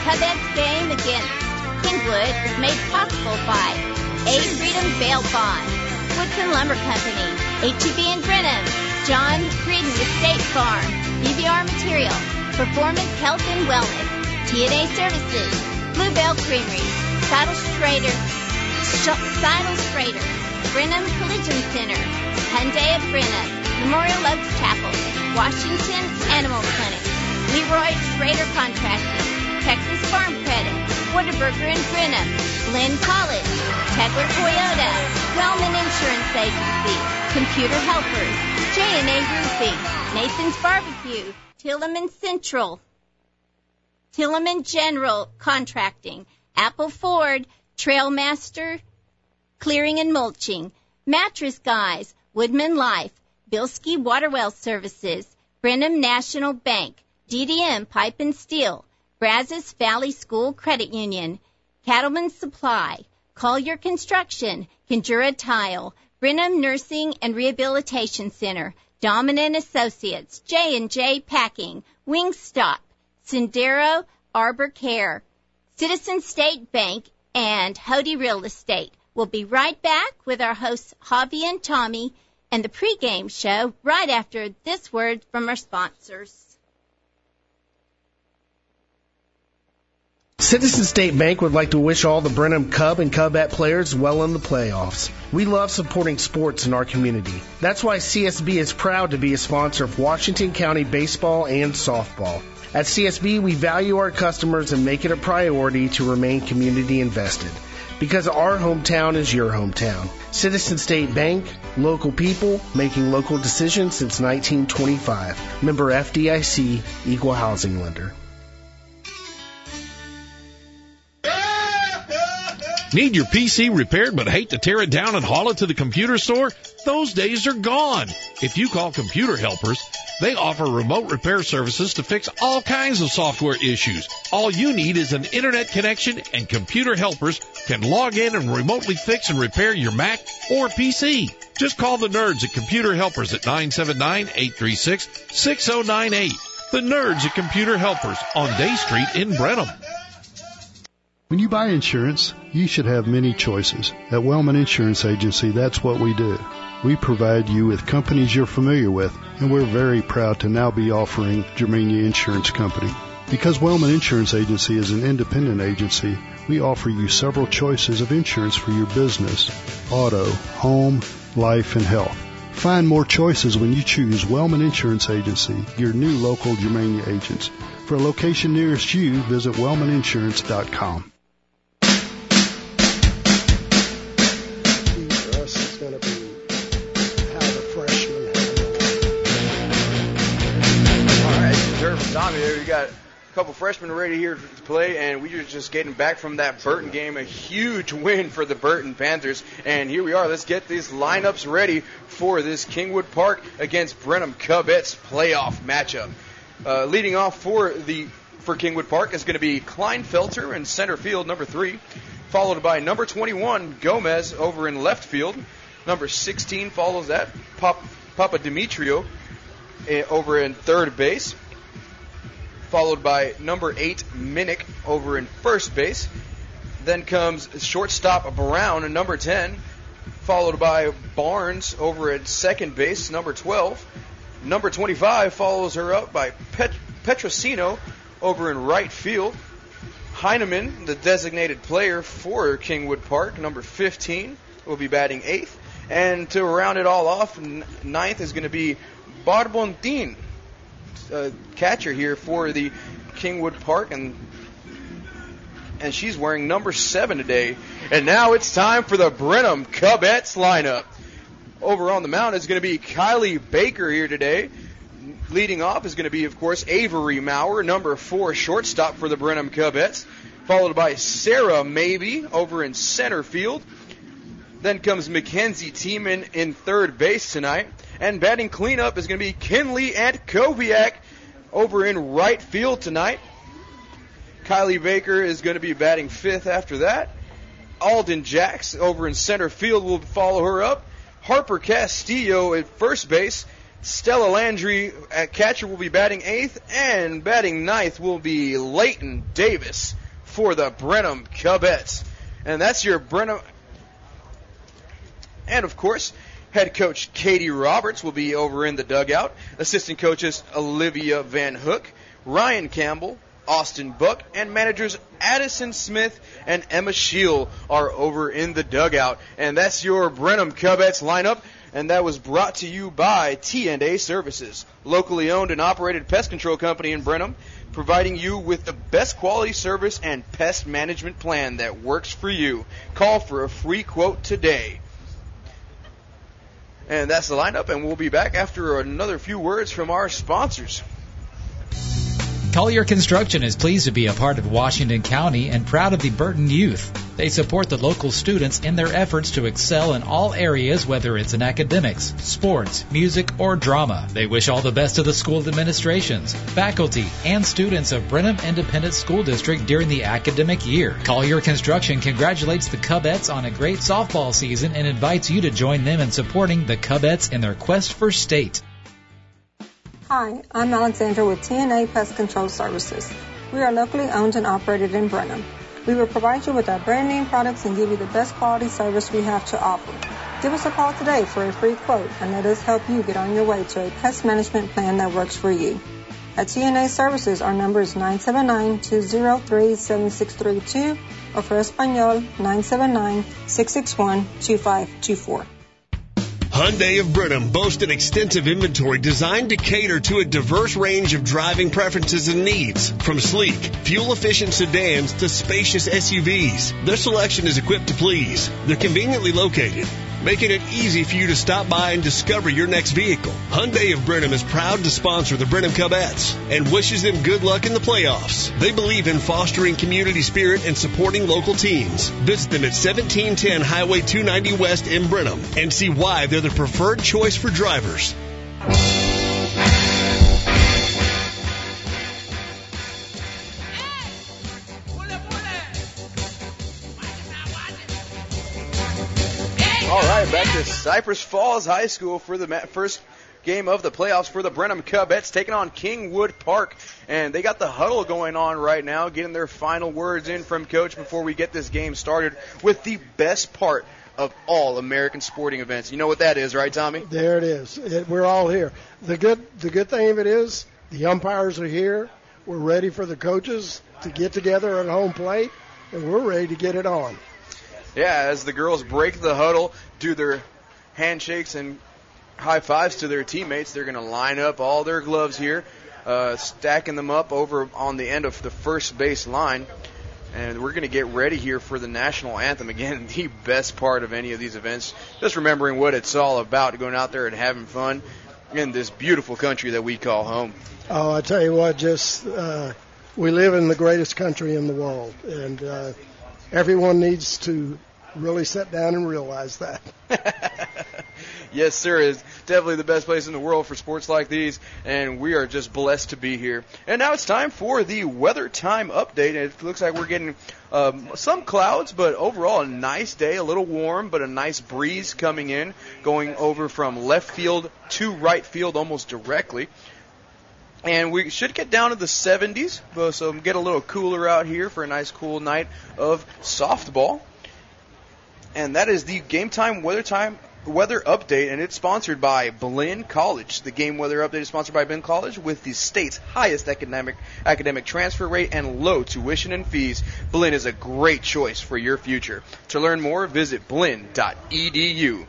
Cubets game against Kingwood is made possible by A. Freedom Bail Bond, Woodson Lumber Company, H-E-B in Brenham, John Creedon Estate Farm, BBR Material, Performance Health and Wellness, T&A Services, Bluebell Creamery, Seidel Schrader, Brenham Collision Center, Hyundai of Brenham, Memorial Oaks Chapel, Washington Animal Clinic, Leroy Schrader Contracting, Texas Farm Credit, Whataburger in Brenham, Glenn College, Tegler Toyota, Wellman Insurance Agency, Computer Helpers, J&A Roofing, Nathan's Barbecue, Tilleman Central, Tilleman General Contracting, Apple Ford, Trailmaster Clearing and Mulching, Mattress Guys, Woodman Life, Bilski Waterwell Services, Brenham National Bank, DDM Pipe and Steel, Brazos Valley School Credit Union, Cattleman Supply, Collier Construction, Conjura Tile, Brenham Nursing and Rehabilitation Center, Dominant Associates, J&J Packing, Wingstop, Sendero Arbor Care, Citizen State Bank, and Hody Real Estate. We'll be right back with our hosts Javi and Tommy and the pregame show right after this word from our sponsors. Citizen State Bank would like to wish all the Brenham Cub and Cubette players well in the playoffs. We love supporting sports in our community. That's why CSB is proud to be a sponsor of Washington County baseball and softball. At CSB, we value our customers and make it a priority to remain community invested. Because our hometown is your hometown. Citizen State Bank, local people, making local decisions since 1925. Member FDIC, Equal Housing Lender. Need your PC repaired but hate to tear it down and haul it to the computer store? Those days are gone. If you call Computer Helpers, they offer remote repair services to fix all kinds of software issues. All you need is an internet connection, and Computer Helpers can log in and remotely fix and repair your Mac or PC. Just call the nerds at Computer Helpers at 979-836-6098. The nerds at Computer Helpers on Day Street in Brenham. When you buy insurance, you should have many choices. At Wellman Insurance Agency, that's what we do. We provide you with companies you're familiar with, and we're very proud to now be offering Germania Insurance Company. Because Wellman Insurance Agency is an independent agency, we offer you several choices of insurance for your business: auto, home, life, and health. Find more choices when you choose Wellman Insurance Agency, your new local Germania agents. For a location nearest you, visit wellmaninsurance.com. Tommy there, we got a couple freshmen ready here to play, and we are just getting back from that Burton game, a huge win for the Burton Panthers, and here we are. Let's get these lineups ready for this Kingwood Park against Brenham Cubets playoff matchup. Leading off for Kingwood Park is going to be Kleinfelter in center field, number 3, followed by number 21, Gomez, over in left field. Number 16 follows that, Papa Demetrio over in third base, followed by number 8, Minnick, over in first base. Then comes shortstop Brown, and number 10, followed by Barnes over at second base, number 12. Number 25 follows her up by Petrosino over in right field. Heineman, the designated player for Kingwood Park, number 15, will be batting 8th. And to round it all off, 9th is going to be Barbontin, catcher here for the Kingwood Park, and she's wearing number 7 today. And now it's time for the Brenham Cubets lineup. Over on the mound is going to be Kylie Baker here today. Leading off is going to be, of course, Avery Maurer, number 4 shortstop for the Brenham Cubets, followed by Sarah Maybe over in center field. Then comes Mackenzie Tiemann in third base tonight. And batting cleanup is going to be Kinley Antkowiak over in right field tonight. Kylie Baker is going to be batting 5th after that. Alden Jacks over in center field will follow her up. Harper Castillo at first base. Stella Landry at catcher will be batting 8th, and batting 9th will be Leighton Davis for the Brenham Cubettes. And that's your Brenham. And, of course, head coach Katie Roberts will be over in the dugout. Assistant coaches Olivia Van Hook, Ryan Campbell, Austin Buck, and managers Addison Smith and Emma Scheel are over in the dugout. And that's your Brenham Cubettes lineup. And that was brought to you by T&A Services, locally owned and operated pest control company in Brenham, providing you with the best quality service and pest management plan that works for you. Call for a free quote today. And that's the lineup, and we'll be back after another few words from our sponsors. Collier Construction is pleased to be a part of Washington County and proud of the Burton youth. They support the local students in their efforts to excel in all areas, whether it's in academics, sports, music, or drama. They wish all the best to the school administrations, faculty, and students of Brenham Independent School District during the academic year. Collier Construction congratulates the Cubettes on a great softball season and invites you to join them in supporting the Cubettes in their quest for state. Hi, I'm Alexandra with T&A Pest Control Services. We are locally owned and operated in Brenham. We will provide you with our brand name products and give you the best quality service we have to offer. Give us a call today for a free quote and let us help you get on your way to a pest management plan that works for you. At T&A Services, our number is 979-203-7632 or for Espanol, 979-661-2524. Hyundai of Brenham boasts an extensive inventory designed to cater to a diverse range of driving preferences and needs. From sleek, fuel-efficient sedans to spacious SUVs, their selection is equipped to please. They're conveniently located, making it easy for you to stop by and discover your next vehicle. Hyundai of Brenham is proud to sponsor the Brenham Cubettes and wishes them good luck in the playoffs. They believe in fostering community spirit and supporting local teams. Visit them at 1710 Highway 290 West in Brenham and see why they're the preferred choice for drivers. All right, back to Cypress Falls High School for the first game of the playoffs for the Brenham Cubettes, taking on Kingwood Park. And they got the huddle going on right now, getting their final words in from Coach before we get this game started with the best part of all American sporting events. You know what that is, right, Tommy? There it is. We're all here. The good thing of it is the umpires are here. We're ready for the coaches to get together at home plate, and we're ready to get it on. Yeah, as the girls break the huddle, do their handshakes and high fives to their teammates, they're going to line up all their gloves here, stacking them up over on the end of the first base line. And we're going to get ready here for the national anthem. Again, the best part of any of these events, just remembering what it's all about, going out there and having fun in this beautiful country that we call home. Oh, I tell you what, we live in the greatest country in the world, and everyone needs to really sit down and realize that. Yes, sir. It's definitely the best place in the world for sports like these, and we are just blessed to be here. And now it's time for the weather time update. It looks like we're getting some clouds, but overall a nice day, a little warm, but a nice breeze coming in, going over from left field to right field almost directly. And we should get down to the 70s, so get a little cooler out here for a nice cool night of softball. And that is the Game Time Weather Update, and it's sponsored by Blinn College. The Game Weather Update is sponsored by Blinn College with the state's highest academic transfer rate and low tuition and fees. Blinn is a great choice for your future. To learn more, visit blinn.edu.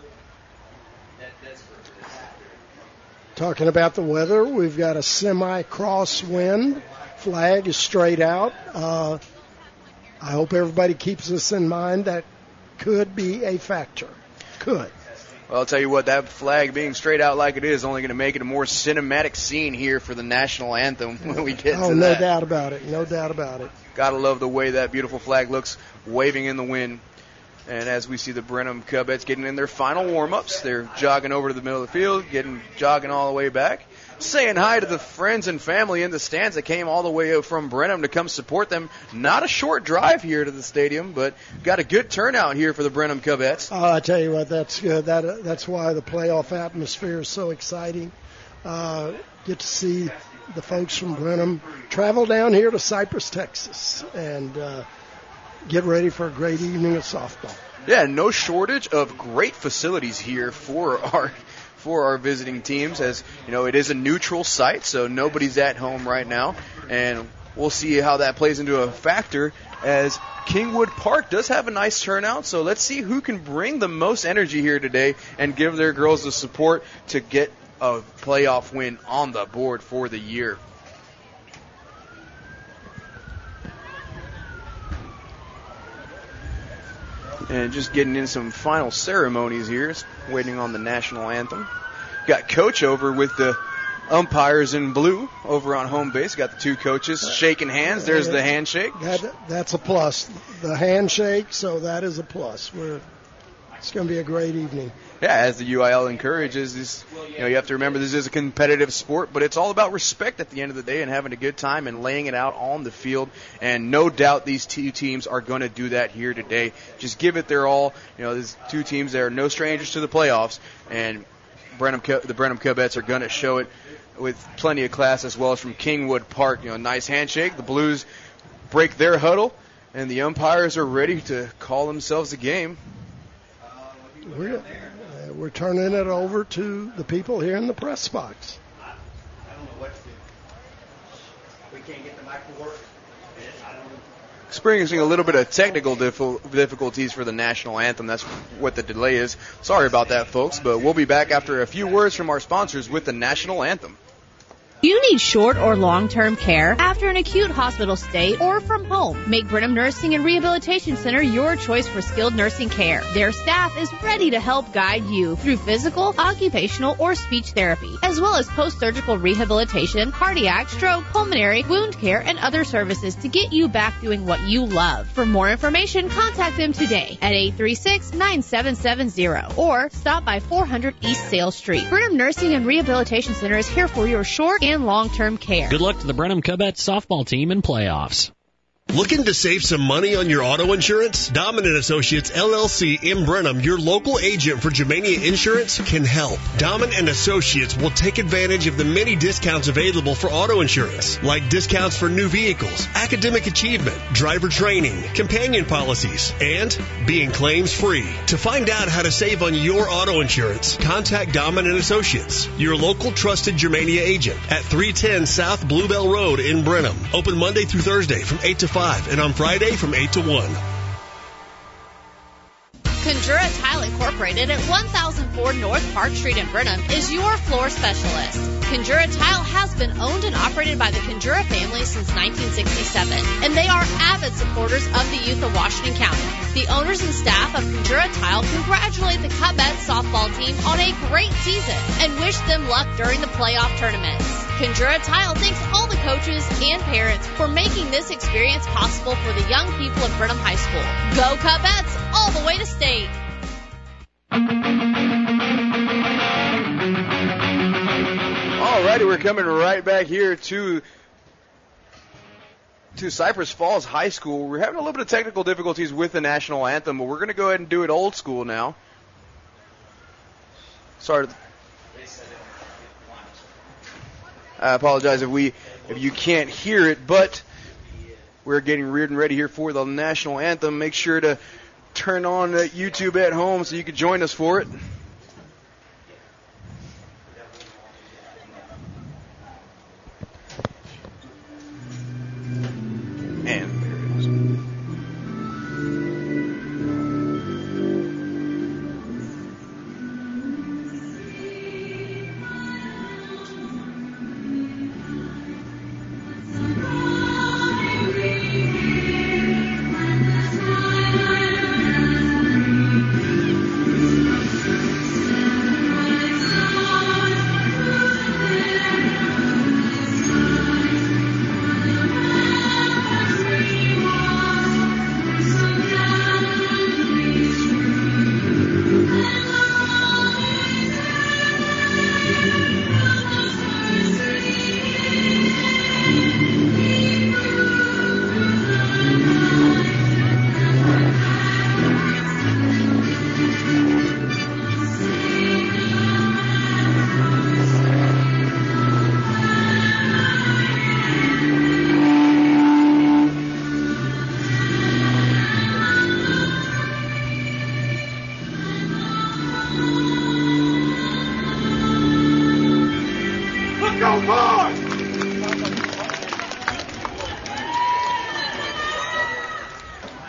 Talking about the weather, we've got a semi-crosswind. Flag is straight out. I hope everybody keeps this in mind. That could be a factor. Could. Well, I'll tell you what, that flag being straight out like it is only going to make it a more cinematic scene here for the national anthem when we get to that. Oh, no doubt about it. No doubt about it. Gotta love the way that beautiful flag looks waving in the wind. And as we see the Brenham Cubettes getting in their final warm-ups, they're jogging over to the middle of the field, jogging all the way back, saying hi to the friends and family in the stands that came all the way from Brenham to come support them. Not a short drive here to the stadium, but got a good turnout here for the Brenham Cubettes. I tell you what, that's good. That's why the playoff atmosphere is so exciting. Get to see the folks from Brenham travel down here to Cypress, Texas, and get ready for a great evening of softball. Yeah, no shortage of great facilities here for our visiting teams, as you know, it is a neutral site, so nobody's at home right now, and we'll see how that plays into a factor as Kingwood Park does have a nice turnout, so let's see who can bring the most energy here today and give their girls the support to get a playoff win on the board for the year. And just getting in some final ceremonies here, waiting on the national anthem. Got Coach over with the umpires in blue over on home base. Got the two coaches shaking hands. There's the handshake. That's a plus. The handshake, so that is a plus. It's going to be a great evening. Yeah, as the UIL encourages, this, you have to remember this is a competitive sport, but it's all about respect at the end of the day and having a good time and laying it out on the field. And no doubt these two teams are going to do that here today. Just give it their all. These two teams, they are no strangers to the playoffs, and the Brenham Cubettes are going to show it with plenty of class, as well as from Kingwood Park. Nice handshake. The Blues break their huddle, and the umpires are ready to call themselves a game. We're turning it over to the people here in the press box. I don't know what to do. We can't get the mic to work. Experiencing a little bit of technical difficulties for the national anthem. That's what the delay is. Sorry about that, folks, but we'll be back after a few words from our sponsors with the national anthem. You need short or long-term care after an acute hospital stay or from home. Make Brenham Nursing and Rehabilitation Center your choice for skilled nursing care. Their staff is ready to help guide you through physical, occupational, or speech therapy, as well as post-surgical rehabilitation, cardiac, stroke, pulmonary, wound care, and other services to get you back doing what you love. For more information, contact them today at 836-9770 or stop by 400 East Sale Street. Brenham Nursing and Rehabilitation Center is here for your short and long-term care. Good luck to the Brenham Cubettes softball team in playoffs. Looking to save some money on your auto insurance? Domin & Associates, LLC in Brenham, your local agent for Germania Insurance, can help. Domin & Associates will take advantage of the many discounts available for auto insurance, like discounts for new vehicles, academic achievement, driver training, companion policies, and being claims free. To find out how to save on your auto insurance, contact Domin & Associates, your local trusted Germania agent at 310 South Bluebell Road in Brenham. Open Monday through Thursday from 8 to 5 and on Friday from 8 to 1. Conjura Tile Incorporated at 1004 North Park Street in Brenham is your floor specialist. Conjura Tile has been owned and operated by the Conjura family since 1967, and they are avid supporters of the youth of Washington County. The owners and staff of Conjura Tile congratulate the Cubettes softball team on a great season and wish them luck during the playoff tournaments. Conjura Tile thanks all the coaches and parents for making this experience possible for the young people of Brenham High School. Go Cubettes all the way to state! Alrighty, we're coming right back here to Cypress Falls High School. We're having a little bit of technical difficulties with the national anthem, but we're going to go ahead and do it old school now. Sorry. I apologize if you can't hear it, but we're getting ready here for the national anthem. Make sure to turn on YouTube at home so you can join us for it. And there it is.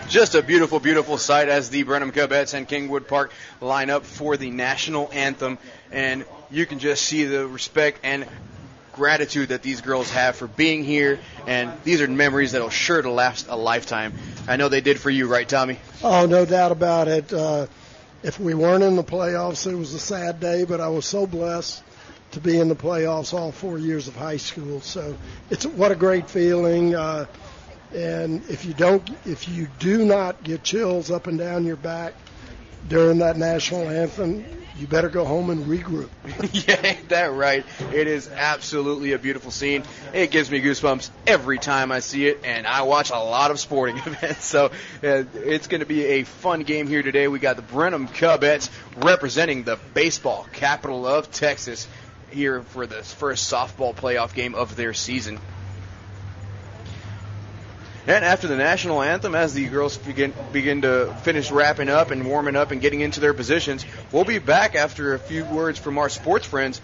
Just a beautiful, beautiful sight as the Brenham Cubettes and Kingwood Park line up for the national anthem. And you can just see the respect and gratitude that these girls have for being here. And these are memories that will sure to last a lifetime. I know they did for you, right, Tommy? Oh, no doubt about it. If we weren't in the playoffs, it was a sad day, but I was so blessed to be in the playoffs all 4 years of high school. So what a great feeling. And if you do not get chills up and down your back during that national anthem, you better go home and regroup. Yeah, ain't that right? It is absolutely a beautiful scene. It gives me goosebumps every time I see it, and I watch a lot of sporting events, so it's going to be a fun game here today. We got the Brenham Cubettes representing the baseball capital of Texas here for the first softball playoff game of their season. And after the national anthem, as the girls begin to finish wrapping up and warming up and getting into their positions, we'll be back after a few words from our sports friends.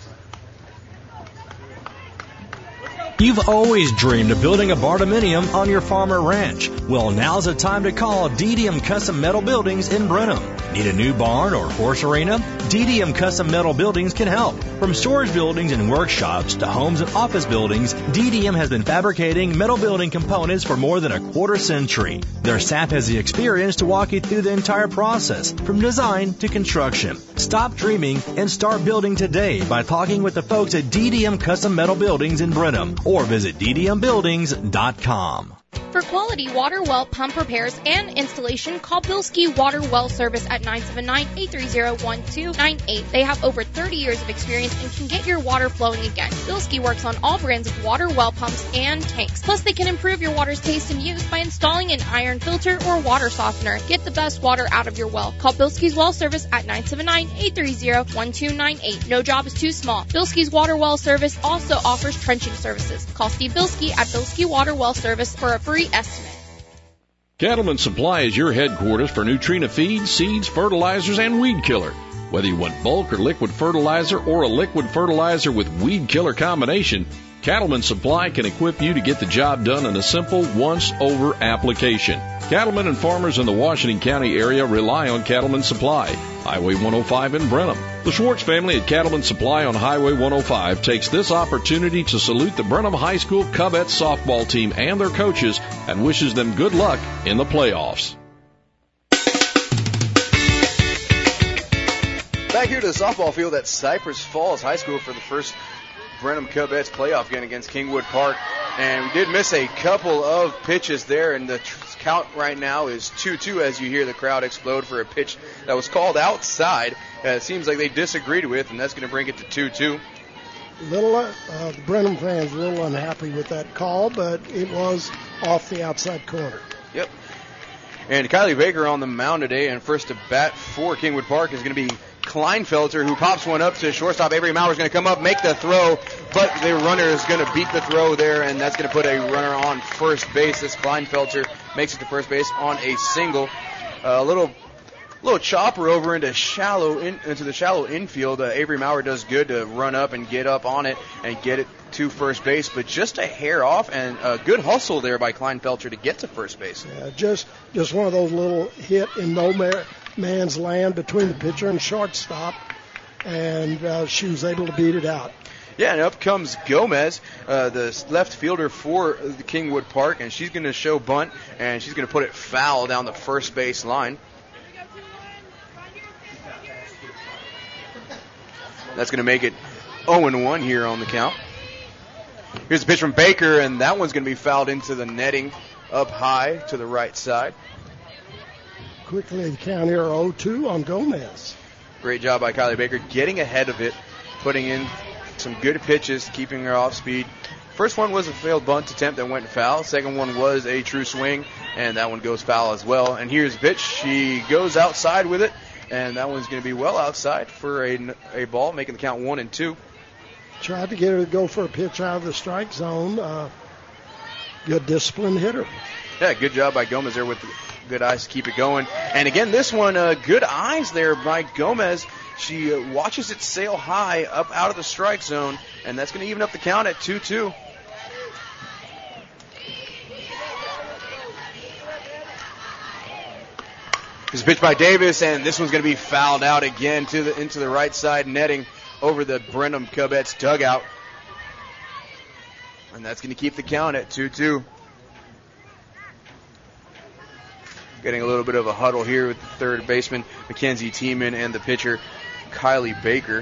You've always dreamed of building a bardominium on your farm or ranch. Well, now's the time to call DDM Custom Metal Buildings in Brenham. Need a new barn or horse arena? DDM Custom Metal Buildings can help. From storage buildings and workshops to homes and office buildings, DDM has been fabricating metal building components for more than a quarter century. Their staff has the experience to walk you through the entire process, from design to construction. Stop dreaming and start building today by talking with the folks at DDM Custom Metal Buildings in Brenham, or visit ddmbuildings.com. For quality water well pump repairs and installation, call Bilski Water Well Service at 979-830-1298. They have over 30 years of experience and can get your water flowing again. Bilski works on all brands of water well pumps and tanks. Plus, they can improve your water's taste and use by installing an iron filter or water softener. Get the best water out of your well. Call Bilski's Well Service at 979-830-1298. No job is too small. Bilski's Water Well Service also offers trenching services. Call Steve Bilski at Bilski Water Well Service for a free estimate. Cattleman Supply is your headquarters for Nutrena feed, seeds, fertilizers, and weed killer. Whether you want bulk or liquid fertilizer or a liquid fertilizer with weed killer combination, Cattleman Supply can equip you to get the job done in a simple once-over application. Cattlemen and farmers in the Washington County area rely on Cattleman Supply. Highway 105 in Brenham. The Schwartz family at Cattleman Supply on Highway 105 takes this opportunity to salute the Brenham High School Cubettes softball team and their coaches and wishes them good luck in the playoffs. Back here to the softball field at Cypress Falls High School for the first Brenham Cubettes playoff game against Kingwood Park. And we did miss a couple of pitches there, and the count right now is 2-2 as you hear the crowd explode for a pitch that was called outside. It seems like they disagreed with, and that's going to bring it to 2-2. The Brenham fans a little unhappy with that call, but it was off the outside corner. Yep. And Kylie Baker on the mound today, and first to bat for Kingwood Park is going to be Kleinfelter, who pops one up to shortstop. Avery Maurer is going to come up, make the throw, but the runner is going to beat the throw there, and that's going to put a runner on first base. This Kleinfelter makes it to first base on a single. A little chopper over into the shallow infield. Avery Maurer does good to run up and get up on it and get it to first base, but just a hair off, and a good hustle there by Kleinfelter to get to first base. Yeah, just one of those little hit in no man's land between the pitcher and shortstop, and she was able to beat it out. Yeah, and up comes Gomez, the left fielder for the Kingwood Park, and she's going to show bunt, and she's going to put it foul down the first base line. That's going to make it 0-1 here on the count. Here's a pitch from Baker, and that one's going to be fouled into the netting up high to the right side. Quickly, the count here 0-2 on Gomez. Great job by Kylie Baker getting ahead of it, putting in some good pitches, keeping her off speed. First one was a failed bunt attempt that went foul. Second one was a true swing, and that one goes foul as well. And here's the pitch. She goes outside with it, and that one's going to be well outside for a ball, making the count 1-2. Tried to get her to go for a pitch out of the strike zone. Good disciplined hitter. Yeah, good job by Gomez there with good eyes to keep it going. And again, this one, good eyes there by Gomez. She watches it sail high up out of the strike zone, and that's going to even up the count at 2-2. This is pitched by Davis, and this one's going to be fouled out again into the right side netting over the Brenham Cubettes dugout. And that's going to keep the count at 2-2. Getting a little bit of a huddle here with the third baseman, Mackenzie Tiemann, and the pitcher, Kylie Baker.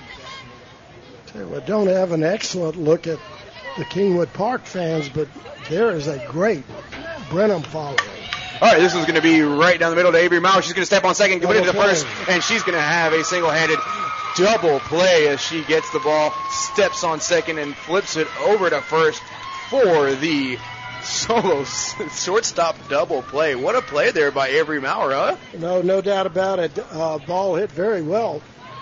We don't have an excellent look at the Kingwood Park fans, but there is a great Brenham following. All right, this one's going to be right down the middle to Avery Maurer. She's going to step on second, go into the first, and she's going to have a single-handed double play as she gets the ball, steps on second, and flips it over to first for the solo shortstop double play. What a play there by Avery Maurer, huh? No doubt about it. Ball hit very well.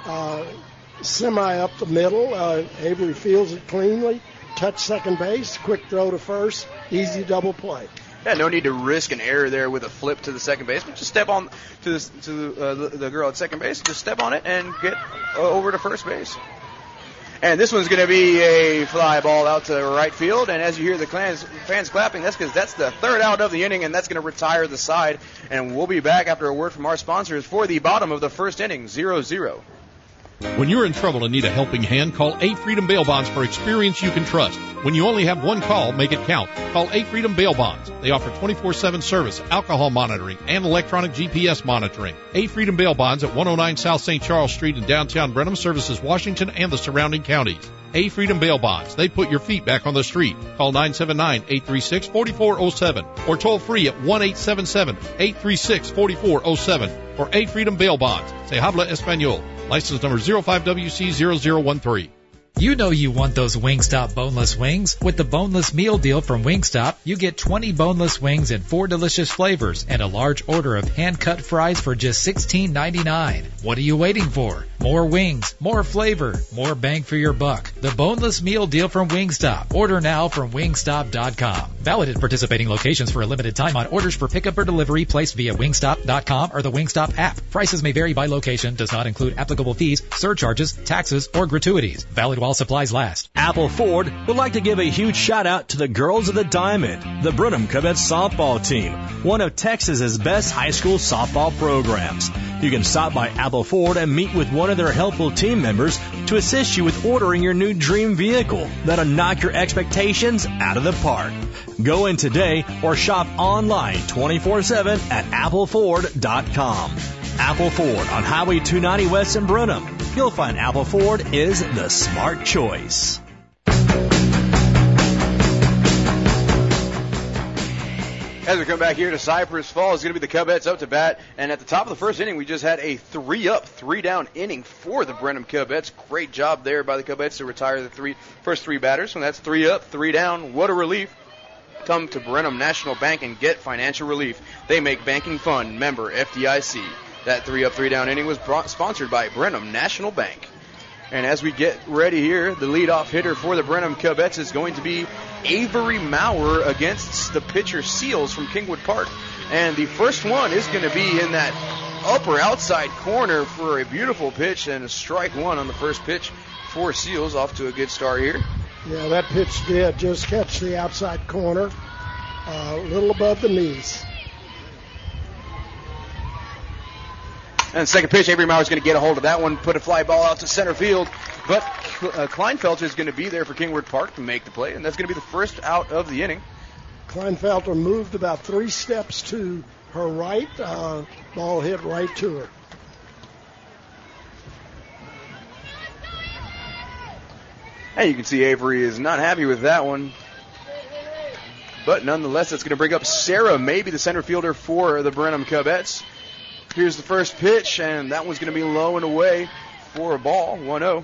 Semi up the middle. Avery fields it cleanly. Touch second base. Quick throw to first. Easy double play. Yeah, no need to risk an error there with a flip to the second baseman. Just step on to the girl at second base. Just step on it and get over to first base. And this one's going to be a fly ball out to right field. And as you hear the fans clapping, that's because that's the third out of the inning, and that's going to retire the side. And we'll be back after a word from our sponsors for the bottom of the first inning, 0-0. When you're in trouble and need a helping hand, call A Freedom Bail Bonds for experience you can trust. When you only have one call, make it count. Call A Freedom Bail Bonds. They offer 24/7 service, alcohol monitoring, and electronic GPS monitoring. A Freedom Bail Bonds at 109 South St. Charles Street in downtown Brenham services Washington and the surrounding counties. A Freedom Bail Bonds. They put your feet back on the street. Call 979-836-4407 or toll free at 1-877-836-4407 for A Freedom Bail Bonds. Se habla español. License number 05WC0013. You know you want those Wingstop boneless wings. With the boneless meal deal from Wingstop, you get 20 boneless wings in 4 delicious flavors and a large order of hand-cut fries for just $16.99. What are you waiting for? More wings, more flavor, more bang for your buck. The boneless meal deal from Wingstop. Order now from wingstop.com. Valid at participating locations for a limited time on orders for pickup or delivery placed via wingstop.com or the Wingstop app. Prices may vary by location, does not include applicable fees, surcharges, taxes, or gratuities. Valid while supplies last. Apple Ford would like to give a huge shout out to the girls of the Diamond, the Brenham Cubettes softball team, one of Texas's best high school softball programs. You can stop by Apple Ford and meet with one of their helpful team members to assist you with ordering your new dream vehicle that'll knock your expectations out of the park. Go in today or shop online 24/7 at appleford.com. Apple Ford on Highway 290 West in Brenham. You'll find Apple Ford is the smart choice. As we come back here to Cypress Falls, it's going to be the Cubettes up to bat. And at the top of the first inning, we just had a 3-up, 3-down inning for the Brenham Cubettes. Great job there by the Cubettes to retire the first three batters. And that's 3-up, 3-down. What a relief. Come to Brenham National Bank and get financial relief. They make banking fun. Member FDIC. That 3-up, 3-down inning was sponsored by Brenham National Bank. And as we get ready here, the leadoff hitter for the Brenham Cubettes is going to be Avery Maurer against the pitcher Seals from Kingwood Park. And the first one is going to be in that upper outside corner for a beautiful pitch and a strike one on the first pitch for Seals. Off to a good start here. Yeah, that pitch did just catch the outside corner, a little above the knees. And the second pitch, Avery Maurer is going to get a hold of that one, put a fly ball out to center field. But Kleinfelter is going to be there for Kingwood Park to make the play, and that's going to be the first out of the inning. Kleinfelter moved about 3 steps to her right. Ball hit right to her. And you can see Avery is not happy with that one. But nonetheless, that's going to bring up Sarah Maybe, the center fielder for the Brenham Cubettes. Here's the first pitch, and that one's going to be low and away for a ball, 1-0.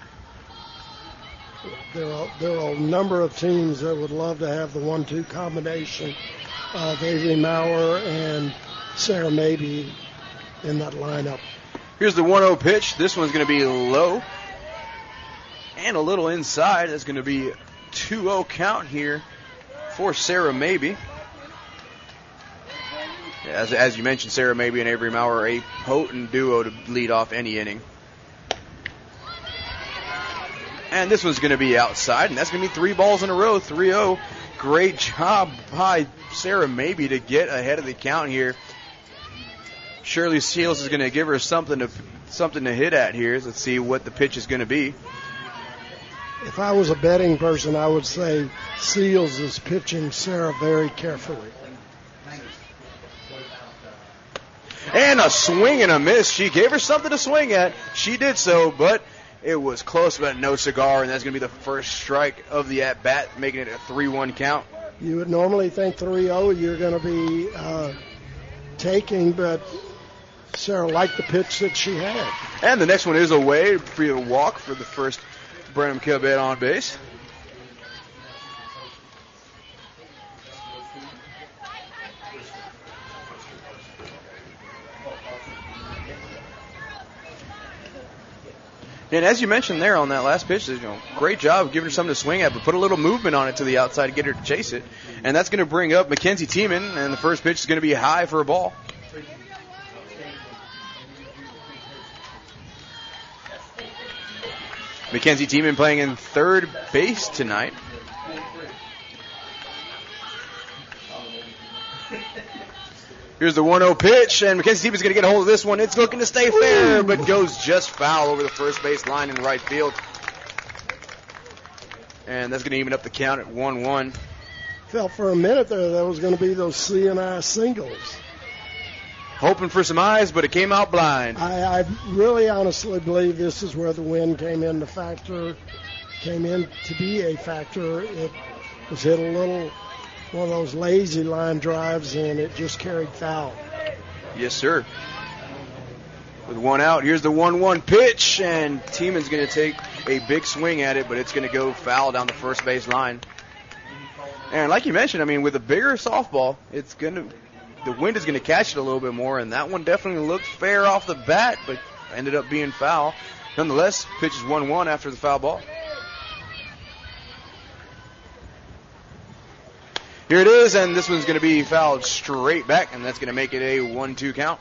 There are a number of teams that would love to have the 1-2 combination of Avery Maurer and Sarah Maybe in that lineup. Here's the 1-0 pitch. This one's going to be low and a little inside. That's going to be 2-0 count here for Sarah Maybe. As you mentioned, Sarah Maybe and Avery Maurer are a potent duo to lead off any inning. And this one's going to be outside, and that's going to be 3 balls in a row, 3-0. Great job by Sarah Maybe to get ahead of the count here. Shirley Seals is going to give her something to hit at here. Let's see what the pitch is going to be. If I was a betting person, I would say Seals is pitching Sarah very carefully. And a swing and a miss. She gave her something to swing at. She did so, but it was close, but no cigar, and that's going to be the first strike of the at-bat, making it a 3-1 count. You would normally think 3-0 you're going to be taking, but Sarah liked the pitch that she had. And the next one is away for a walk for the first Brenham Covet on base. And as you mentioned there on that last pitch, great job of giving her something to swing at, but put a little movement on it to the outside to get her to chase it. And that's going to bring up Mackenzie Tiemann, and the first pitch is going to be high for a ball. Mackenzie Tiemann playing in third base tonight. Here's the 1-0 pitch, and Mackenzie Tiemann's going to get a hold of this one. It's looking to stay fair, but goes just foul over the first base line in right field. And that's going to even up the count at 1-1. Felt for a minute there that was going to be those C&I singles. Hoping for some eyes, but it came out blind. I really honestly believe this is where the wind came in to be a factor. It was hit a little, one of those lazy line drives, and it just carried foul. Yes, sir. With one out, here's the 1-1 pitch, and Tiemann's going to take a big swing at it, but it's going to go foul down the first base line. And like you mentioned, with a bigger softball, the wind is going to catch it a little bit more, and that one definitely looked fair off the bat, but ended up being foul. Nonetheless, pitch is 1-1 after the foul ball. Here it is, and this one's going to be fouled straight back, and that's going to make it a 1-2 count.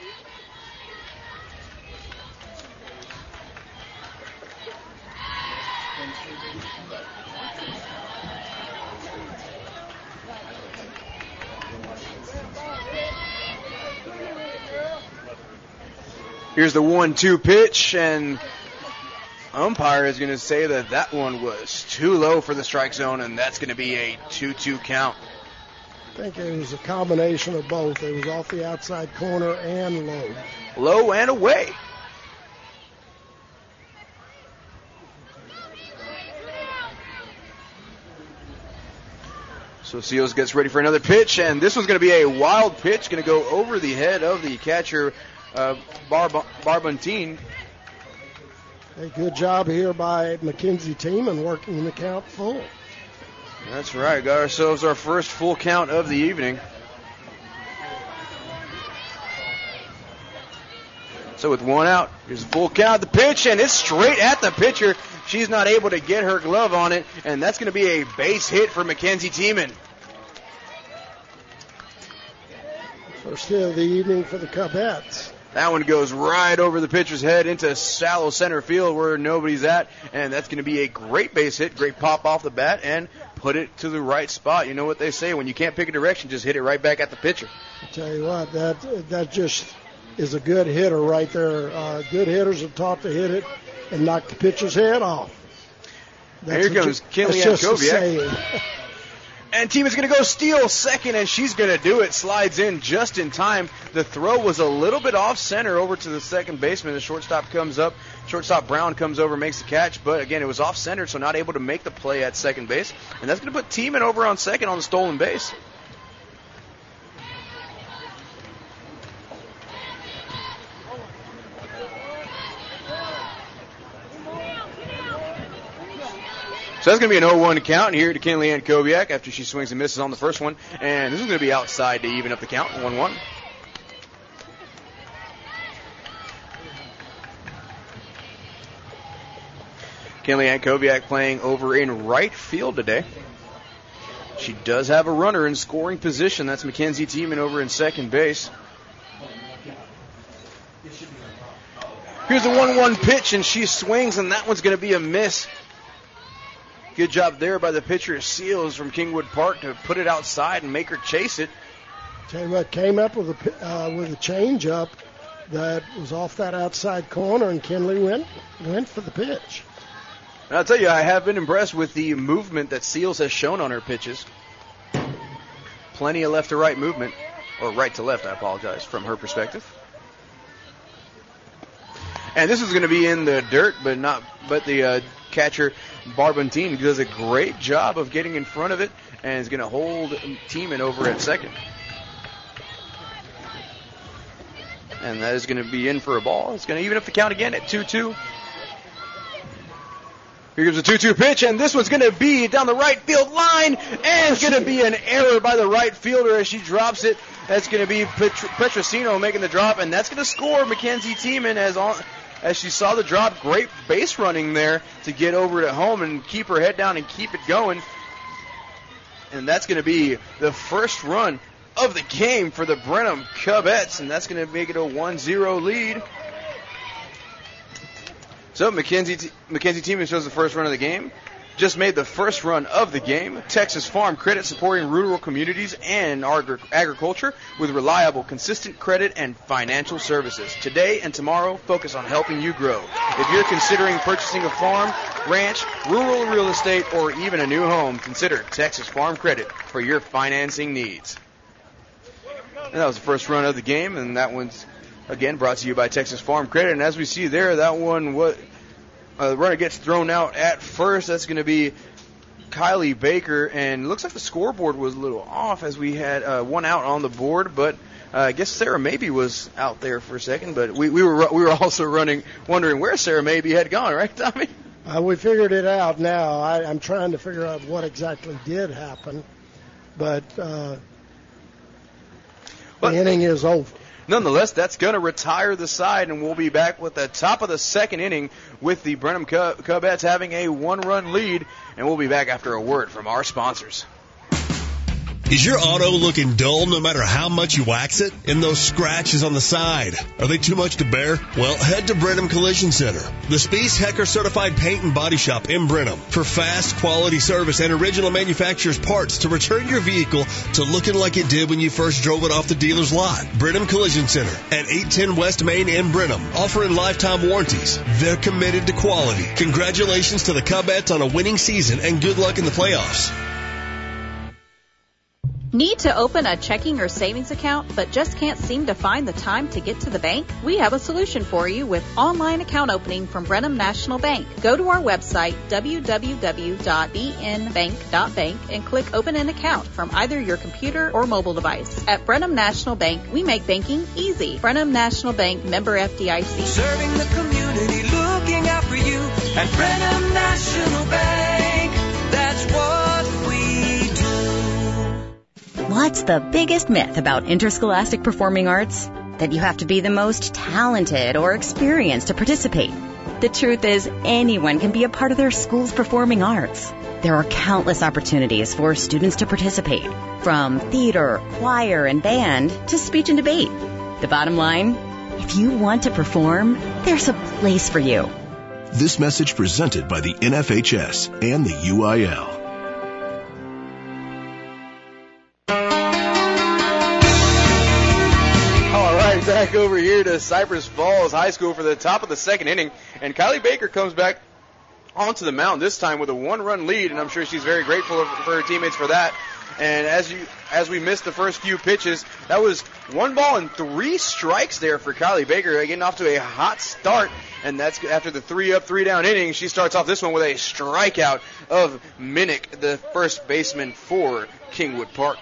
Here's the 1-2 pitch, and umpire is going to say that one was too low for the strike zone, and that's going to be a 2-2 count. I think it was a combination of both. It was off the outside corner and low. Low and away. So Seals gets ready for another pitch, and this one's going to be a wild pitch, going to go over the head of the catcher, Barbantine. A good job here by Mackenzie Tiemann working the count full. That's right. Got ourselves our first full count of the evening. So with one out, here's a full count of the pitch, and it's straight at the pitcher. She's not able to get her glove on it, and that's going to be a base hit for Mackenzie Tiemann. First hit of the evening for the Covettes. That one goes right over the pitcher's head into shallow center field where nobody's at, and that's going to be a great base hit, great pop off the bat, and put it to the right spot. You know what they say, when you can't pick a direction, just hit it right back at the pitcher. I tell you what, that just is a good hitter right there. Good hitters are taught to hit it and knock the pitcher's head off. And here comes Kinley Koviak. And Tiemann's going to go steal second, and she's going to do it. Slides in just in time. The throw was a little bit off center over to the second baseman. The shortstop comes up. Shortstop Brown comes over, makes the catch. But, again, it was off center, so not able to make the play at second base. And that's going to put Tiemann over on second on the stolen base. So that's going to be an 0-1 count here to Kinley Ann Koviak after she swings and misses on the first one. And this is going to be outside to even up the count, 1-1. Kinley Ann Koviak playing over in right field today. She does have a runner in scoring position. That's Mackenzie Tiemann over in second base. Here's a 1-1 pitch, and she swings, and that one's going to be a miss. Good job there by the pitcher, Seals from Kingwood Park, to put it outside and make her chase it. Tell you what, came up with a change up that was off that outside corner, and Kinley went for the pitch. And I'll tell you, I have been impressed with the movement that Seals has shown on her pitches. Plenty of left to right movement, or right to left, I apologize, from her perspective. And this is going to be in the dirt, but the catcher Barbantine does a great job of getting in front of it and is going to hold Tiemann over at second. And that is going to be in for a ball. It's going to even up the count again at 2-2. Here comes a 2-2 pitch, and this one's going to be down the right field line, and it's going to be an error by the right fielder as she drops it. That's going to be Petrosino making the drop, and that's going to score Mackenzie Tiemann as she saw the drop. Great base running there to get over to home and keep her head down and keep it going. And that's going to be the first run of the game for the Brenham Cubettes, and that's going to make it a 1-0 lead. So Mackenzie Tiemann shows the first run of the game. Just made the first run of the game. Texas Farm Credit, supporting rural communities and agriculture with reliable, consistent credit and financial services. Today and tomorrow, focus on helping you grow. If you're considering purchasing a farm, ranch, rural real estate, or even a new home, consider Texas Farm Credit for your financing needs. And that was the first run of the game, and that one's, again, brought to you by Texas Farm Credit. And as we see there, that one, the runner gets thrown out at first. That's going to be Kylie Baker, and it looks like the scoreboard was a little off as we had one out on the board, but I guess Sarah Maybe was out there for a second, but we were also wondering where Sarah Maybe had gone, right, Tommy? We figured it out now. I'm trying to figure out what exactly did happen, but the inning is over. Nonetheless, that's going to retire the side, and we'll be back with the top of the second inning with the Brenham Cubettes having a one-run lead, and we'll be back after a word from our sponsors. Is your auto looking dull no matter how much you wax it? And those scratches on the side, are they too much to bear? Well, head to Brenham Collision Center, the Spies Hecker certified paint and body shop in Brenham, for fast quality service and original manufacturer's parts to return your vehicle to looking like it did when you first drove it off the dealer's lot. Brenham Collision Center at 810 West Main in Brenham, offering lifetime warranties. They're committed to quality. Congratulations to the Cubettes on a winning season, and good luck in the playoffs. Need to open a checking or savings account but just can't seem to find the time to get to the bank? We have a solution for you with online account opening from Brenham National Bank. Go to our website, www.bnbank.bank, and click Open an Account from either your computer or mobile device. At Brenham National Bank, we make banking easy. Brenham National Bank, member FDIC. Serving the community, looking out for you. At Brenham National Bank, that's what we do. What's the biggest myth about interscholastic performing arts? That you have to be the most talented or experienced to participate. The truth is, anyone can be a part of their school's performing arts. There are countless opportunities for students to participate, from theater, choir, and band to speech and debate. The bottom line, if you want to perform, there's a place for you. This message presented by the NFHS and the UIL. Back over here to Cypress Falls High School for the top of the second inning, and Kylie Baker comes back onto the mound this time with a one-run lead, and I'm sure she's very grateful for her teammates for that. And as we missed the first few pitches, that was 1 ball and 3 strikes there for Kylie Baker, getting off to a hot start, and that's after the 3-up, 3-down inning. She starts off this one with a strikeout of Minnick, the first baseman for Kingwood Park.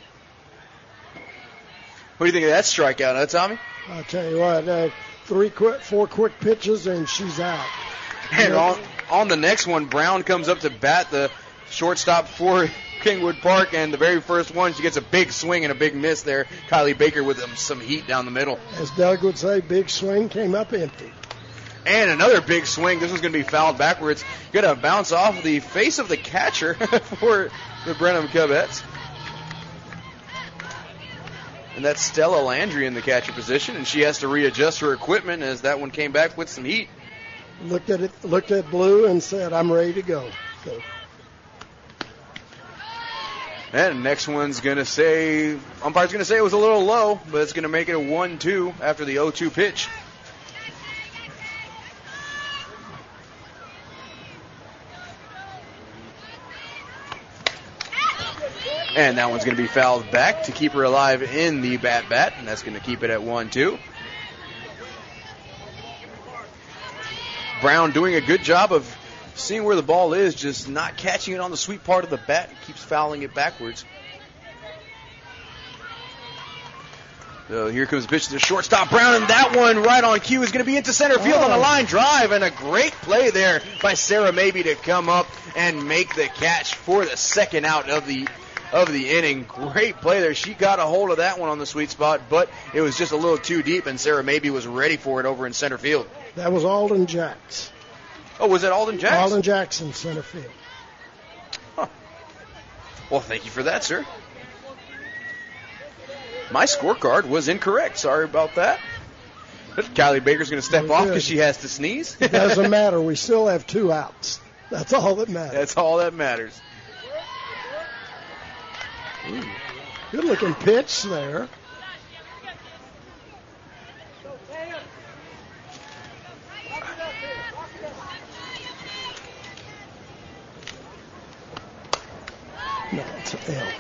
What do you think of that strikeout, huh, Tommy? I'll tell you what, 4 quick pitches, and she's out. And on the next one, Brown comes up to bat, the shortstop for Kingwood Park, and the very first one, she gets a big swing and a big miss there. Kylie Baker with some heat down the middle. As Doug would say, big swing came up empty. And another big swing. This one's going to be fouled backwards. Going to bounce off the face of the catcher for the Brenham Cubettes. And that's Stella Landry in the catcher position, and she has to readjust her equipment as that one came back with some heat. Looked at Blue and said, I'm ready to go. So. And next one's going to say, umpire's going to say it was a little low, but it's going to make it a 1-2 after the 0-2 pitch. And that one's going to be fouled back to keep her alive in the bat, and that's going to keep it at 1-2. Brown doing a good job of seeing where the ball is, just not catching it on the sweet part of the bat. Keeps fouling it backwards. So here comes the pitch to the shortstop, Brown, and that one right on cue is going to be into center field on a line drive, and a great play there by Sarah Mabee to come up and make the catch for the second out of the inning. Great play there. She got a hold of that one on the sweet spot, but it was just a little too deep, and Sarah Mabee was ready for it over in center field. That was Alden Jacks. Oh, was it Alden Jackson? Alden Jackson, center field. Huh. Well, thank you for that, sir. My scorecard was incorrect. Sorry about that. But Kylie Baker's going to step off because she has to sneeze. It doesn't matter. We still have 2 outs. That's all that matters. That's all that matters. Good-looking pitch there. No, it's an L.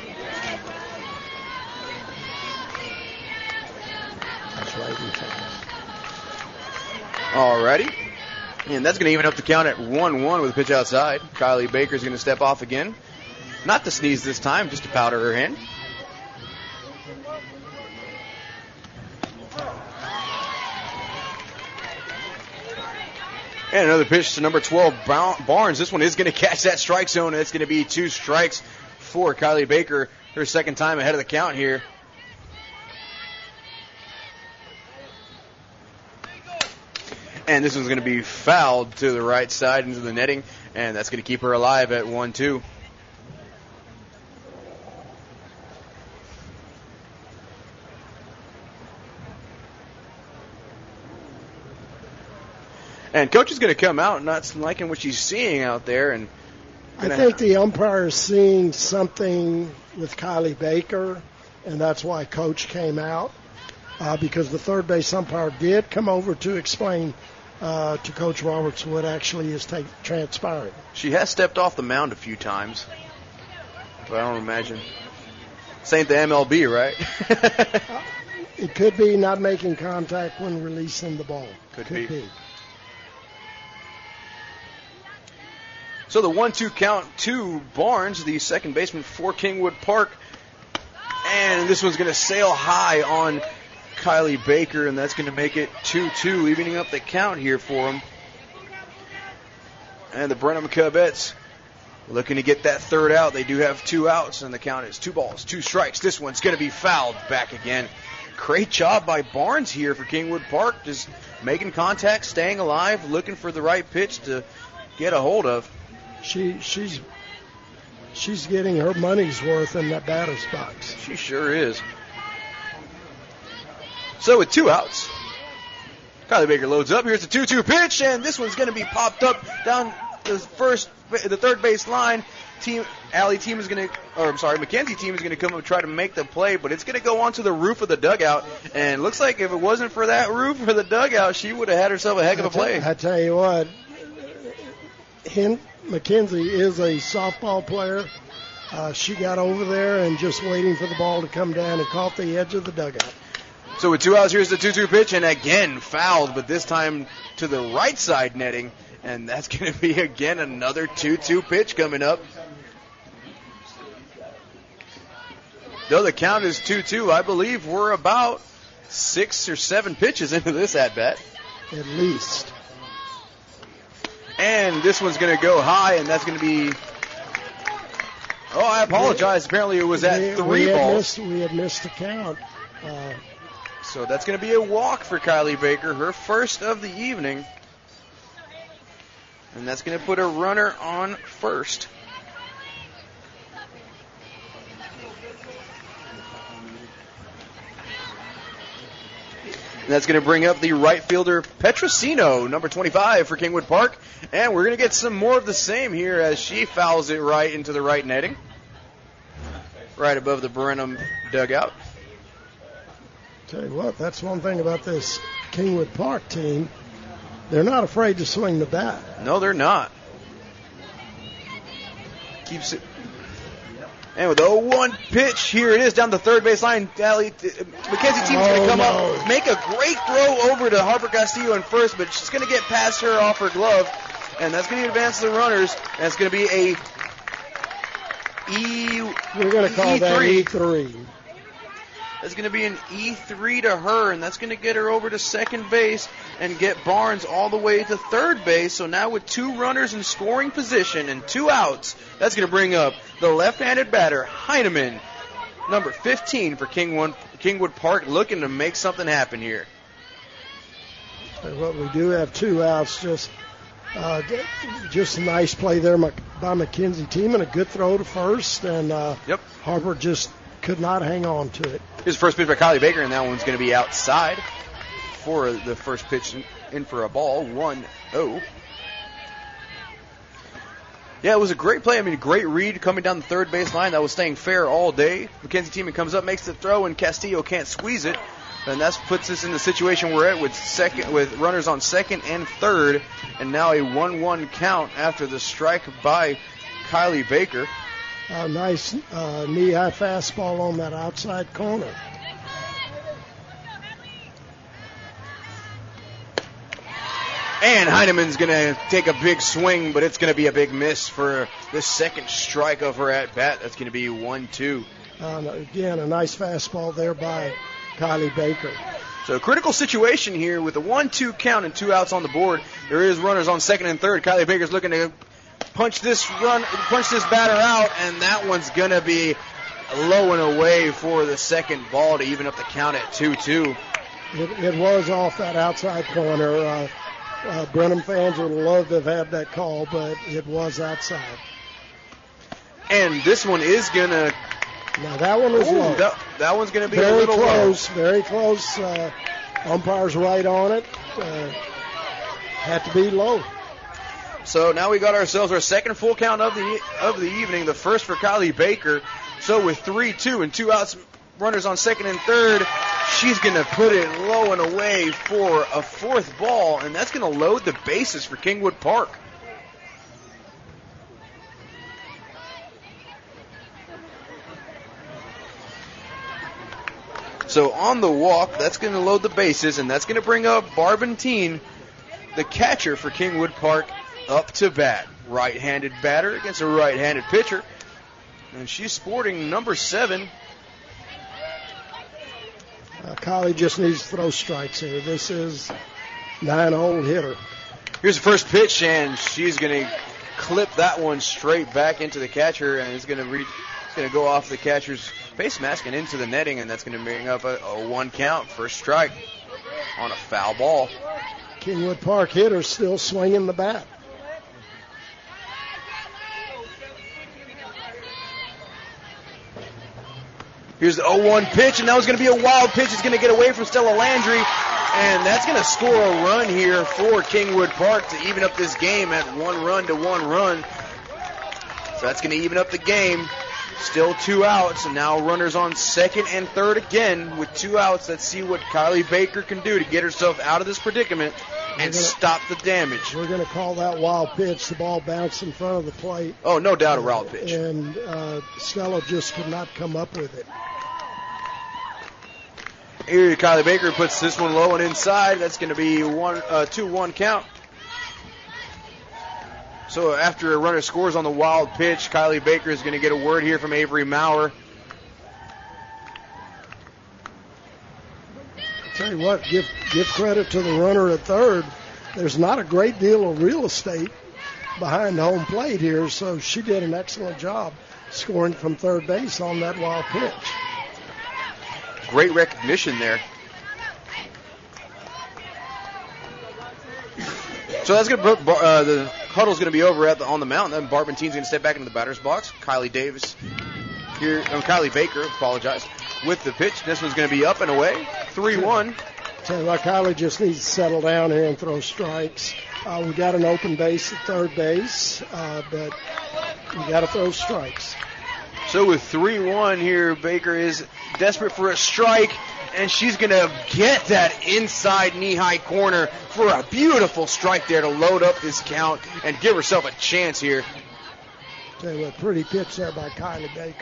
That's right in time. Alrighty. And that's going to even up the count at 1-1 with a pitch outside. Kylie Baker's going to step off again. Not to sneeze this time, just to powder her hand. And another pitch to number 12, Barnes. This one is going to catch that strike zone, and it's going to be 2 strikes for Kylie Baker. Her second time ahead of the count here. And this one's going to be fouled to the right side into the netting, and that's going to keep her alive at 1-2. And coach is going to come out not liking what she's seeing out there. And I think the umpire is seeing something with Kylie Baker, and that's why coach came out, because the third base umpire did come over to explain to Coach Roberts what actually is transpiring. She has stepped off the mound a few times, but I don't imagine. This ain't the MLB, right? It could be not making contact when releasing the ball. Could be. So the 1-2 count to Barnes, the second baseman for Kingwood Park. And this one's going to sail high on Kylie Baker, and that's going to make it 2-2, evening up the count here for them. And the Brenham Cubettes looking to get that third out. They do have 2 outs, and the count is 2 balls, 2 strikes. This one's going to be fouled back again. Great job by Barnes here for Kingwood Park, just making contact, staying alive, looking for the right pitch to get a hold of. She's getting her money's worth in that batter's box. She sure is. So with 2 outs, Kylie Baker loads up. Here's the 2-2 pitch, and this one's going to be popped up down the third base line. Mackenzie team is going to come and try to make the play, but it's going to go onto the roof of the dugout. And it looks like if it wasn't for that roof or the dugout, she would have had herself a heck of a play. I tell you what, Mackenzie is a softball player. She got over there and just waiting for the ball to come down and caught the edge of the dugout. So with 2 outs, here's the 2-2 pitch, and again fouled, but this time to the right side netting, and that's going to be again another 2-2 pitch coming up. Though the count is 2-2, I believe we're about 6 or 7 pitches into this at-bat. At least. And this one's going to go high, and that's going to be... Oh, I apologize. Apparently it was at 3 balls. We had missed the count. So that's going to be a walk for Kylie Baker, her first of the evening. And that's going to put a runner on first. And that's going to bring up the right fielder, Petrosino, number 25 for Kingwood Park. And we're going to get some more of the same here as she fouls it right into the right netting. right above the Brenham dugout. Tell you what, that's one thing about this Kingwood Park team. They're not afraid to swing the bat. No, they're not. Keeps it. And with the 0-1 pitch, here it is down the third base line. Mackenzie team's going to come up, make a great throw over to Harper Castillo in first, but she's going to get past her off her glove, and that's going to advance the runners. And it's going to be a We're going to call E3. that E3. That's going to be an E3 to her, and that's going to get her over to second base and get Barnes all the way to third base. So now with 2 runners in scoring position and 2 outs, that's going to bring up the left-handed batter, Heineman, number 15 for Kingwood Park, looking to make something happen here. Well, we do have 2 outs. Just a nice play there by Mackenzie team and a good throw to first, and Harper just could not hang on to it. Here's the first pitch by Kylie Baker, and that one's going to be outside for the first pitch in for a ball, 1-0. Yeah, it was a great play. I mean, a great read coming down the third base line. That was staying fair all day. Mackenzie Teeman comes up, makes the throw, and Castillo can't squeeze it. And that puts us in the situation we're at with runners on second and third, and now a 1-1 count after the strike by Kylie Baker. A nice knee-high fastball on that outside corner. And Heineman's going to take a big swing, but it's going to be a big miss for the second strike of her at-bat. That's going to be 1-2. Again, a nice fastball there by Kylie Baker. So a critical situation here with a 1-2 count and 2 outs on the board. There is runners on second and third. Kylie Baker's looking to punch this batter out, and that one's going to be low and away for the second ball to even up the count at 2-2. It was off that outside corner. Brenham fans would love to have had that call, but it was outside. And this one is going to... Now that one was low. That one's going to be very a little close, low. Very close. Umpire's right on it. Had to be low. So now we got ourselves our second full count of the evening, the first for Kylie Baker. So with 3-2 and 2 outs, runners on second and third, she's going to put it low and away for a fourth ball, and that's going to load the bases for Kingwood Park. So on the walk, that's going to load the bases, and that's going to bring up Barbentine, the catcher for Kingwood Park, up to bat. Right-handed batter against a right-handed pitcher. And she's sporting number 7. Kylie just needs to throw strikes here. This is 9-hole hitter. Here's the first pitch, and she's going to clip that one straight back into the catcher, and it's going to go off the catcher's face mask and into the netting, and that's going to bring up a 1 count, first strike on a foul ball. Kingwood Park hitter still swinging the bat. Here's the 0-1 pitch, and that was going to be a wild pitch. It's going to get away from Stella Landry, and that's going to score a run here for Kingwood Park to even up this game at 1 run to 1 run. So that's going to even up the game. Still 2 outs, and now runners on second and third again with 2 outs. Let's see what Kylie Baker can do to get herself out of this predicament and stop the damage. We're going to call that wild pitch. The ball bounced in front of the plate. Oh, no doubt a wild pitch. And Stella just could not come up with it. Here, Kylie Baker puts this one low and inside. That's going to be 2-1 count. So after a runner scores on the wild pitch, Kylie Baker is going to get a word here from Avery Maurer. I'll tell you what, give credit to the runner at third. There's not a great deal of real estate behind home plate here, so she did an excellent job scoring from third base on that wild pitch. Great recognition there. So that's going to put the huddle's going to be over on the mound. Then Barbentine's going to step back into the batter's box. Kylie Baker, with the pitch. This one's going to be up and away. 3-1. Tell you what, Kylie just needs to settle down here and throw strikes. We got an open base at third base, but we got to throw strikes. So with 3-1 here, Baker is desperate for a strike, and she's going to get that inside knee-high corner for a beautiful strike there to load up this count and give herself a chance here. Tell you what, pretty pitch there by Kylie Baker.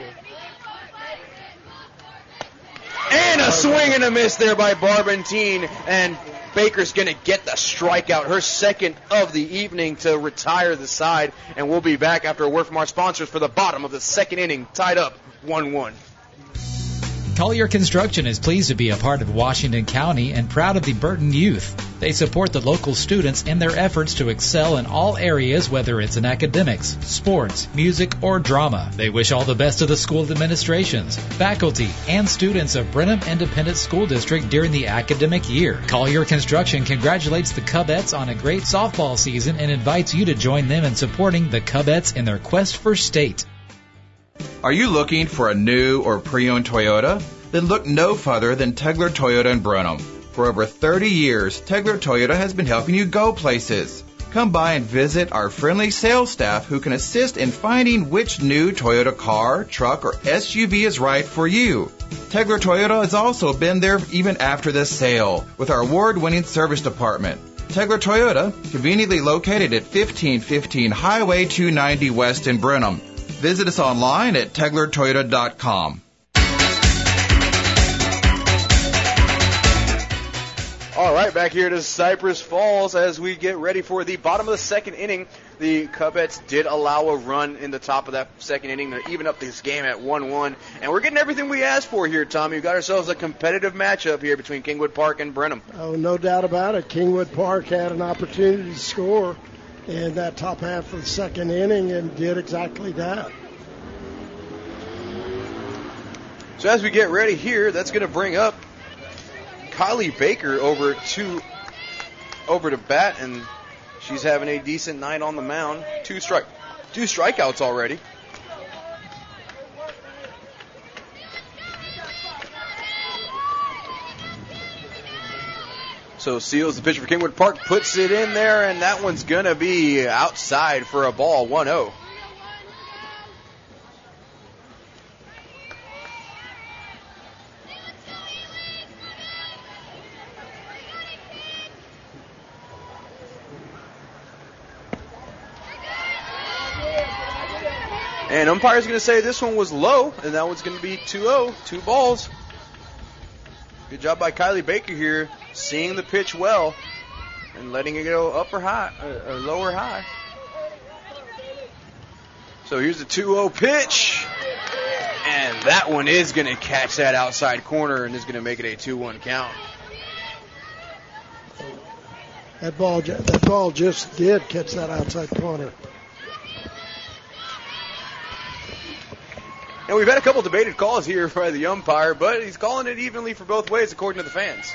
And a swing and a miss there by Barbentine, and Baker's going to get the strikeout, her second of the evening, to retire the side. And we'll be back after a word from our sponsors for the bottom of the second inning, tied up 1-1. Collier Construction is pleased to be a part of Washington County and proud of the Burton youth. They support the local students in their efforts to excel in all areas, whether it's in academics, sports, music, or drama. They wish all the best to the school administrations, faculty, and students of Brenham Independent School District during the academic year. Collier Construction congratulates the Cubettes on a great softball season and invites you to join them in supporting the Cubettes in their quest for state. Are you looking for a new or pre-owned Toyota? Then look no further than Tegler Toyota in Brenham. For over 30 years, Tegler Toyota has been helping you go places. Come by and visit our friendly sales staff who can assist in finding which new Toyota car, truck, or SUV is right for you. Tegler Toyota has also been there even after the sale with our award-winning service department. Tegler Toyota, conveniently located at 1515 Highway 290 West in Brenham. Visit us online at TeglerToyota.com. All right, back here to Cypress Falls as we get ready for the bottom of the second inning. The Cubettes did allow a run in the top of that second inning to even up this game at 1-1. And we're getting everything we asked for here, Tommy. We've got ourselves a competitive matchup here between Kingwood Park and Brenham. Oh, no doubt about it. Kingwood Park had an opportunity to score in that top half of the second inning and did exactly that. So as we get ready here, that's going to bring up Kylie Baker over to bat, and she's having a decent night on the mound. Two strikeouts already. So Seals, the pitcher for Kingwood Park, puts it in there, and that one's going to be outside for a ball, 1-0. And umpire's going to say this one was low, and that one's going to be 2-0, 2 balls. Good job by Kylie Baker here, seeing the pitch well and letting it go up or high, or low or high. So here's the 2-0 pitch, and that one is going to catch that outside corner and is going to make it a 2-1 count. That ball just did catch that outside corner. And we've had a couple debated calls here by the umpire, but he's calling it evenly for both ways according to the fans.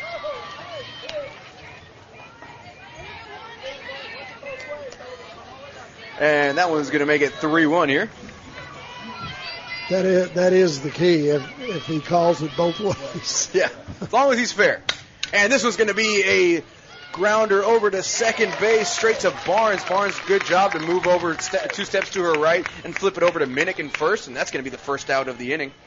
And that one's going to make it 3-1 here. That is the key, if he calls it both ways. Yeah, as long as he's fair. And this one's going to be a grounder over to second base, straight to Barnes. Barnes, good job to move over 2 steps to her right and flip it over to Minnick in first, and that's going to be the first out of the inning.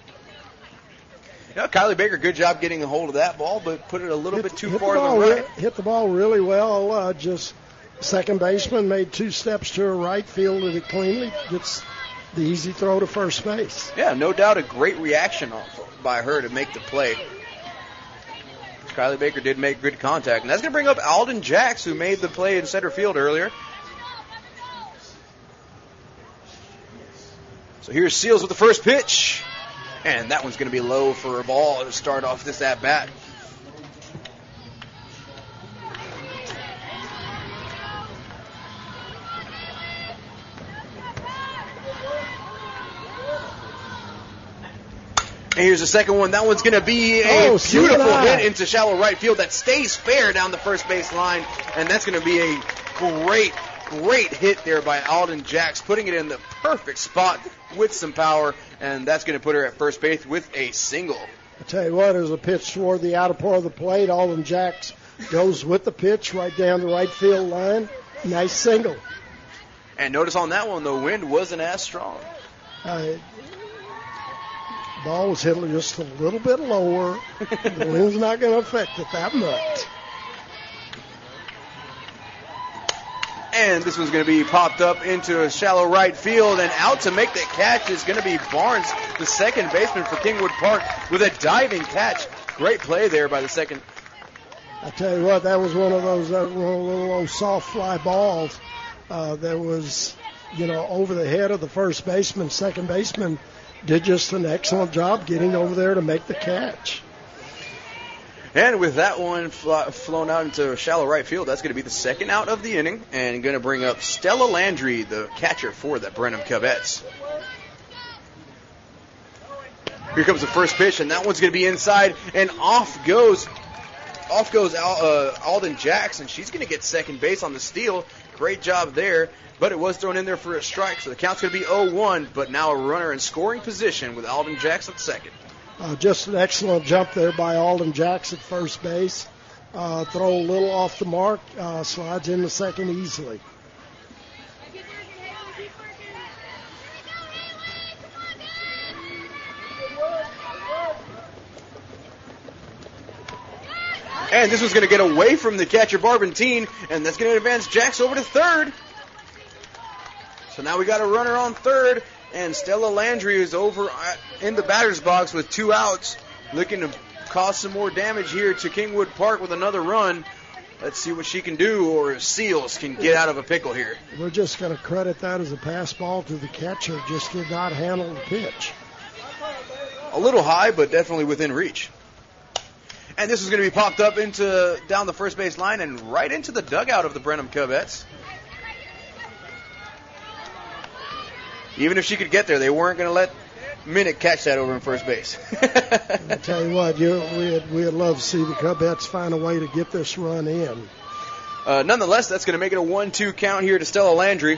Kylie Baker, good job getting a hold of that ball, but put it a little bit too far to the right. Hit the ball really well. Just second baseman made 2 steps to her right, fielded it cleanly, gets the easy throw to first base. Yeah, no doubt a great reaction by her to make the play. Kylie Baker did make good contact. And that's going to bring up Alden Jacks, who made the play in center field earlier. So here's Seals with the first pitch. And that one's going to be low for a ball to start off this at-bat. And here's the second one. That one's going to be a beautiful hit into shallow right field that stays fair down the first base line. And that's going to be a great hit there by Alden Jacks, putting it in the perfect spot with some power. And that's going to put her at first base with a single. I tell you what, it was a pitch toward the outer part of the plate. Alden Jacks goes with the pitch right down the right field line. Nice single. And notice on that one, the wind wasn't as strong. The ball was hit just a little bit lower. The wind's not going to affect it that much. And this one's going to be popped up into a shallow right field, and out to make the catch is going to be Barnes, the second baseman for Kingwood Park, with a diving catch. Great play there by the second. I tell you what, that was one of those little soft fly balls that was, over the head of the first baseman. Second baseman did just an excellent job getting over there to make the catch. And with that one flown out into shallow right field, that's going to be the second out of the inning, and going to bring up Stella Landry, the catcher for the Brenham Covettes. Here comes the first pitch, and that one's going to be inside, and off goes Alden Jackson. She's going to get second base on the steal. Great job there, but it was thrown in there for a strike, so the count's going to be 0-1, but now a runner in scoring position with Alden Jackson second. Just an excellent jump there by Alden Jackson at first base. Throw a little off the mark, slides into second easily. And this was going to get away from the catcher, Barbentine, and that's going to advance Jacks over to third. So now we got a runner on third, and Stella Landry is over in the batter's box with 2 outs, looking to cause some more damage here to Kingwood Park with another run. Let's see what she can do, or if Seals can get out of a pickle here. We're just going to credit that as a pass ball to the catcher. Just did not handle the pitch. A little high, but definitely within reach. And this is going to be popped up down the first base line and right into the dugout of the Brenham Covettes. Even if she could get there, they weren't going to let Minnick catch that over in first base. I tell you what, we'd love to see the Covettes find a way to get this run in. Nonetheless, that's going to make it a 1-2 count here to Stella Landry.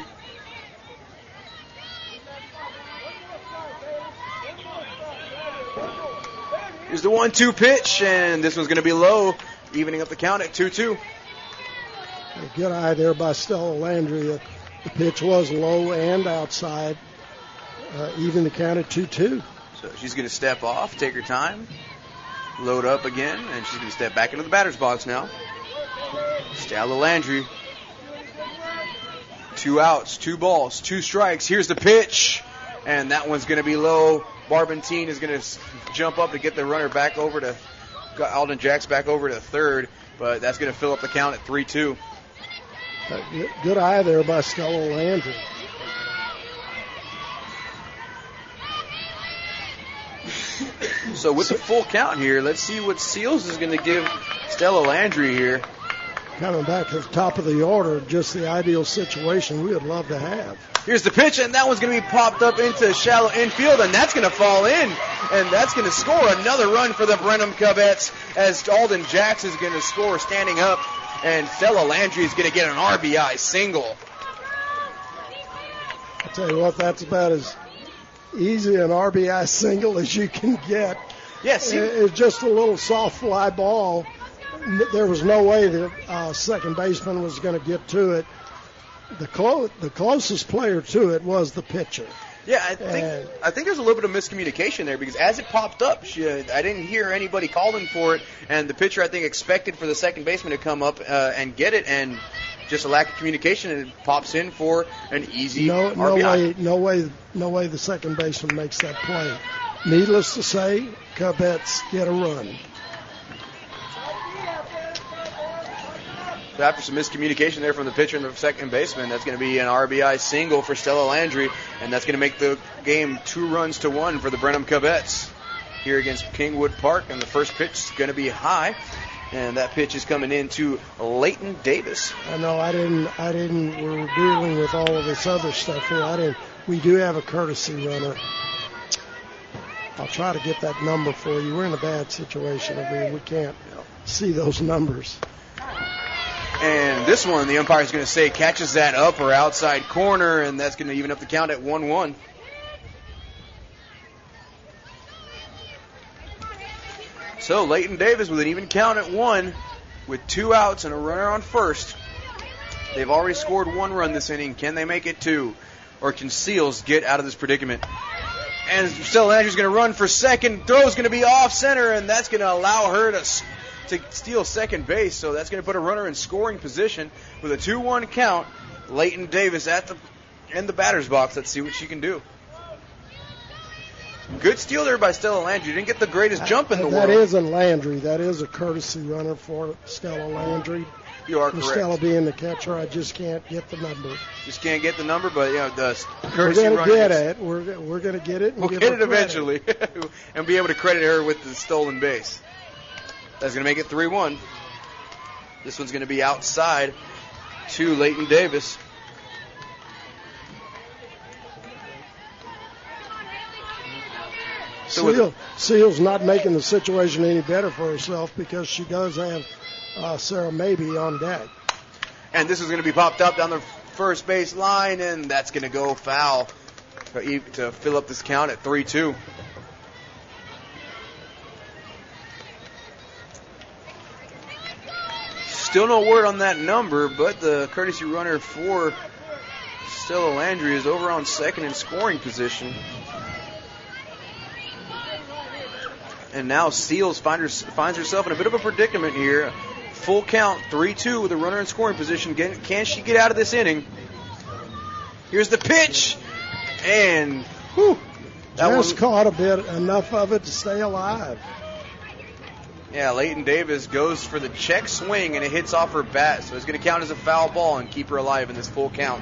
Here's the 1-2 pitch, and this one's going to be low, evening up the count at 2-2. A good eye there by Stella Landry. The pitch was low and outside, even the count at 2-2. So she's going to step off, take her time, load up again, and she's going to step back into the batter's box now. Stella Landry. 2 outs, 2 balls, 2 strikes. Here's the pitch, and that one's going to be low. Barbentine is going to jump up to get the runner back over to Alden Jacks back over to third, but that's going to fill up the count at 3-2. Good eye there by Stella Landry. So with the full count here, let's see what Seals is going to give Stella Landry here. Coming back to the top of the order, just the ideal situation we would love to have. Here's the pitch, and that one's going to be popped up into shallow infield, and that's going to fall in, and that's going to score another run for the Brenham Covettes as Alden Jacks is going to score standing up, and Stella Landry is going to get an RBI single. I tell you what, that's about as easy an RBI single as you can get. Yes, it's just a little soft fly ball. There was no way the second baseman was going to get to it. The closest player to it was the pitcher. Yeah, I think there's a little bit of miscommunication there because as it popped up, I didn't hear anybody calling for it, and the pitcher I think expected for the second baseman to come up and get it, and just a lack of communication, and it pops in for an easy RBI. No way the second baseman makes that play. Needless to say, Covettes get a run. So after some miscommunication there from the pitcher and the second baseman, that's going to be an RBI single for Stella Landry, and that's going to make the game 2-1 for the Brenham Covettes here against Kingwood Park. And the first pitch is going to be high, and that pitch is coming in to Leighton Davis. I know I didn't. We're dealing with all of this other stuff here. We do have a courtesy runner. I'll try to get that number for you. We're in a bad situation. We can't see those numbers. And this one, the umpire is going to say catches that upper outside corner, and that's going to even up the count at 1-1. So Leighton Davis with an even count at 1 with 2 outs and a runner on first. They've already scored 1 run this inning. Can they make it 2? Or can Seals get out of this predicament? And Stella Landry's going to run for second. Throw's going to be off center, and that's going to allow her to steal second base. So that's going to put a runner in scoring position with a 2-1 count. Leighton Davis in the batter's box. Let's see what she can do. Good steal there by Stella Landry. Didn't get the greatest jump in the world. That isn't Landry. That is a courtesy runner for Stella Landry. You are correct. Stella being the catcher, I just can't get the number. Just can't get the number, but the We're courtesy going runner. to get it. We're going to get it. We'll get it eventually, and be able to credit her with the stolen base. That's going to make it 3-1. This one's going to be outside to Leighton Davis. Seals not making the situation any better for herself because she does have Sarah Mabey on deck. And this is going to be popped up down the first base line, and that's going to go foul to fill up this count at 3-2. Still no word on that number, but the courtesy runner for Stella Landry is over on second in scoring position. And now Seals finds herself in a bit of a predicament here. Full count, 3-2 with a runner in scoring position. Can she get out of this inning? Here's the pitch. And, just caught enough of it to stay alive. Yeah, Leighton Davis goes for the check swing, and it hits off her bat. So it's going to count as a foul ball and keep her alive in this full count.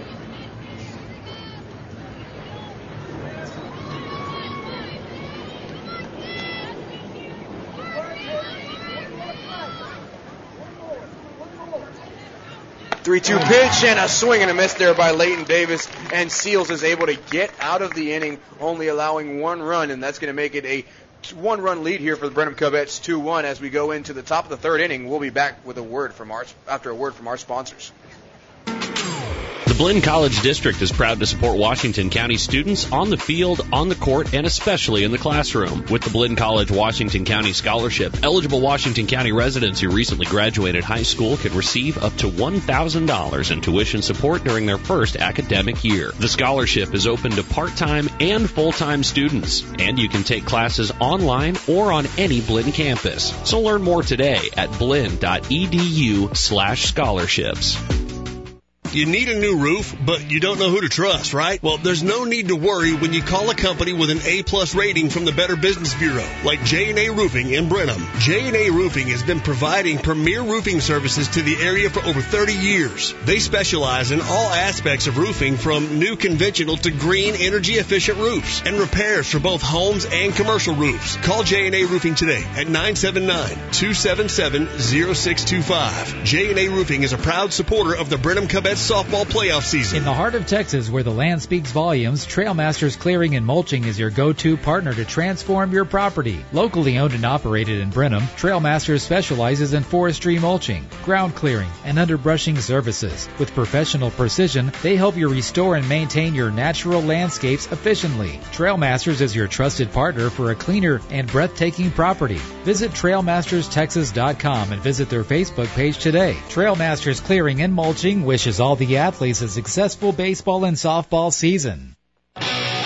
Three-two pitch and a swing and a miss there by Leighton Davis, and Seals is able to get out of the inning, only allowing one run, and that's going to make it a one-run lead here for the Brenham Cubettes, 2-1. As we go into the top of the third inning, we'll be back with after a word from our sponsors. The Blinn College District is proud to support Washington County students on the field, on the court, and especially in the classroom. With the Blinn College Washington County Scholarship, eligible Washington County residents who recently graduated high school can receive up to $1,000 in tuition support during their first academic year. The scholarship is open to part-time and full-time students, and you can take classes online or on any Blinn campus. So learn more today at blinn.edu/scholarships. You need a new roof, but you don't know who to trust, right? Well, there's no need to worry when you call a company with an A-plus rating from the Better Business Bureau, like J&A Roofing in Brenham. J&A Roofing has been providing premier roofing services to the area for over 30 years. They specialize in all aspects of roofing, from new conventional to green energy-efficient roofs, and repairs for both homes and commercial roofs. Call J&A Roofing today at 979-277-0625. J&A Roofing is a proud supporter of the Brenham Cubettes softball playoff season. In the heart of Texas, where the land speaks volumes, Trailmasters Clearing and Mulching is your go-to partner to transform your property. Locally owned and operated in Brenham, Trailmasters specializes in forestry mulching, ground clearing, and underbrushing services. With professional precision, they help you restore and maintain your natural landscapes efficiently. Trailmasters is your trusted partner for a cleaner and breathtaking property. Visit TrailmastersTexas.com and visit their Facebook page today. Trailmasters Clearing and Mulching wishes all the athletes a successful baseball and softball season. All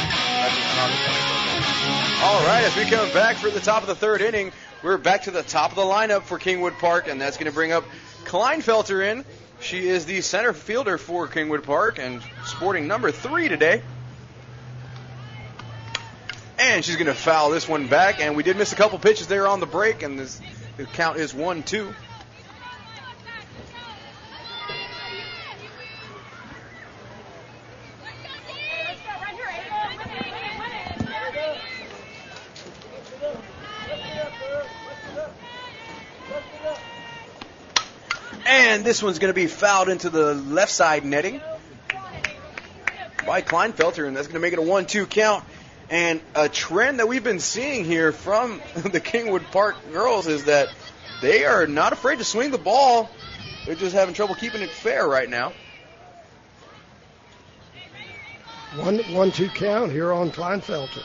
right, as we come back for the top of the third inning, we're back to the top of the lineup for Kingwood Park, and that's going to bring up Kleinfelter in. She is the center fielder for Kingwood Park and sporting number 3 today. And she's going to foul this one back, and we did miss a couple pitches there on the break, and the count is 1-2. And this one's going to be fouled into the left side netting by Kleinfelter, and that's going to make it a 1-2 count. And a trend that we've been seeing here from the Kingwood Park girls is that they are not afraid to swing the ball. They're just having trouble keeping it fair right now. 1-2 count here on Kleinfelter.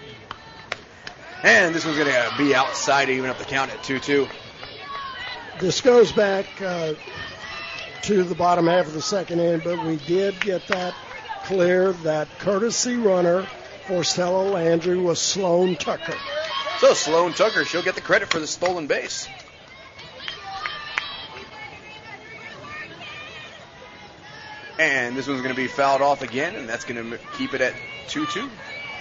And this one's going to be outside to even up the count at 2-2. This goes back to the bottom half of the second inning, but we did get that clear. That courtesy runner for Stella Landry was Sloan Tucker. So Sloan Tucker, she'll get the credit for the stolen base. And this one's going to be fouled off again, and that's going to keep it at 2-2.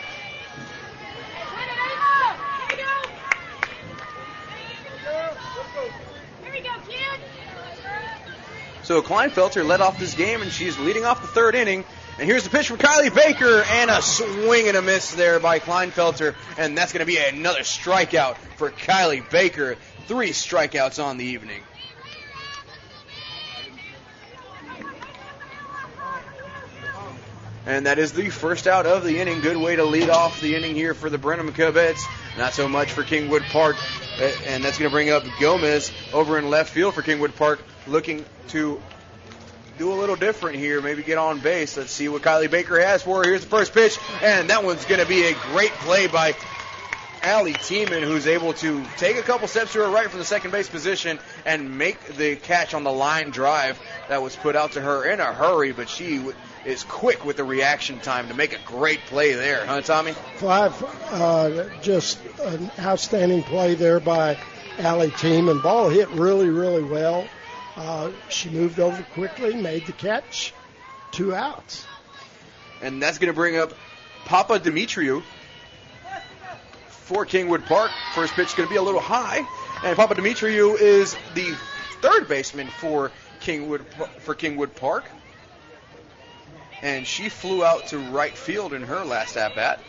So Kleinfelter led off this game, and she's leading off the third inning. And here's the pitch from Kylie Baker, and a swing and a miss there by Kleinfelter. And that's going to be another strikeout for Kylie Baker. 3 strikeouts on the evening. And that is the first out of the inning. Good way to lead off the inning here for the Brenham Cubettes. Not so much for Kingwood Park. And that's going to bring up Gomez over in left field for Kingwood Park, looking to do a little different here, maybe get on base. Let's see what Kylie Baker has for her. Here's the first pitch, and that one's going to be a great play by Allie Tiemann, who's able to take a couple steps to her right from the second base position and make the catch on the line drive that was put out to her in a hurry, but she is quick with the reaction time to make a great play there, huh, Tommy? Just an outstanding play there by Allie Tiemann. Ball hit really, really well. She moved over quickly, made the catch, 2 outs. And that's going to bring up Papa Dimitriou for Kingwood Park. First pitch is going to be a little high. And Papa Dimitriou is the third baseman for Kingwood Park. And she flew out to right field in her last at-bat.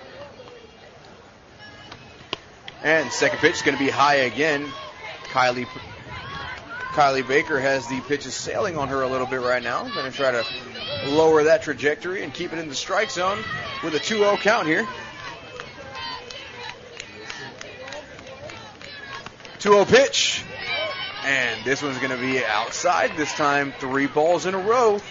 And second pitch is going to be high again. Kylie Baker has the pitches sailing on her a little bit right now. Going to try to lower that trajectory and keep it in the strike zone with a 2-0 count here. 2-0 pitch. And this one's going to be outside this time. 3 balls in a row.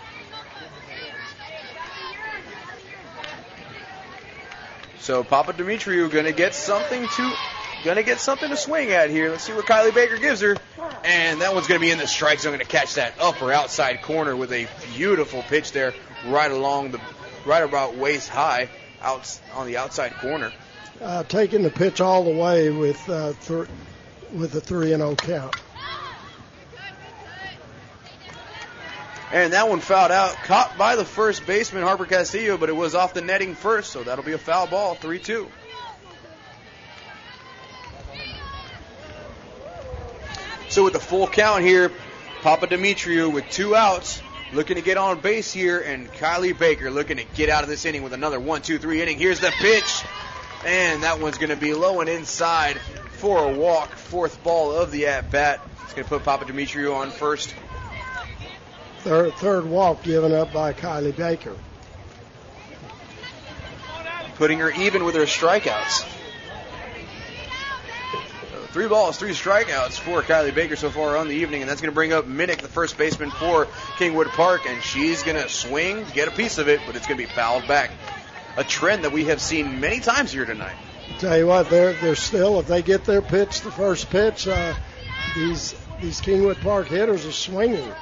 So Papa Dimitriou going to get something to swing at here. Let's see what Kylie Baker gives her. And that one's going to be in the strike zone. Going to catch that upper outside corner with a beautiful pitch there, right about waist high, out on the outside corner. Taking the pitch all the way with a 3-0 count. And that one fouled out, caught by the first baseman, Harper Castillo, but it was off the netting first, so that'll be a foul ball, 3-2. So with the full count here, Papa Dimitriou with 2 outs, looking to get on base here, and Kylie Baker looking to get out of this inning with another 1-2-3 inning. Here's the pitch, and that one's going to be low and inside for a walk, 4th ball of the at-bat. It's going to put Papa Dimitriou on first. Third walk given up by Kylie Baker. Putting her even with her strikeouts. 3 balls, 3 strikeouts for Kylie Baker so far on the evening, and that's going to bring up Minnick, the first baseman for Kingwood Park, and she's going to swing, get a piece of it, but it's going to be fouled back. A trend that we have seen many times here tonight. Tell you what, they're still, if they get their pitch, the first pitch, these Kingwood Park hitters are swinging.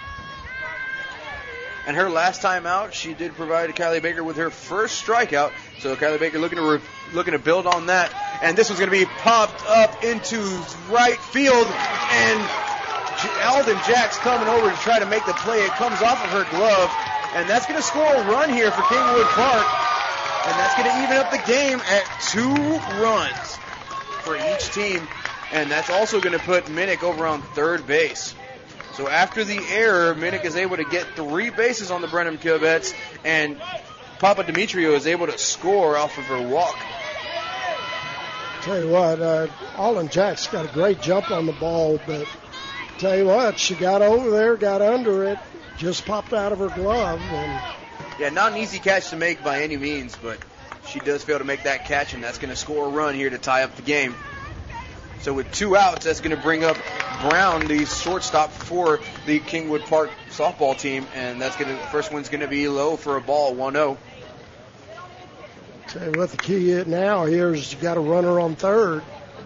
And her last time out, she did provide Kylie Baker with her first strikeout. So Kylie Baker looking to build on that. And this one's going to be popped up into right field. And Alden Jacks coming over to try to make the play. It comes off of her glove. And that's going to score a run here for Kingwood Park. And that's going to even up the game at 2 runs for each team. And that's also going to put Minnick over on third base. So after the error, Minnick is able to get 3 bases on the Brenham Cubettes, and Papa Dimitriou is able to score off of her walk. Tell you what, Alden Jacks got a great jump on the ball, but tell you what, she got over there, got under it, just popped out of her glove. And yeah, not an easy catch to make by any means, but she does fail to make that catch, and that's going to score a run here to tie up the game. So with 2 outs, that's going to bring up Brown, the shortstop for the Kingwood Park softball team, and the first one's going to be low for a ball, 1-0. Tell you what, the key now here is you got a runner on third.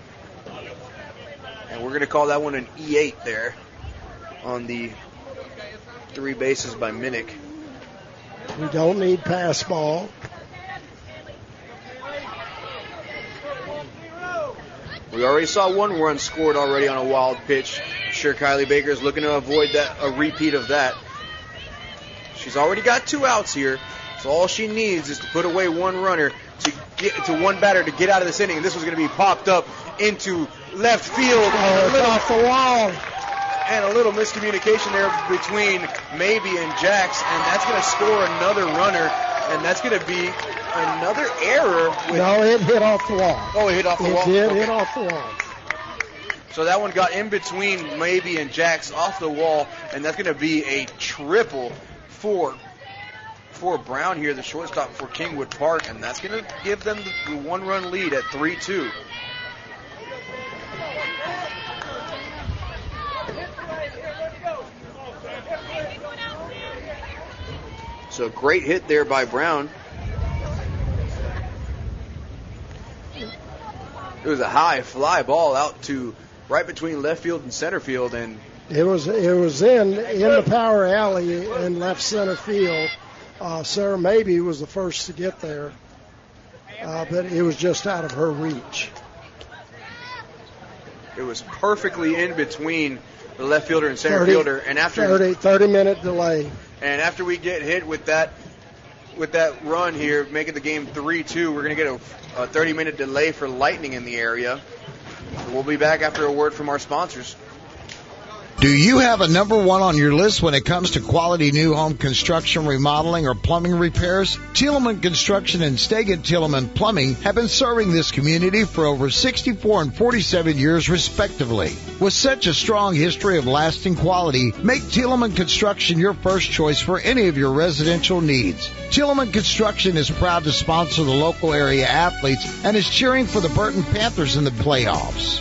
And we're going to call that one an E8 there on the 3 bases by Minnick. We don't need pass ball. We already saw one run scored already on a wild pitch. I'm sure Kylie Baker is looking to avoid a repeat of that. She's already got 2 outs here, so all she needs is to put away one runner to get to one batter to get out of this inning. And this was going to be popped up into left field. Off the wall. And a little miscommunication there between Maybe and Jax, and that's going to score another runner, and that's going to be another error. No, it hit off the wall. Oh, it hit off the wall? It did hit off the wall. So that one got in between Maybe and Jax off the wall, and that's going to be a triple for Brown here, the shortstop for Kingwood Park, and that's going to give them the 1-run lead at 3-2. So great hit there by Brown. It was a high fly ball out to right between left field and center field, and it was in the power alley in left center field. Sarah Maybe was the first to get there, but it was just out of her reach. It was perfectly in between the left fielder and center fielder, and after 30-minute delay. And after we get hit with that run here, making the game 3-2, we're going to get a 30-minute delay for lightning in the area. We'll be back after a word from our sponsors. Do you have a number one on your list when it comes to quality new home construction, remodeling, or plumbing repairs? Tilleman Construction and Stegan Tilleman Plumbing have been serving this community for over 64 and 47 years respectively. With such a strong history of lasting quality, make Tilleman Construction your first choice for any of your residential needs. Tilleman Construction is proud to sponsor the local area athletes and is cheering for the Burton Panthers in the playoffs.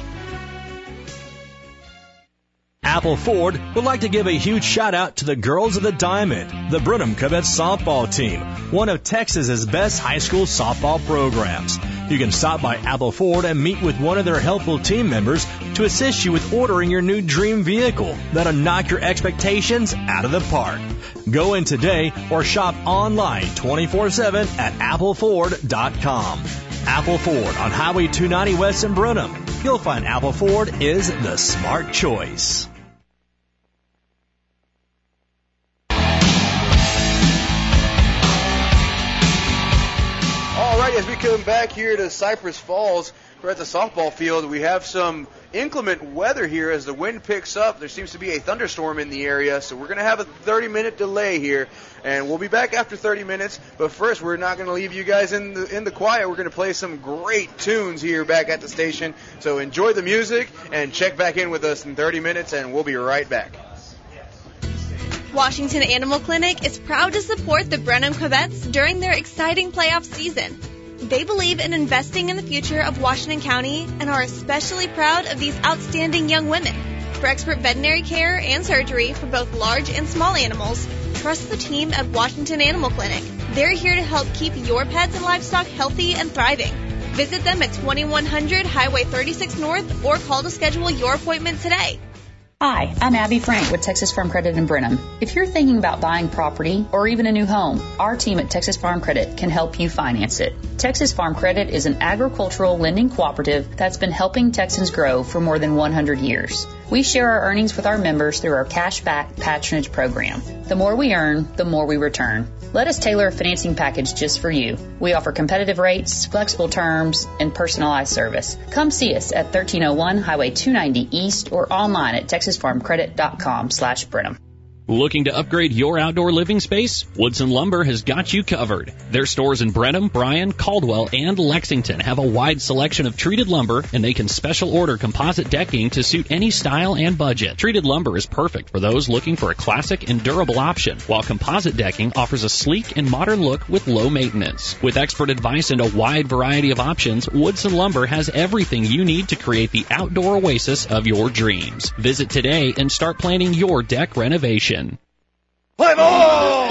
Apple Ford would like to give a huge shout out to the Girls of the Diamond, the Brenham Cadets softball team, one of Texas's best high school softball programs. You can stop by Apple Ford and meet with one of their helpful team members to assist you with ordering your new dream vehicle that'll knock your expectations out of the park. Go in today or shop online 24/7 at appleford.com. Apple Ford on Highway 290 West in Brenham. You'll find Apple Ford is the smart choice. All right, as we come back here to Cypress Falls, we're at the softball field. We have some inclement weather here as the wind picks up. There seems to be a thunderstorm in the area, so we're going to have a 30-minute delay here, and we'll be back after 30 minutes. But first, we're not going to leave you guys in the quiet. We're going to play some great tunes here back at the station. So enjoy the music and check back in with us in 30 minutes, and we'll be right back. Washington Animal Clinic is proud to support the Brenham Cadets during their exciting playoff season. They believe in investing in the future of Washington County and are especially proud of these outstanding young women. For expert veterinary care and surgery for both large and small animals, trust the team at Washington Animal Clinic. They're here to help keep your pets and livestock healthy and thriving. Visit them at 2100 Highway 36 North or call to schedule your appointment today. Hi, I'm Abby Frank with Texas Farm Credit in Brenham. If you're thinking about buying property or even a new home, our team at Texas Farm Credit can help you finance it. Texas Farm Credit is an agricultural lending cooperative that's been helping Texans grow for more than 100 years. We share our earnings with our members through our cashback patronage program. The more we earn, the more we return. Let us tailor a financing package just for you. We offer competitive rates, flexible terms, and personalized service. Come see us at 1301 Highway 290 East or online at texasfarmcredit.com/Brenham. Looking to upgrade your outdoor living space? Woodson Lumber has got you covered. Their stores in Brenham, Bryan, Caldwell, and Lexington have a wide selection of treated lumber, and they can special order composite decking to suit any style and budget. Treated lumber is perfect for those looking for a classic and durable option, while composite decking offers a sleek and modern look with low maintenance. With expert advice and a wide variety of options, Woodson Lumber has everything you need to create the outdoor oasis of your dreams. Visit today and start planning your deck renovation. Play ball!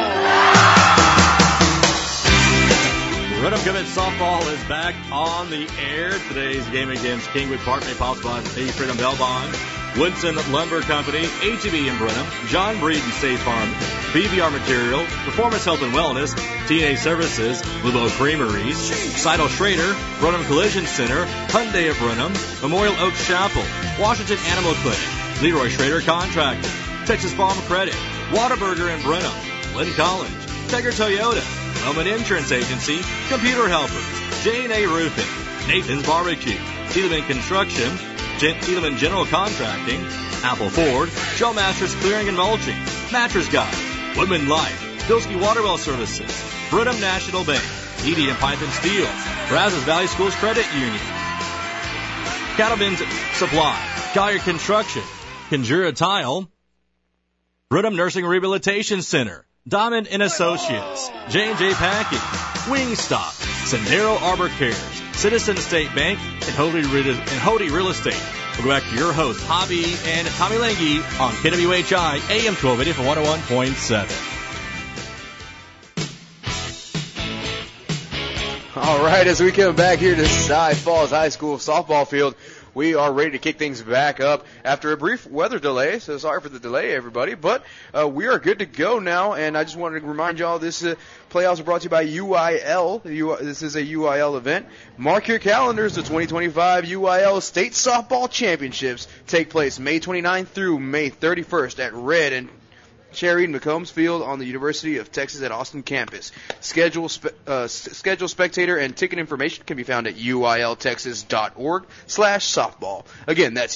Brenham Cadets softball is back on the air. Today's game against Kingwood Park made possible by the Freedom Bell Bond. Woodson Lumber Company, H-E-B in Brenham, John Breeden State Farm, BVR Material, Performance Health and Wellness, TNA Services, Lubo Creameries, Seidel Schrader, Brenham Collision Center, Hyundai of Brenham, Memorial Oaks Chapel, Washington Animal Clinic, Leroy Schrader Contractor, Texas Farm Credit, Whataburger in Brenham, Lynn College, Teger Toyota, Wellman Insurance Agency, Computer Helpers, J&A Roofing, Nathan's Barbecue, Tiedemann Construction, Tiedemann General Contracting, Apple Ford, Shell Masters Clearing and Mulching, Mattress Guy, Woodman Life, Bilski Waterwell Services, Brenham National Bank, ED and Pipe and Steel, Brazos Valley Schools Credit Union, Cattlemen's Supply, Collier Construction, Conjura Tile, Brenham Nursing Rehabilitation Center, Diamond and Associates, J&J Packing, Wingstop, Sendero Arbor Cares, Citizen State Bank, and Hody Real Estate. We'll go back to your host, Hobby and Tommy Lange on KWHI AM 1280 for 101.7. All right, as we come back here to Cy Falls High School softball field, we are ready to kick things back up after a brief weather delay, so sorry for the delay, everybody. But we are good to go now, and I just wanted to remind y'all this playoffs are brought to you by UIL. This is a UIL event. Mark your calendars. The 2025 UIL State Softball Championships take place May 29th through May 31st at Red and Cherry McCombs Field on the University of Texas at Austin campus. Schedule, spectator, and ticket information can be found at uiltexas.org/softball. Again, that's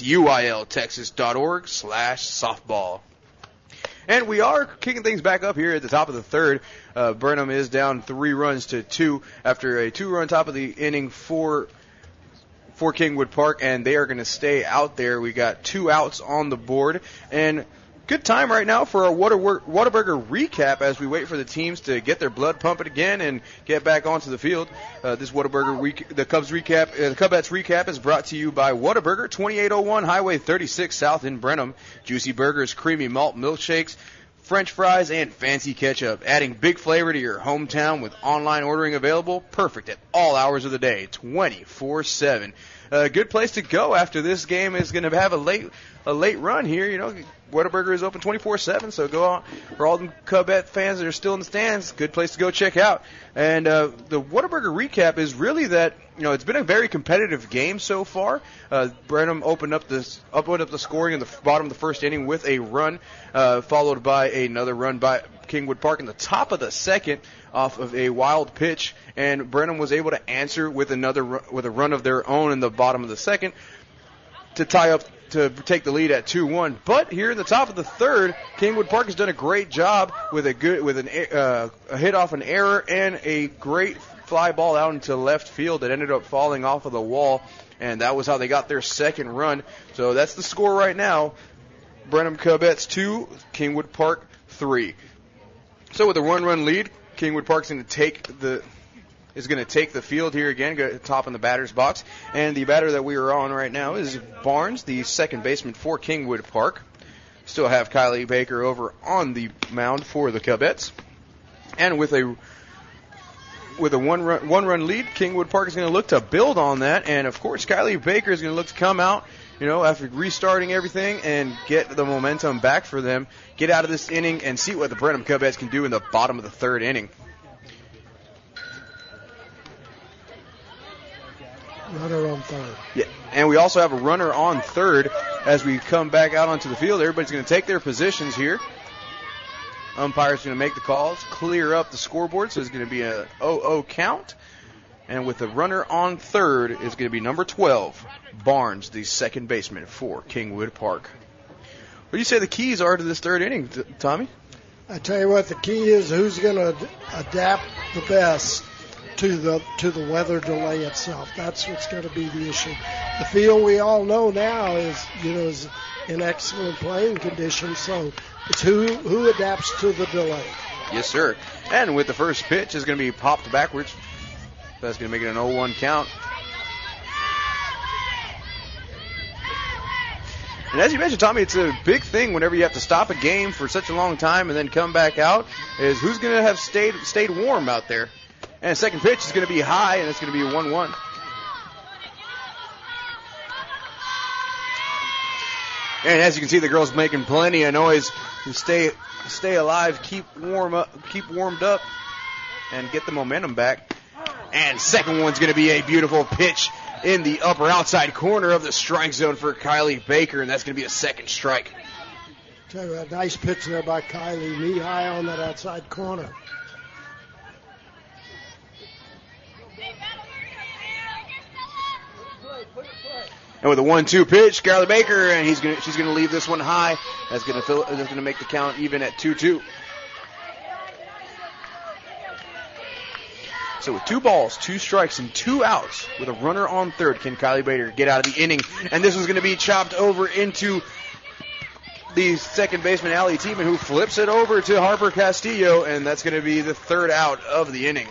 uiltexas.org/softball. And we are kicking things back up here at the top of the third. Brenham is down 3-2 after a 2-run top of the inning for Kingwood Park, and they are going to stay out there. We got 2 outs on the board, and good time right now for a Whataburger recap as we wait for the teams to get their blood pumping again and get back onto the field. This Whataburger the Cubs recap, the Cubettes recap is brought to you by Whataburger, 2801 Highway 36 South in Brenham. Juicy burgers, creamy malt milkshakes, French fries, and fancy ketchup. Adding big flavor to your hometown with online ordering available. Perfect at all hours of the day, 24/7. A good place to go after this game is going to have a late run here. You know, Whataburger is open 24/7, so go out for all the Cubette fans that are still in the stands. Good place to go check out. And the Whataburger recap is really that, you know, it's been a very competitive game so far. Brenham opened up the scoring in the bottom of the first inning with a run, followed by another run by Kingwood Park in the top of the second off of a wild pitch, and Brenham was able to answer with a run of their own in the bottom of the second to tie up to take the lead at 2-1. But here in the top of the third, Kingwood Park has done a great job with a hit off an error and a great fly ball out into left field that ended up falling off of the wall, and that was how they got their second run. So that's the score right now. Brenham Cubettes 2, Kingwood Park 3. So with a 1-run lead, Kingwood Park is going to take the field here again, go top in the batter's box. And the batter that we are on right now is Barnes, the second baseman for Kingwood Park. Still have Kylie Baker over on the mound for the Cubettes. And with a one-run lead, Kingwood Park is going to look to build on that. And, of course, Kylie Baker is going to look to come out, you know, after restarting everything and get the momentum back for them, get out of this inning, and see what the Brenham Cubettes can do in the bottom of the third inning. Runner on third. Yeah, and we also have a runner on third as we come back out onto the field. Everybody's going to take their positions here. Umpire's going to make the calls, clear up the scoreboard, so it's going to be a 0-0 count. And with the runner on third is going to be number 12, Barnes, the second baseman for Kingwood Park. What do you say the keys are to this third inning, Tommy? I tell you what, the key is who's going to adapt the best to the weather delay itself. That's what's going to be the issue. The field we all know now is in excellent playing conditions, so it's who adapts to the delay. Yes, sir. And with the first pitch is going to be popped backwards. That's going to make it an 0-1 count. And as you mentioned, Tommy, it's a big thing whenever you have to stop a game for such a long time and then come back out, is who's going to have stayed warm out there. And the second pitch is going to be high, and it's going to be a 1-1. And as you can see, the girls making plenty of noise. Stay alive, keep warmed up, and get the momentum back. And second one's going to be a beautiful pitch in the upper outside corner of the strike zone for Kylie Baker, and that's going to be a second strike. Tell you, a nice pitch there by Kylie, knee high on that outside corner. And with a 1-2 pitch, Kylie Baker, and she's going to leave this one high. That's going to make the count even at 2-2. So with 2 balls, 2 strikes, and 2 outs, with a runner on third, can Kylie Baker get out of the inning? And this one's going to be chopped over into the second baseman, Allie Tiemann, who flips it over to Harper Castillo, and that's going to be the third out of the inning.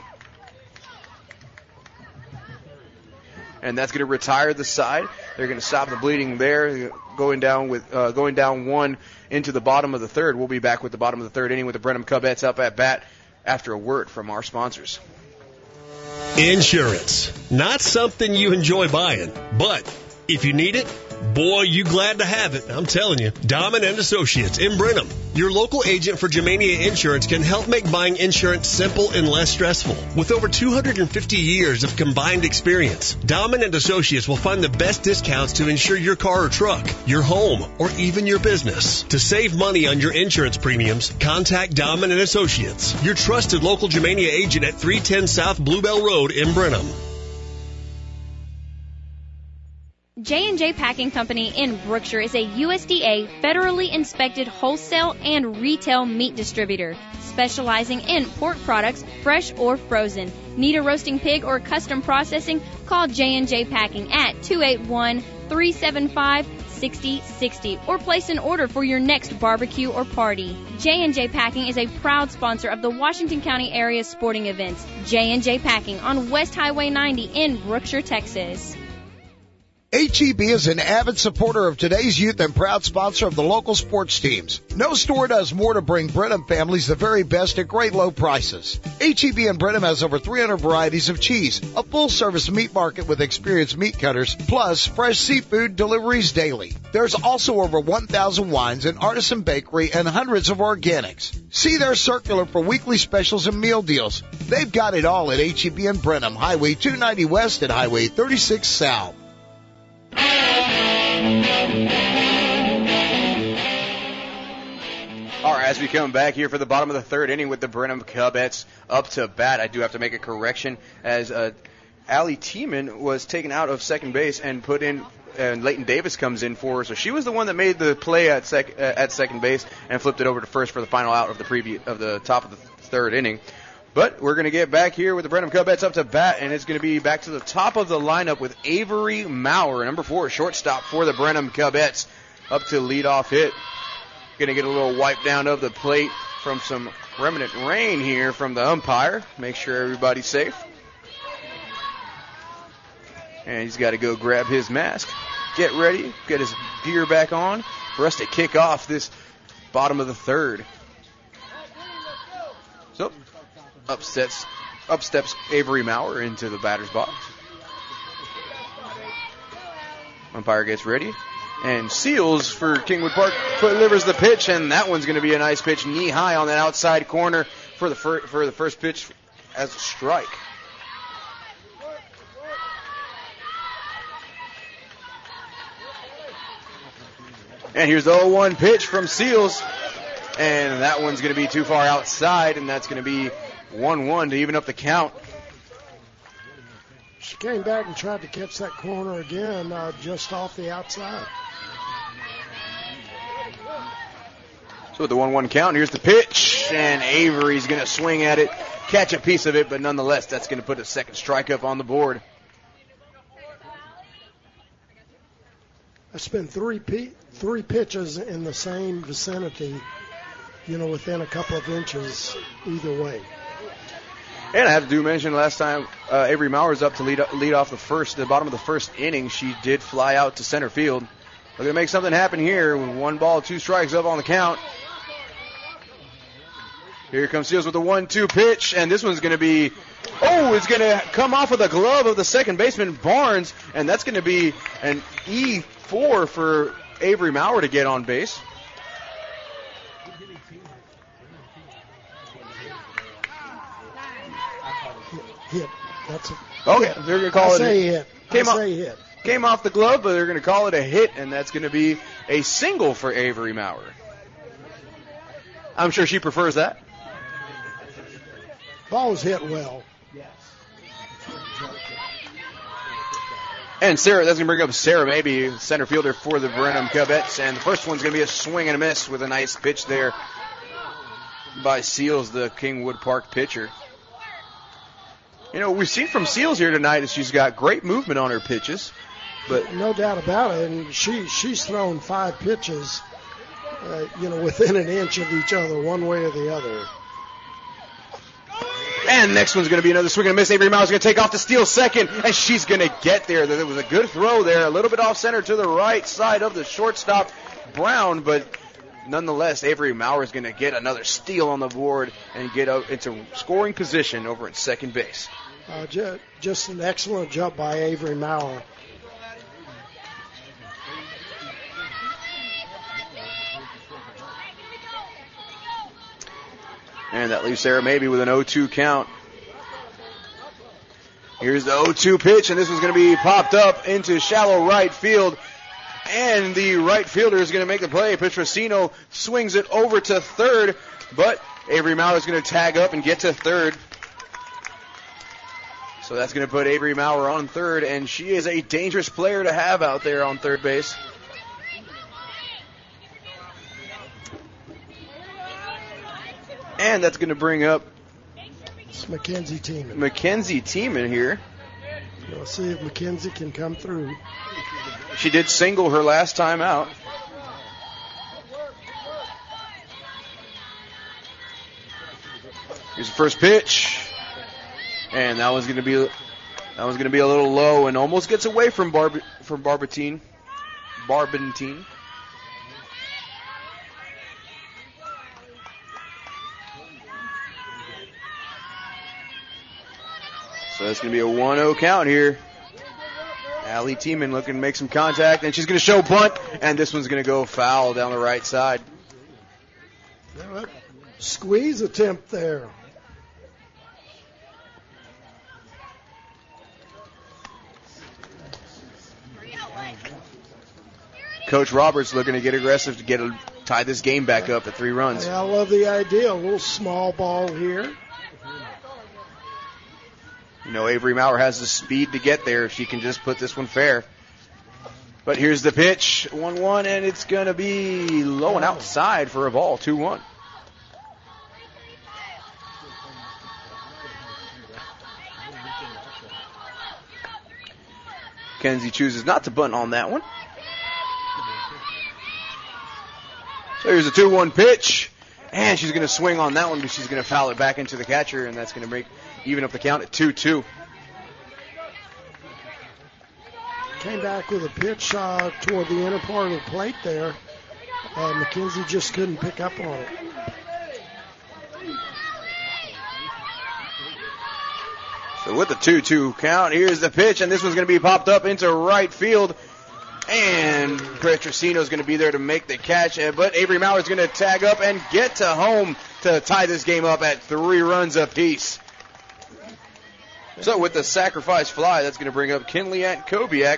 And that's going to retire the side. They're going to stop the bleeding there, going down 1 into the bottom of the third. We'll be back with the bottom of the third inning with the Brenham Cubettes up at bat after a word from our sponsors. Insurance. Not something you enjoy buying, but if you need it, boy, you glad to have it. I'm telling you. Dahman and Associates in Brenham. Your local agent for Germania Insurance can help make buying insurance simple and less stressful. With over 250 years of combined experience, Dahman and Associates will find the best discounts to insure your car or truck, your home, or even your business. To save money on your insurance premiums, contact Dahman and Associates, your trusted local Germania agent at 310 South Bluebell Road in Brenham. J&J Packing Company in Brookshire is a USDA federally inspected wholesale and retail meat distributor, specializing in pork products, fresh or frozen. Need a roasting pig or custom processing? Call J&J Packing at 281-375-6060 or place an order for your next barbecue or party. J&J Packing is a proud sponsor of the Washington County area sporting events. J&J Packing on West Highway 90 in Brookshire, Texas. HEB is an avid supporter of today's youth and proud sponsor of the local sports teams. No store does more to bring Brenham families the very best at great low prices. HEB in Brenham has over 300 varieties of cheese, a full-service meat market with experienced meat cutters, plus fresh seafood deliveries daily. There's also over 1,000 wines, an artisan bakery, and hundreds of organics. See their circular for weekly specials and meal deals. They've got it all at HEB in Brenham, Highway 290 West and Highway 36 South. All right, as we come back here for the bottom of the third inning with the Brenham Cubettes up to bat, I do have to make a correction as Allie Tiemann was taken out of second base and put in, and Leighton Davis comes in for her. So she was the one that made the play at second base and flipped it over to first for the final out of the top of the third inning. But we're going to get back here with the Brenham Cubettes up to bat, and it's going to be back to the top of the lineup with Avery Maurer, number 4, shortstop for the Brenham Cubettes, up to leadoff hit. Going to get a little wipe down of the plate from some remnant rain here from the umpire. Make sure everybody's safe. And he's got to go grab his mask, get ready, get his gear back on for us to kick off this bottom of the third. So, up steps Avery Maurer into the batter's box. Umpire gets ready. And Seals for Kingwood Park delivers the pitch, and that one's going to be a nice pitch, knee high on that outside corner for the first pitch as a strike. And here's the 0-1 pitch from Seals, and that one's going to be too far outside, and that's going to be 1-1 to even up the count. She came back and tried to catch that corner again, just off the outside. So with the 1-1 count, here's the pitch, and Avery's going to swing at it, catch a piece of it, but nonetheless, that's going to put a second strike up on the board. It's been three pitches in the same vicinity, within a couple of inches either way. And I have to mention last time Avery Mauer's up to lead off the bottom of the first inning. She did fly out to center field. We're going to make something happen here with 1 ball, 2 strikes up on the count. Here comes Seals with the 1-2 pitch, and this one's going to be, it's going to come off of the glove of the second baseman, Barnes, and that's going to be an E4 for Avery Maurer to get on base. Hit. That's a Okay, hit. they're going to call it a hit. Hit. Came off the glove, but they're going to call it a hit, and that's going to be a single for Avery Maurer. I'm sure she prefers that. Ball was hit well. And Sarah, that's going to bring up Sarah Maybe, center fielder for the Brenham Covettes. And the first one's going to be a swing and a miss with a nice pitch there by Seals, the Kingwood Park pitcher. You know, we've seen from Seals here tonight is she's got great movement on her pitches. But no doubt about it. And she's thrown 5 pitches, within an inch of each other, one way or the other. And next one's going to be another swing and a miss. Avery Maurer's going to take off to steal second, and she's going to get there. There was a good throw there, a little bit off center to the right side of the shortstop, Brown, but nonetheless, Avery Maurer is going to get another steal on the board and get up into scoring position over at second base. Just an excellent jump by Avery Maurer. And that leaves Sarah Maybe with an 0-2 count. Here's the 0-2 pitch, and this one's going to be popped up into shallow right field. And the right fielder is going to make the play. Petrosino swings it over to third, but Avery Maurer is going to tag up and get to third. So that's going to put Avery Maurer on third, and she is a dangerous player to have out there on third base. And that's going to bring up it's Mackenzie Tiemann. Mackenzie Tiemann here. We'll see if Mackenzie can come through. She did single her last time out. Here's the first pitch. And that was going to be a little low and almost gets away from Barbentine. So it's going to be a 1-0 count here. Allie Tiemann looking to make some contact, and she's going to show bunt, and this one's going to go foul down the right side. Squeeze attempt there. Coach Roberts looking to get aggressive to tie this game back up at 3 runs. Yeah, I love the idea. A little small ball here. You know, Avery Maurer has the speed to get there if she can just put this one fair. But here's the pitch, 1-1, and it's going to be low and outside for a ball, 2-1. Kenzie chooses not to bunt on that one. So here's a 2-1 pitch, and she's going to swing on that one, but she's going to foul it back into the catcher, and that's going to even up the count at 2-2. Came back with a pitch toward the inner part of the plate there. Mackenzie just couldn't pick up on it. So with the 2-2 count, here's the pitch, and this one's going to be popped up into right field. And Petrosino is going to be there to make the catch, but Avery Maurer is going to tag up and get to home to tie this game up at 3 runs apiece. So with the sacrifice fly, that's going to bring up Kinley at Kobiak.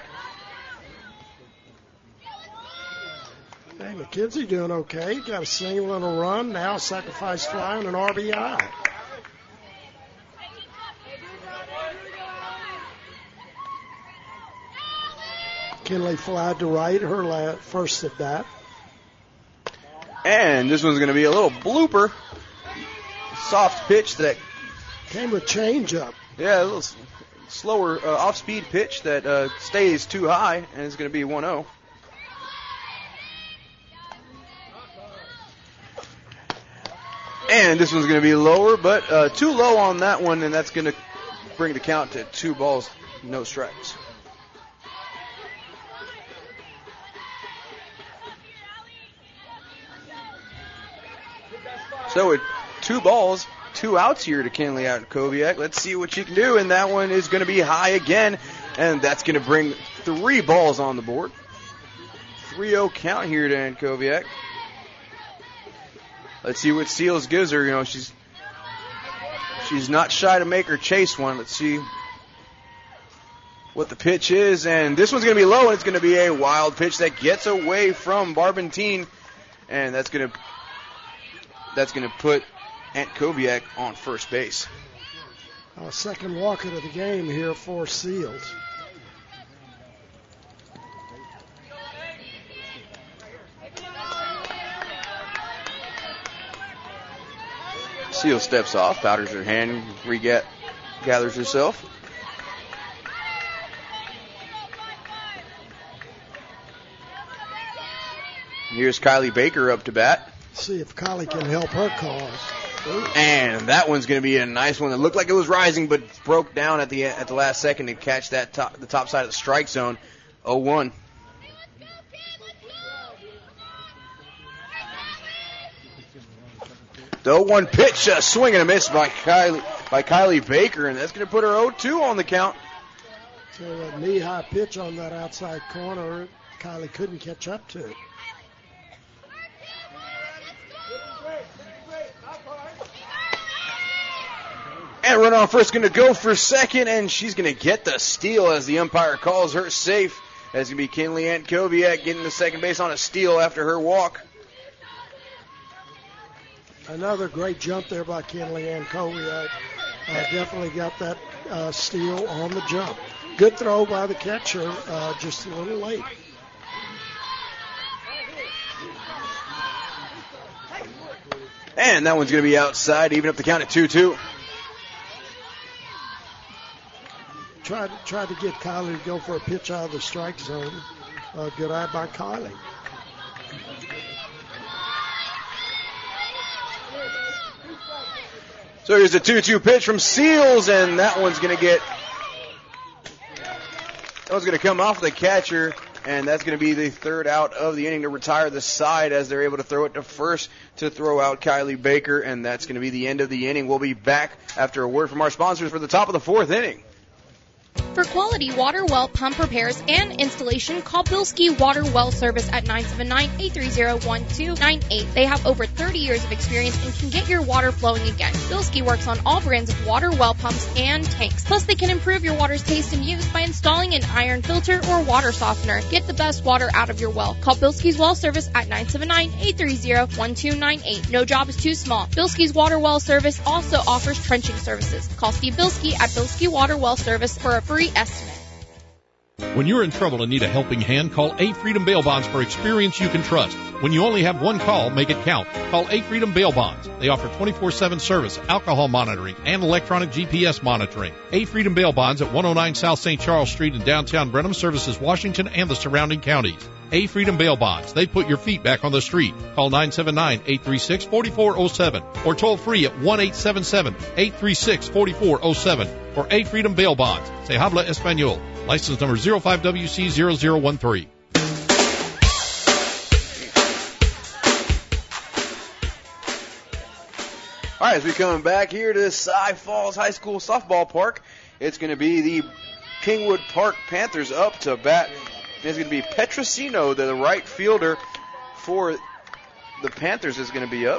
Hey, McKenzie doing okay. Got a single and a run. Now sacrifice fly and an RBI. Kinley flied to right, her first at bat. And this one's going to be a little blooper. Soft pitch that came with changeup. Yeah, a little slower off-speed pitch that stays too high, and it's going to be 1-0. And this one's going to be lower, but too low on that one, and that's going to bring the count to 2 balls, no strikes. So with 2 balls, 2 outs here to Kinley out of Kobiak. Let's see what she can do, and that one is going to be high again, and that's going to bring 3 balls on the board. 3-0 count here to Ankoviak. Let's see what Seals gives her. You know, she's not shy to make her chase one. Let's see what the pitch is. And this one's going to be low, and it's going to be a wild pitch that gets away from Barbentine. And that's going to put Ankoviak on first base. Second walk of the game here for Seals. Seal steps off, powders her hand, gathers herself. Here's Kylie Baker up to bat. See if Kylie can help her cause. Ooh. And that one's going to be a nice one. It looked like it was rising, but broke down at the last second to catch the top side of the strike zone. 0-1. The 0-1 pitch, a swing and a miss by Kylie Baker, and that's going to put her 0-2 on the count. So a knee-high pitch on that outside corner, Kylie couldn't catch up to it. And runner on first going to go for second, and she's going to get the steal as the umpire calls her safe. That's going to be Kinley Ankoviak getting the second base on a steal after her walk. Another great jump there by Kinley Ankoviak. Definitely got that steal on the jump. Good throw by the catcher, just a little late. And that one's going to be outside, even up the count at 2-2. Tried to get Kylie to go for a pitch out of the strike zone. Good eye by Kylie. So here's a 2-2 pitch from Seals, and that one's going to come off the catcher, and that's going to be the third out of the inning to retire the side as they're able to throw it to first to throw out Kylie Baker, and that's going to be the end of the inning. We'll be back after a word from our sponsors for the top of the fourth inning. For quality water well pump repairs and installation, call Bilski Water Well Service at 979-830-1298. They have over 30 years of experience and can get your water flowing again. Bilski works on all brands of water well pumps and tanks. Plus, they can improve your water's taste and use by installing an iron filter or water softener. Get the best water out of your well. Call Bilski's Well Service at 979-830-1298. No job is too small. Bilski's Water Well Service also offers trenching services. Call Steve Bilski at Bilski Water Well Service for a free estimate. When you're in trouble and need a helping hand, call A Freedom Bail Bonds for experience you can trust. When you only have one call, make it count. Call A Freedom Bail Bonds. They offer 24/7 service, alcohol monitoring, and electronic GPS monitoring. A Freedom Bail Bonds at 109 South St. Charles Street in downtown Brenham services Washington and the surrounding counties. A Freedom Bail Bonds. They put your feet back on the street. Call 979-836-4407 or toll free at 1-877-836-4407 for A Freedom Bail Bonds. Se habla español. License number 05WC0013. All right, as we come back here to Cy Falls High School softball park, it's going to be the Kingwood Park Panthers up to bat. It's going to be Petrosino, the right fielder for the Panthers, is going to be up.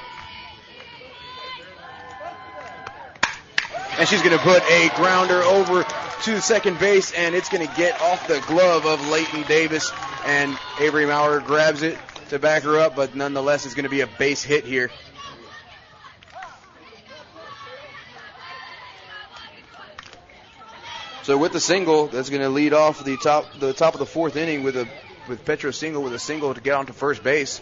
And she's going to put a grounder over to second base, and it's going to get off the glove of Leighton Davis, and Avery Maurer grabs it to back her up, but nonetheless it's going to be a base hit here. So with the single, that's going to lead off the top of the fourth inning with Petrosino with a single to get onto first base.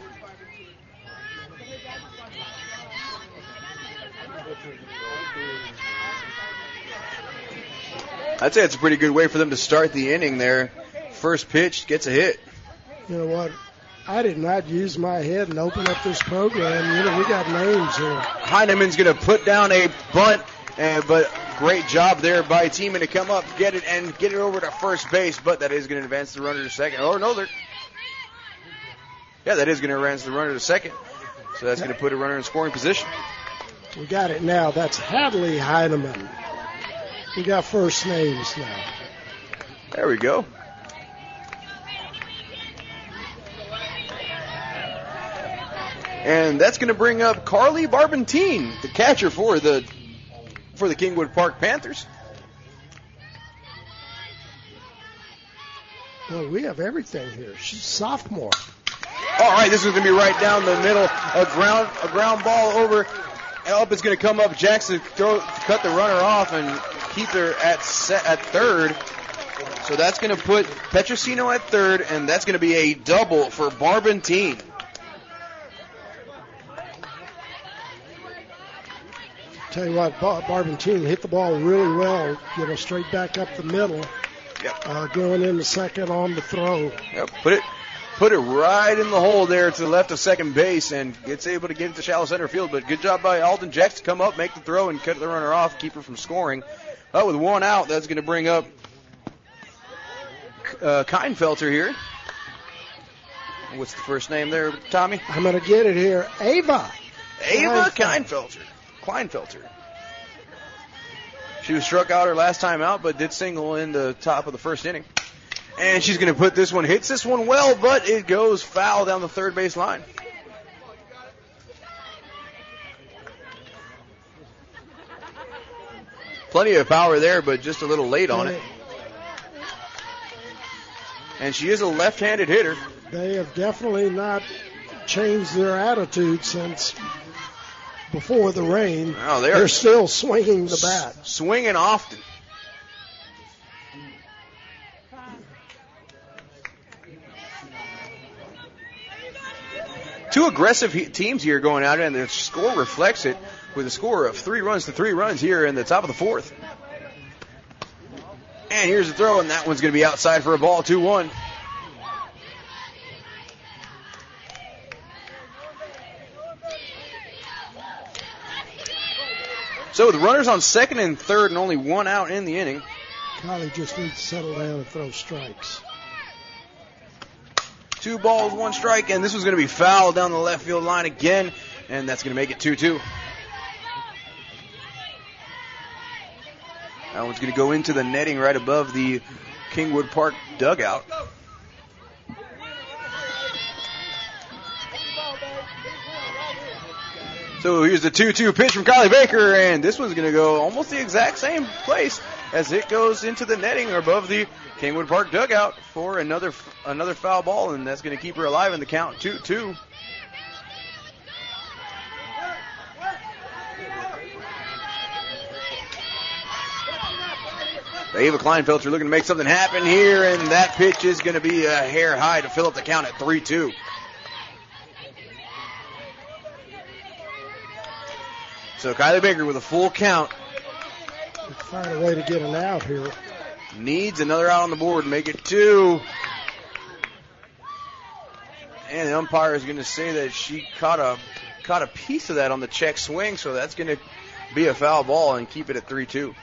I'd say it's a pretty good way for them to start the inning there. First pitch gets a hit. You know what? I did not use my head and open up this program. You know, we got names here. Heinemann's going to put down a bunt, but great job there by Tiemann to come up, get it over to first base, but that is going to advance the runner to second. Oh, no, that is going to advance the runner to second. So that's going to put a runner in scoring position. We got it now. That's Hadley Heinemann. We got first names now. There we go. and that's going to bring up Carly Barbentine, the catcher for the Kingwood Park Panthers. Well, we have everything here. She's a sophomore. All right, this is going to be right down the middle. A ground ball over. Up is going to come up. Jackson cut the runner off and keep her at third. So that's going to put Petrosino at third, and that's going to be a double for Barbentine. Tell you what, Barbentine hit the ball really well, straight back up the middle. Yep. Going in the second on the throw. Yep, put it right in the hole there to the left of second base, and gets able to get it to shallow center field. But good job by Alden Jacks to come up, make the throw, and cut the runner off, keep her from scoring. But with one out, that's going to bring up Kleinfelter here. What's the first name there, Tommy? I'm going to get it here. Ava Kleinfelter. She was struck out her last time out, but did single in the top of the first inning. And she's going to put this one, hits this one well, but it goes foul down the third base line. Plenty of power there, but just a little late on it. And she is a left-handed hitter. They have definitely not changed their attitude since before the rain. Oh, they're still swinging the bat. Swinging often. Two aggressive teams here going out, and the score reflects it with a score of 3-3 here in the top of the fourth. And here's the throw, and that one's going to be outside for a ball, 2-1. So with runners on second and third and only one out in the inning. Kylie just needs to settle down and throw strikes. 2 balls, 1 strike, and this was going to be foul down the left field line again, and that's going to make it 2-2. That one's going to go into the netting right above the Kingwood Park dugout. So here's the 2-2 pitch from Kylie Baker, and this one's going to go almost the exact same place as it goes into the netting above the Kingwood Park dugout for another foul ball, and that's going to keep her alive in the count, 2-2. Ava Kleinfelter looking to make something happen here, and that pitch is going to be a hair high to fill up the count at 3-2. So Kylie Baker with a full count. Find a way to get an out here. Needs another out on the board, make it 2. And the umpire is going to say that she caught a piece of that on the check swing, so that's going to be a foul ball and keep it at 3-2.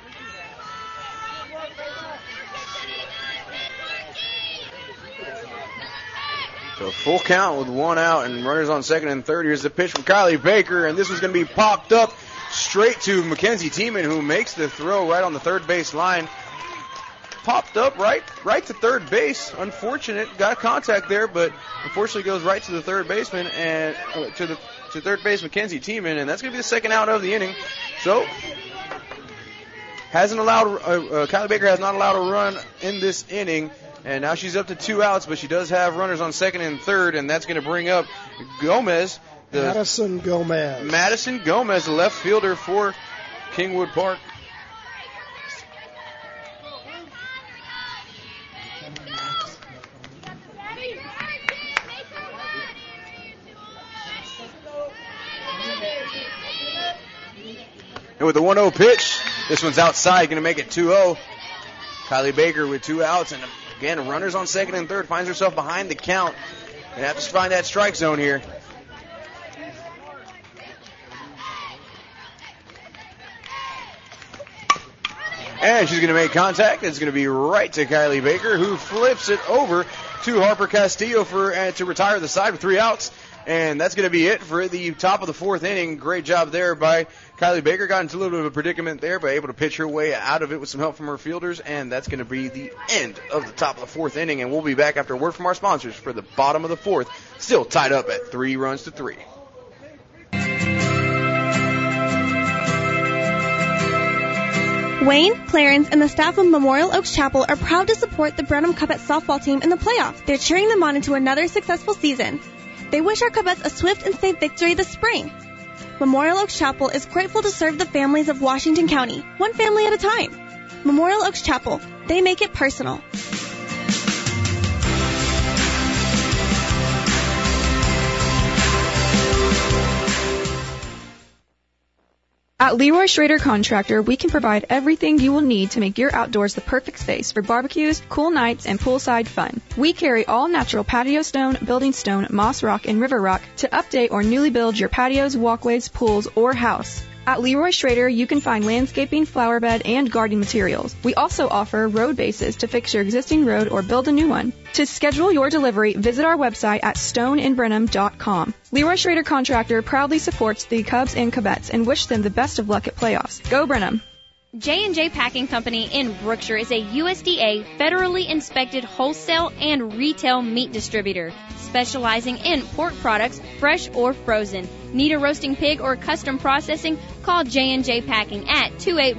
So full count with 1 out and runners on second and third. Here's the pitch from Kylie Baker, and this was going to be popped up straight to Mackenzie Tiemann, who makes the throw right on the third base line. Popped up right to third base. Unfortunate, got contact there, but unfortunately goes right to the third baseman and to third base Mackenzie Tiemann, and that's going to be the second out of the inning. So Kylie Baker has not allowed a run in this inning. And now she's up to 2 outs, but she does have runners on second and third, and that's going to bring up Gomez. Madison Gomez, the left fielder for Kingwood Park. And with the 1-0 pitch, this one's outside, going to make it 2-0. Kylie Baker with 2 outs, and again, runners on second and third, finds herself behind the count. And have to find that strike zone here. And she's going to make contact. It's going to be right to Kylie Baker, who flips it over to Harper Castillo to retire the side with 3 outs. And that's going to be it for the top of the fourth inning. Great job there by Kylie Baker. Got into a little bit of a predicament there, but able to pitch her way out of it with some help from her fielders. And that's going to be the end of the top of the fourth inning. And we'll be back after a word from our sponsors for the bottom of the fourth. Still tied up at 3-3. Wayne, Clarence, and the staff of Memorial Oaks Chapel are proud to support the Brenham Cubettes softball team in the playoffs. They're cheering them on into another successful season. They wish our Cubettes a swift and safe victory this spring. Memorial Oaks Chapel is grateful to serve the families of Washington County, one family at a time. Memorial Oaks Chapel, they make it personal. At Leroy Schrader Contractor, we can provide everything you will need to make your outdoors the perfect space for barbecues, cool nights, and poolside fun. We carry all natural patio stone, building stone, moss rock, and river rock to update or newly build your patios, walkways, pools, or house. At Leroy Schrader, you can find landscaping, flower bed, and gardening materials. We also offer road bases to fix your existing road or build a new one. To schedule your delivery, visit our website at stoneinbrenham.com. Leroy Schrader Contractor proudly supports the Cubs and Cubettes and wish them the best of luck at playoffs. Go Brenham! J&J Packing Company in Brookshire is a USDA federally inspected wholesale and retail meat distributor, specializing in pork products, fresh or frozen. Need a roasting pig or custom processing? Call J&J Packing at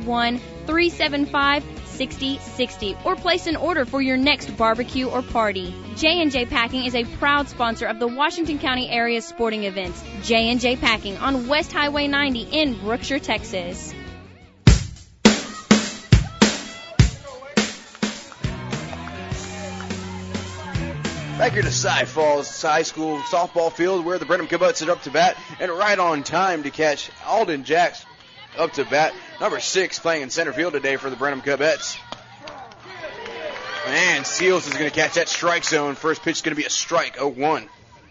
281-375-6060 or place an order for your next barbecue or party. J&J Packing is a proud sponsor of the Washington County area sporting events. J&J Packing on West Highway 90 in Brookshire, Texas. Back here to Cy Falls High School softball field where the Brenham Cubettes are up to bat and right on time to catch Alden Jacks up to bat. Number 6 playing in center field today for the Brenham Cubettes. And Seals is going to catch that strike zone. First pitch is going to be a strike, 0-1.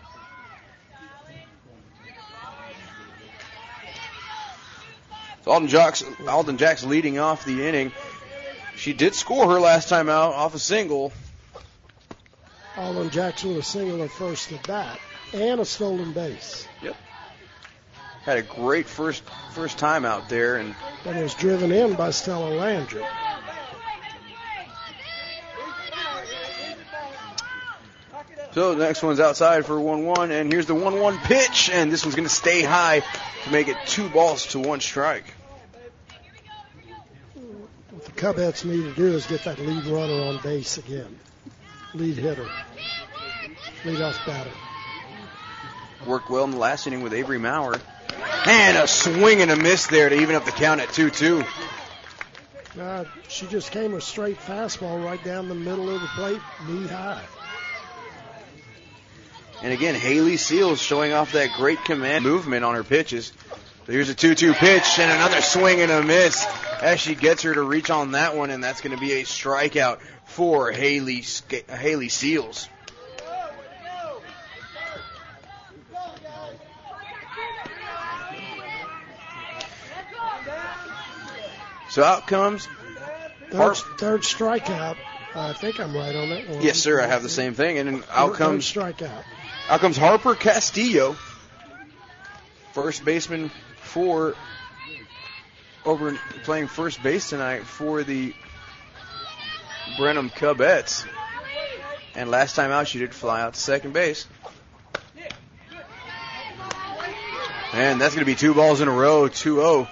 So Alden Jacks leading off the inning. She did score her last time out off a single. Alden Jackson was single at first at bat and a stolen base. Yep. Had a great first time out there, and was driven in by Stella Landry. So the next one's outside for 1-1, and here's the 1-1 pitch, and this one's going to stay high to make it 2-1 strike. What the Cubettes need to do is get that lead runner on base again. Lead hitter. Lead-off batter. Worked well in the last inning with Avery Maurer. And a swing and a miss there to even up the count at 2-2. She just came a straight fastball right down the middle of the plate, knee high. And again, Haley Seals showing off that great command movement on her pitches. So here's a 2-2 pitch and another swing and a miss as she gets her to reach on that one, and that's going to be a strikeout for Haley Seals. So out comes third strikeout. I think I'm right on that one. Yes, sir. I have the same thing. And then out comes strikeout. Out comes Harper Castillo, first baseman playing first base tonight for the Brenham Cubettes. And last time out, she did fly out to second base. And that's going to be 2 balls in a row, 2-0.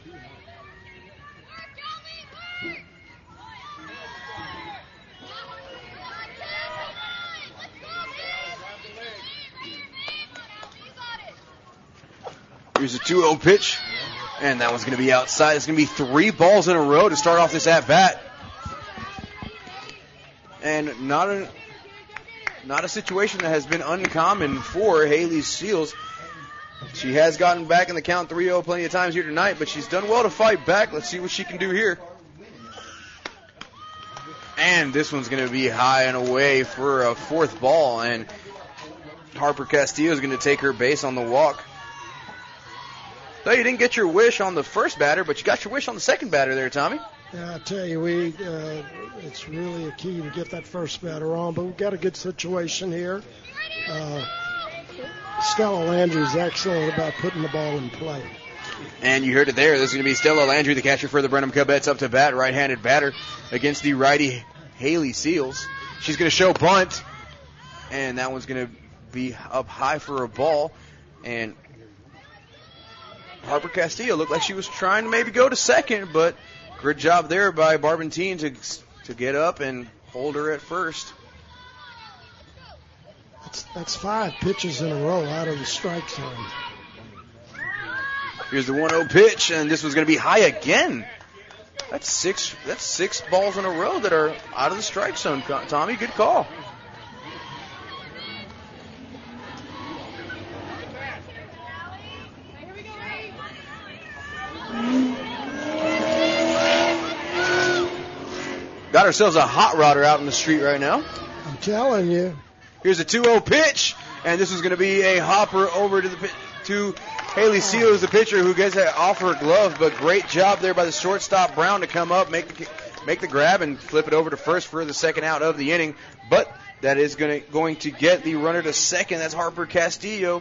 Here's a 2-0 pitch, and that one's going to be outside. It's going to be 3 balls in a row to start off this at-bat. And not a situation that has been uncommon for Haley Seals. She has gotten back in the count 3-0 plenty of times here tonight, but she's done well to fight back. Let's see what she can do here. And this one's going to be high and away for a 4th ball, and Harper Castillo is going to take her base on the walk. So you didn't get your wish on the first batter, but you got your wish on the second batter there, Tommy. Yeah, I tell you, it's really a key to get that first batter on, but we've got a good situation here. Stella Landry is excellent about putting the ball in play. And you heard it there. This is going to be Stella Landry, the catcher for the Brenham Cubettes, up to bat, right-handed batter against the righty Haley Seals. She's going to show bunt, and that one's going to be up high for a ball. And Harper Castillo looked like she was trying to maybe go to second, but Good job there by Barbantine to get up and hold her at first. That's 5 pitches in a row out of the strike zone. Here's the 1-0 pitch, and this was going to be high again. That's six balls in a row that are out of the strike zone, Tommy. Good call. Got ourselves a hot rodder out in the street right now. I'm telling you. Here's a 2-0 pitch, and this is going to be a hopper over to Haley Seals, the pitcher, who gets off her glove. But great job there by the shortstop Brown to come up, make the grab, and flip it over to first for the second out of the inning. But that is going to get the runner to second. That's Harper Castillo.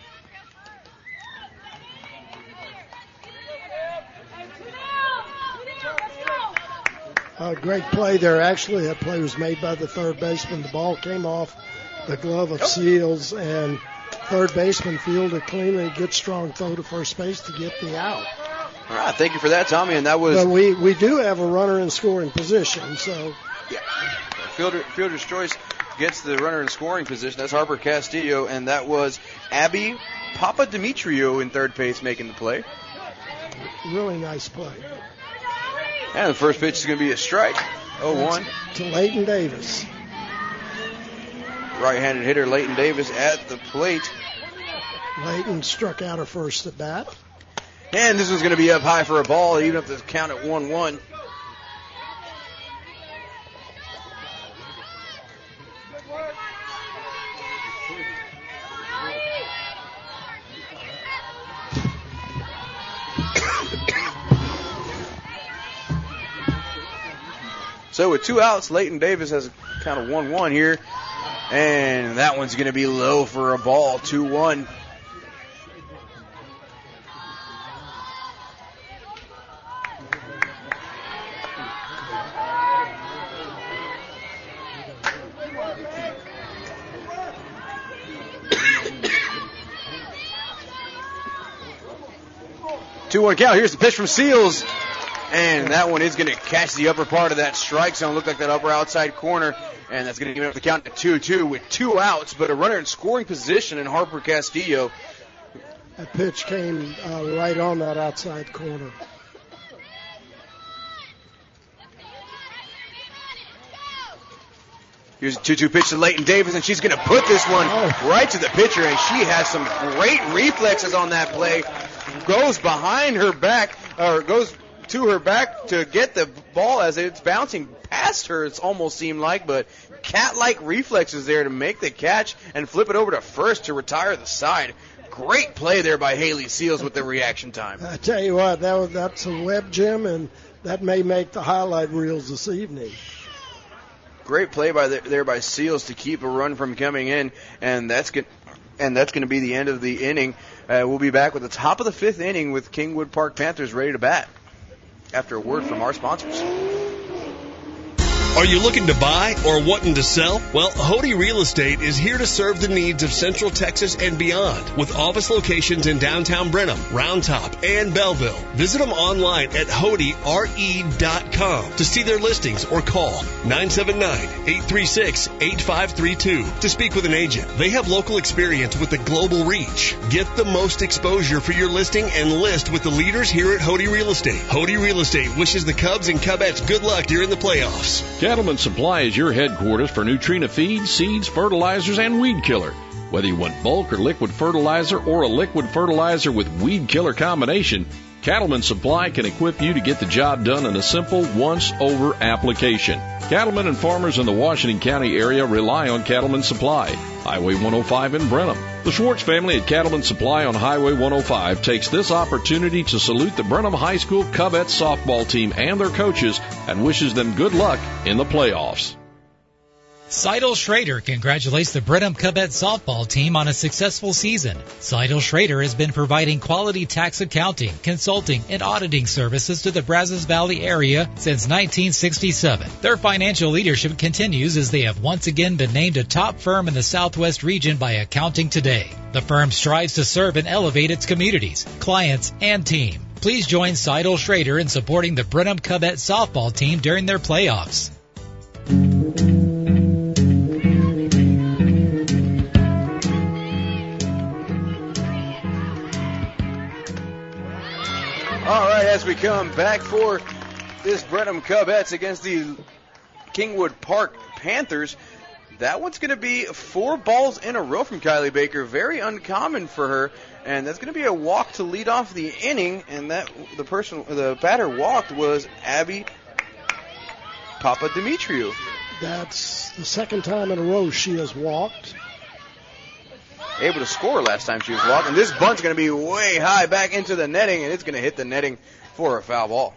Great play there. Actually, that play was made by the third baseman. The ball came off the glove of Seals, and third baseman fielded cleanly. Good strong throw to first base to get the out. All right, thank you for that, Tommy. And that was. But we do have a runner in scoring position, so. Yeah. Fielder's choice gets the runner in scoring position. That's Harper Castillo, and that was Abby Papadimitriou in third base making the play. Really nice play. And the first pitch is going to be a strike. 0-1. To Leighton Davis. Right-handed hitter Leighton Davis at the plate. Leighton struck out her first at bat. And this one's going to be up high for a ball, even up to count at 1-1. So with 2 outs, Leighton Davis has a count of 1-1 here. And that one's going to be low for a ball, 2-1. Two-one count. Here's the pitch from Seals. And that one is going to catch the upper part of that strike zone. Look like that upper outside corner. And that's going to give up the count to 2-2 with 2 outs, but a runner in scoring position in Harper Castillo. That pitch came right on that outside corner. Here's a 2-2 pitch to Leighton Davis, and she's going to put this one right to the pitcher, and she has some great reflexes on that play. Goes behind her back, or goes to her back to get the ball as it's bouncing past her, it's almost seemed like, but cat-like reflexes there to make the catch and flip it over to first to retire the side. Great play there by Haley Seals with the reaction time. I tell you what, that's a web gem, and that may make the highlight reels this evening. Great play there by Seals to keep a run from coming in, and that's going to be the end of the inning. We'll be back with the top of the 5th inning with Kingwood Park Panthers ready to bat after a word from our sponsors. Are you looking to buy or wanting to sell? Well, Hody Real Estate is here to serve the needs of Central Texas and beyond with office locations in downtown Brenham, Round Top, and Belleville. Visit them online at HodyRE.com to see their listings or call 979-836-8532 to speak with an agent. They have local experience with a global reach. Get the most exposure for your listing and list with the leaders here at Hody Real Estate. Hody Real Estate wishes the Cubs and Cubettes good luck during the playoffs. Cattleman Supply is your headquarters for Nutrina feeds, seeds, fertilizers, and weed killer. Whether you want bulk or liquid fertilizer or a liquid fertilizer with weed killer combination, Cattleman Supply can equip you to get the job done in a simple once-over application. Cattlemen and farmers in the Washington County area rely on Cattleman Supply. Highway 105 in Brenham. The Schwartz family at Cattleman Supply on Highway 105 takes this opportunity to salute the Brenham High School Cubettes softball team and their coaches and wishes them good luck in the playoffs. Seidel Schrader congratulates the Brenham Cubettes softball team on a successful season. Seidel Schrader has been providing quality tax accounting, consulting, and auditing services to the Brazos Valley area since 1967. Their financial leadership continues as they have once again been named a top firm in the Southwest region by Accounting Today. The firm strives to serve and elevate its communities, clients, and team. Please join Seidel Schrader in supporting the Brenham Cubette softball team during their playoffs. All right, as we come back for this Brenham Cubettes against the Kingwood Park Panthers, that one's going to be 4 balls in a row from Kylie Baker. Very uncommon for her, and that's going to be a walk to lead off the inning. And that the batter walked was Abby Papadimitriou. That's the second time in a row she has walked. Able to score last time she was walking. And this bunt's going to be way high back into the netting, and it's going to hit the netting for a foul ball.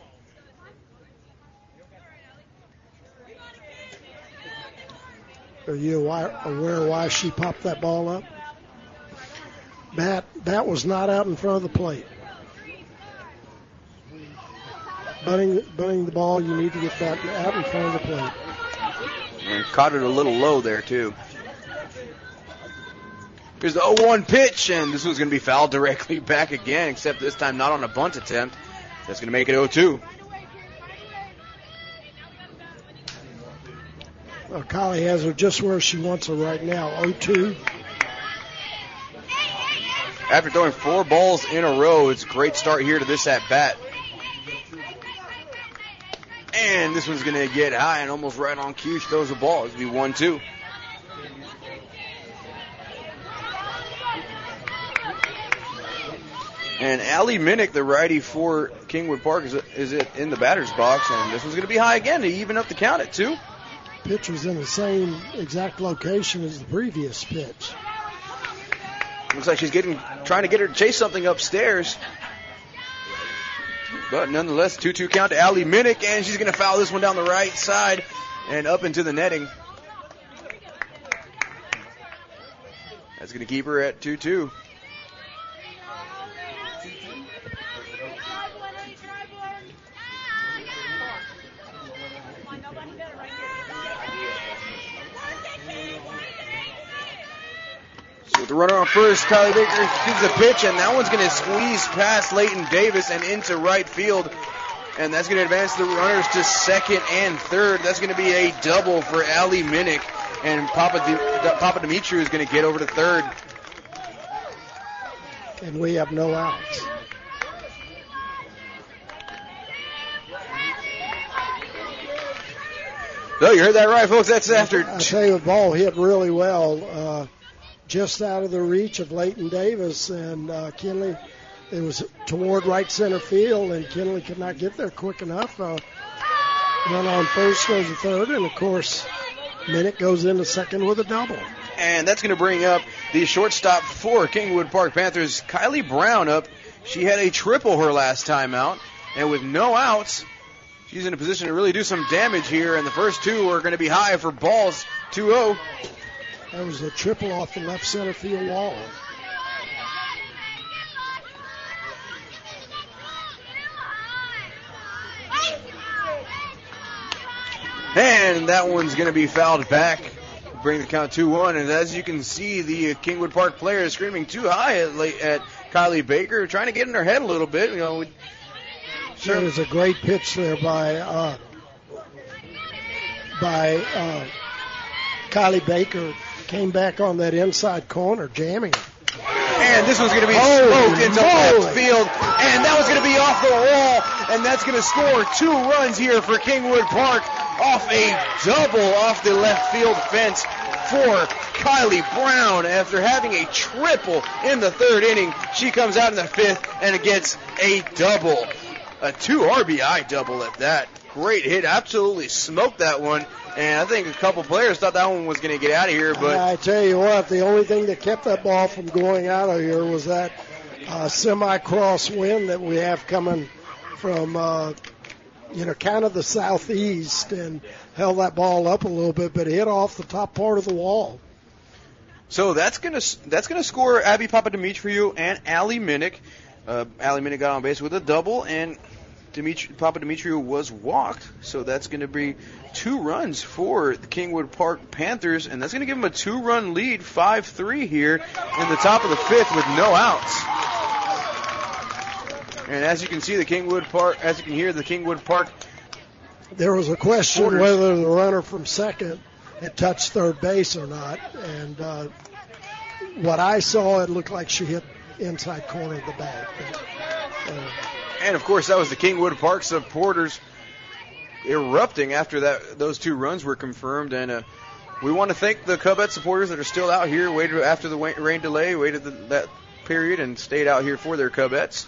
Are you aware why she popped that ball up? Bat was not out in front of the plate. Bunting the ball, you need to get that out in front of the plate. And caught it a little low there, too. Here's the 0-1 pitch, and this was going to be fouled directly back again, except this time not on a bunt attempt. That's going to make it 0-2. Kylie has her just where she wants her right now, 0-2. After throwing 4 balls in a row, it's a great start here to this at-bat. And this one's going to get high and almost right on cue. She throws the ball. It's going to be 1-2. And Allie Minnick, the righty for Kingwood Park, is in the batter's box. And this one's going to be high again to even up the count at 2. Pitch was in the same exact location as the previous pitch. Looks like she's trying to get her to chase something upstairs. But nonetheless, 2-2 count to Allie Minnick, and she's going to foul this one down the right side and up into the netting. That's going to keep her at 2-2. With the runner on first, Kylie Baker gives a pitch, and that one's going to squeeze past Leighton Davis and into right field. And that's going to advance the runners to second and third. That's going to be a double for Allie Minnick. And Papadimitriou is going to get over to third. And we have no outs. No, you heard that right, folks. That's after. I tell you, the ball hit really well. Just out of the reach of Leighton Davis, and Kinley, it was toward right center field, and Kinley could not get there quick enough. Run on first, goes to third, and of course, Minnick goes into second with a double. And that's going to bring up the shortstop for Kingwood Park Panthers, Kylie Brown, up. She had a triple her last time out, and with no outs, she's in a position to really do some damage here, and the first 2 are going to be high for balls, 2-0. That was a triple off the left center field wall. And that one's going to be fouled back. Bring the count 2-1. And as you can see, the Kingwood Park player is screaming too high at Kylie Baker, trying to get in her head a little bit. You know, That was a great pitch there by Kylie Baker. Came back on that inside corner, jamming. And this one's going to be smoked into left field. And that was going to be off the wall. And that's going to score 2 runs here for Kingwood Park off a double off the left field fence for Kylie Brown. After having a triple in the 3rd inning, she comes out in the 5th and gets a double. A 2 RBI double at that. Great hit. Absolutely smoked that one. And I think a couple players thought that one was going to get out of here. But I tell you what, the only thing that kept that ball from going out of here was that semi-cross wind that we have coming from, kind of the southeast, and held that ball up a little bit, but hit off the top part of the wall. So that's going to score Abby Papadimitriou and Allie Minnick. Allie Minnick got on base with a double, and Papadimitriou was walked, so that's going to be 2 runs for the Kingwood Park Panthers, and that's going to give them a 2-run lead, 5-3 here in the top of the 5th with no outs. And as you can see, the Kingwood Park, as you can hear, the Kingwood Park. There was a question supporters. whether the runner from second had touched third base or not. And what I saw, it looked like she hit inside corner of the bag. And, of course, that was the Kingwood Park supporters erupting after those two runs were confirmed. And we want to thank the Cubette supporters that are still out here, waited after the rain delay, waited that period, and stayed out here for their Cubettes.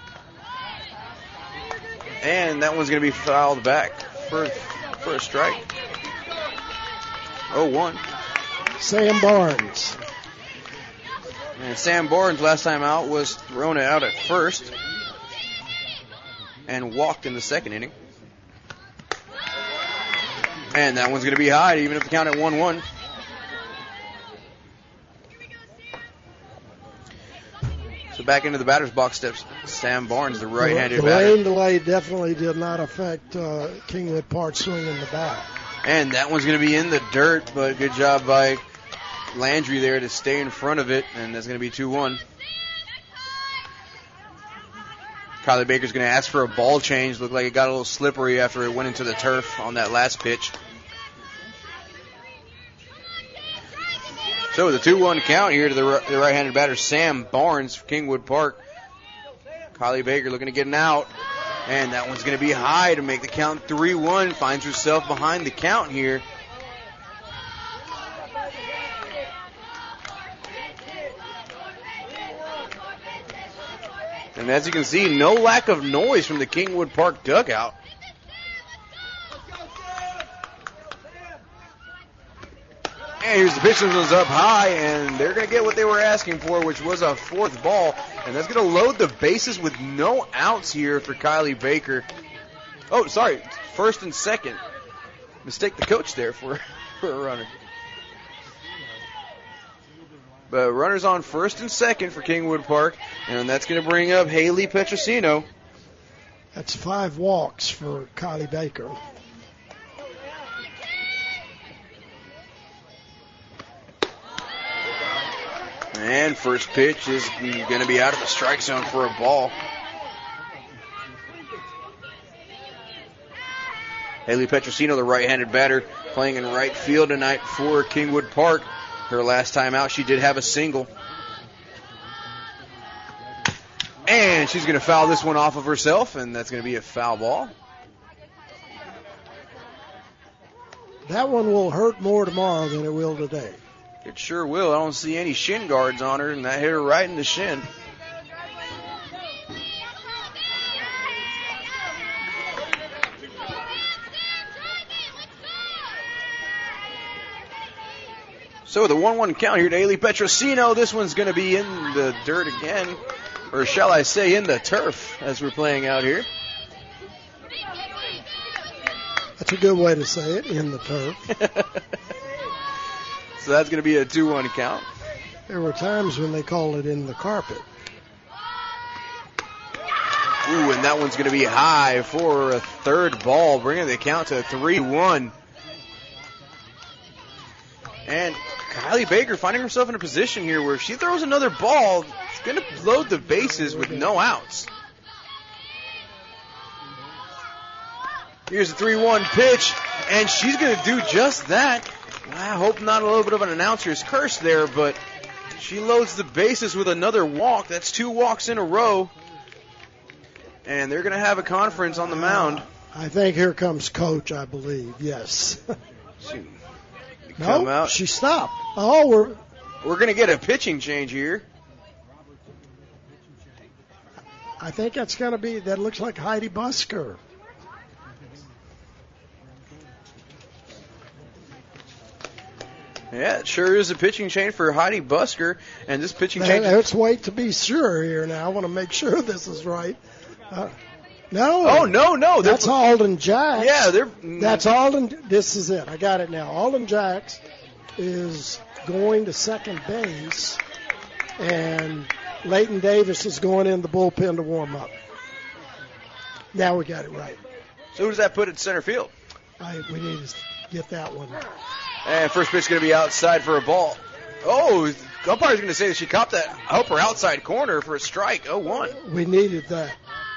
And that one's going to be fouled back for a strike. 0-1. Sam Barnes. And Sam Barnes, last time out, was thrown out at first and walked in the second inning. And that one's going to be high, even if the count at 1-1. So back into the batter's box steps Sam Barnes, the right-handed batter. The rain delay definitely did not affect Kingwood Park swinging the bat. And that one's going to be in the dirt, but good job by Landry there to stay in front of it, and that's going to be 2-1. Kylie Baker's going to ask for a ball change. Looked like it got a little slippery after it went into the turf on that last pitch. So the 2-1 count here to the right-handed batter, Sam Barnes for Kingwood Park. Kylie Baker looking to get an out. And that one's going to be high to make the count 3-1. Finds herself behind the count here. And as you can see, no lack of noise from the Kingwood Park dugout. And here's the pitch that was up high, and they're going to get what they were asking for, which was a fourth ball. And that's going to load the bases with no outs here for Kylie Baker. Oh, sorry, first and second. Mistake the coach there for a runner. But runners on first and second for Kingwood Park, and that's going to bring up Haley Petrosino. That's 5 walks for Kylie Baker. And first pitch is going to be out of the strike zone for a ball. Haley Petrosino, the right-handed batter, playing in right field tonight for Kingwood Park. Her last time out, she did have a single. And she's going to foul this one off of herself, and that's going to be a foul ball. That one will hurt more tomorrow than it will today. It sure will. I don't see any shin guards on her, and that hit her right in the shin. So the 1-1 count here to Haley Petrosino. This one's going to be in the dirt again, or shall I say in the turf as we're playing out here. That's a good way to say it, in the turf. So that's going to be a 2-1 count. There were times when they called it in the carpet. Ooh, and that one's going to be high for a third ball, bringing the count to 3-1. And Kylie Baker finding herself in a position here where if she throws another ball, it's going to load the bases with no outs. Here's a 3-1 pitch, and she's going to do just that. I hope not a little bit of an announcer's curse there, but she loads the bases with another walk. That's 2 walks in a row. And they're going to have a conference on the mound. I think here comes Coach, I believe. Yes. Come out. She stopped. Oh, we're going to get a pitching change here. I think that's going to be, that looks like Heidi Busker. Yeah, it sure is a pitching change for Heidi Busker, and this pitching change. Let's wait to be sure here now. I want to make sure this is right. No. Oh, no. That's Alden Jacks. Yeah, that's Alden. This is it. I got it now. Alden Jacks is going to second base, and Leighton Davis is going in the bullpen to warm up. Now we got it right. So who does that put at center field? We need to get that one. And first pitch is going to be outside for a ball. Oh, the umpire's going to say that she copped that upper outside corner for a strike. 0-1. We needed that.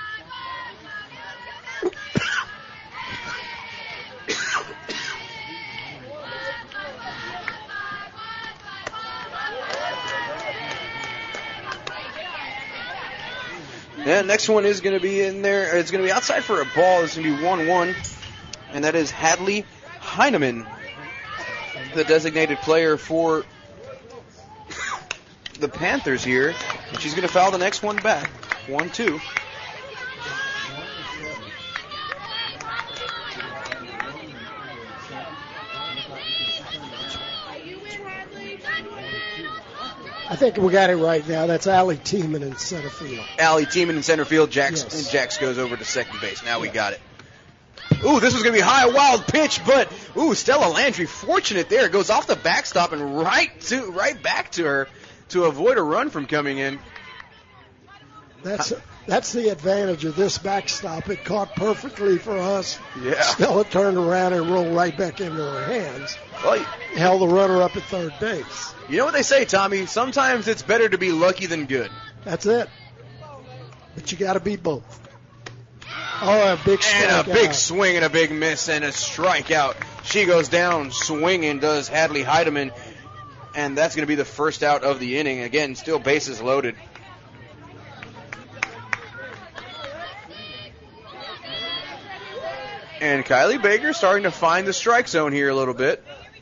Yeah, next one is going to be in there. It's going to be outside for a ball. It's going to be 1-1. And that is Hadley Heineman, the designated player for the Panthers here. And she's going to foul the next one back. 1-2. I think we got it right now. That's Allie Tiemann in center field. Allie Tiemann in center field. Jax goes over to second base. Now we got it. Ooh, this was going to be a high, wild pitch, but, Stella Landry, fortunate there. Goes off the backstop and right back to her to avoid a run from coming in. That's the advantage of this backstop. It caught perfectly for us. Yeah. Stella turned around and rolled right back into her hands. Well, held the runner up at third base. You know what they say, Tommy? Sometimes it's better to be lucky than good. That's it. But you got to be both. Oh, a big strikeout. And a big swing and a big miss and a strikeout. She goes down swinging, does Hadley Heideman. And that's going to be the first out of the inning. Again, still bases loaded. And Kylie Baker starting to find the strike zone here a little bit.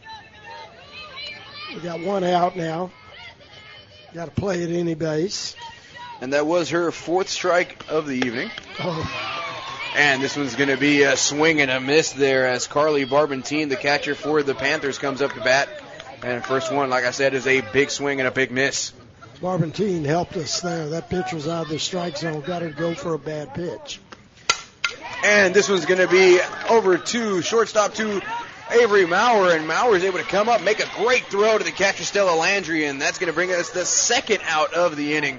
We got one out now. Got to play at any base. And that was her fourth strike of the evening. Oh. And this one's going to be a swing and a miss there as Carly Barbentine, the catcher for the Panthers, comes up to bat. And first one, like I said, is a big swing and a big miss. Barbentine helped us there. That pitch was out of the strike zone. Got her to go for a bad pitch. And this one's going to be over to shortstop to Avery Maurer, and Maurer is able to come up, make a great throw to the catcher Stella Landry, and that's going to bring us the second out of the inning.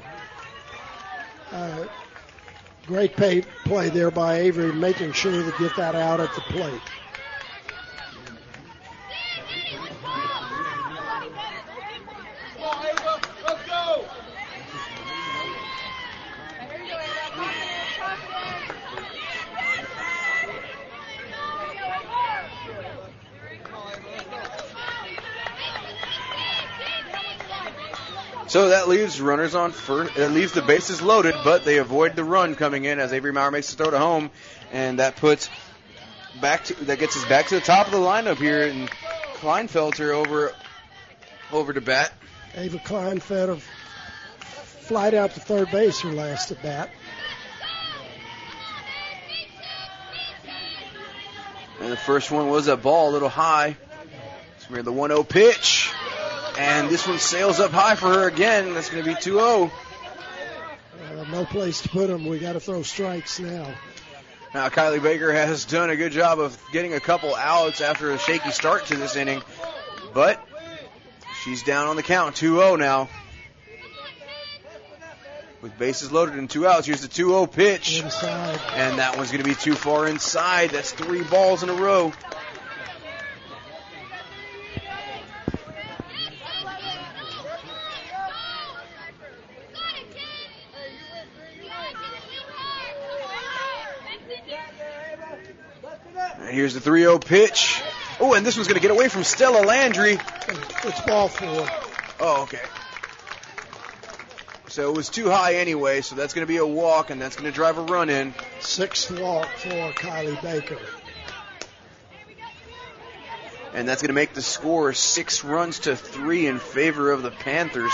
Great play there by Avery, making sure to get that out at the plate. So that leaves runners on first. It leaves the bases loaded, but they avoid the run coming in as Avery Maurer makes the throw to home, and that gets us back to the top of the lineup here, and Kleinfelter over to bat. Ava Kleinfelter flied out to third base her last at bat. And the first one was a ball, a little high. So we have the 1-0 pitch. And this one sails up high for her again. That's going to be 2-0. No place to put them. We got to throw strikes now. Now, Kylie Baker has done a good job of getting a couple outs after a shaky start to this inning. But she's down on the count. 2-0 now. With bases loaded and 2 outs, here's the 2-0 pitch. Inside. And that one's going to be too far inside. That's 3 balls in a row. And here's the 3-0 pitch. Oh, and this one's going to get away from Stella Landry. It's ball 4. Oh, okay. So it was too high anyway, so that's going to be a walk, and that's going to drive a run in. 6th walk for Kylie Baker. And that's going to make the score 6-3 in favor of the Panthers.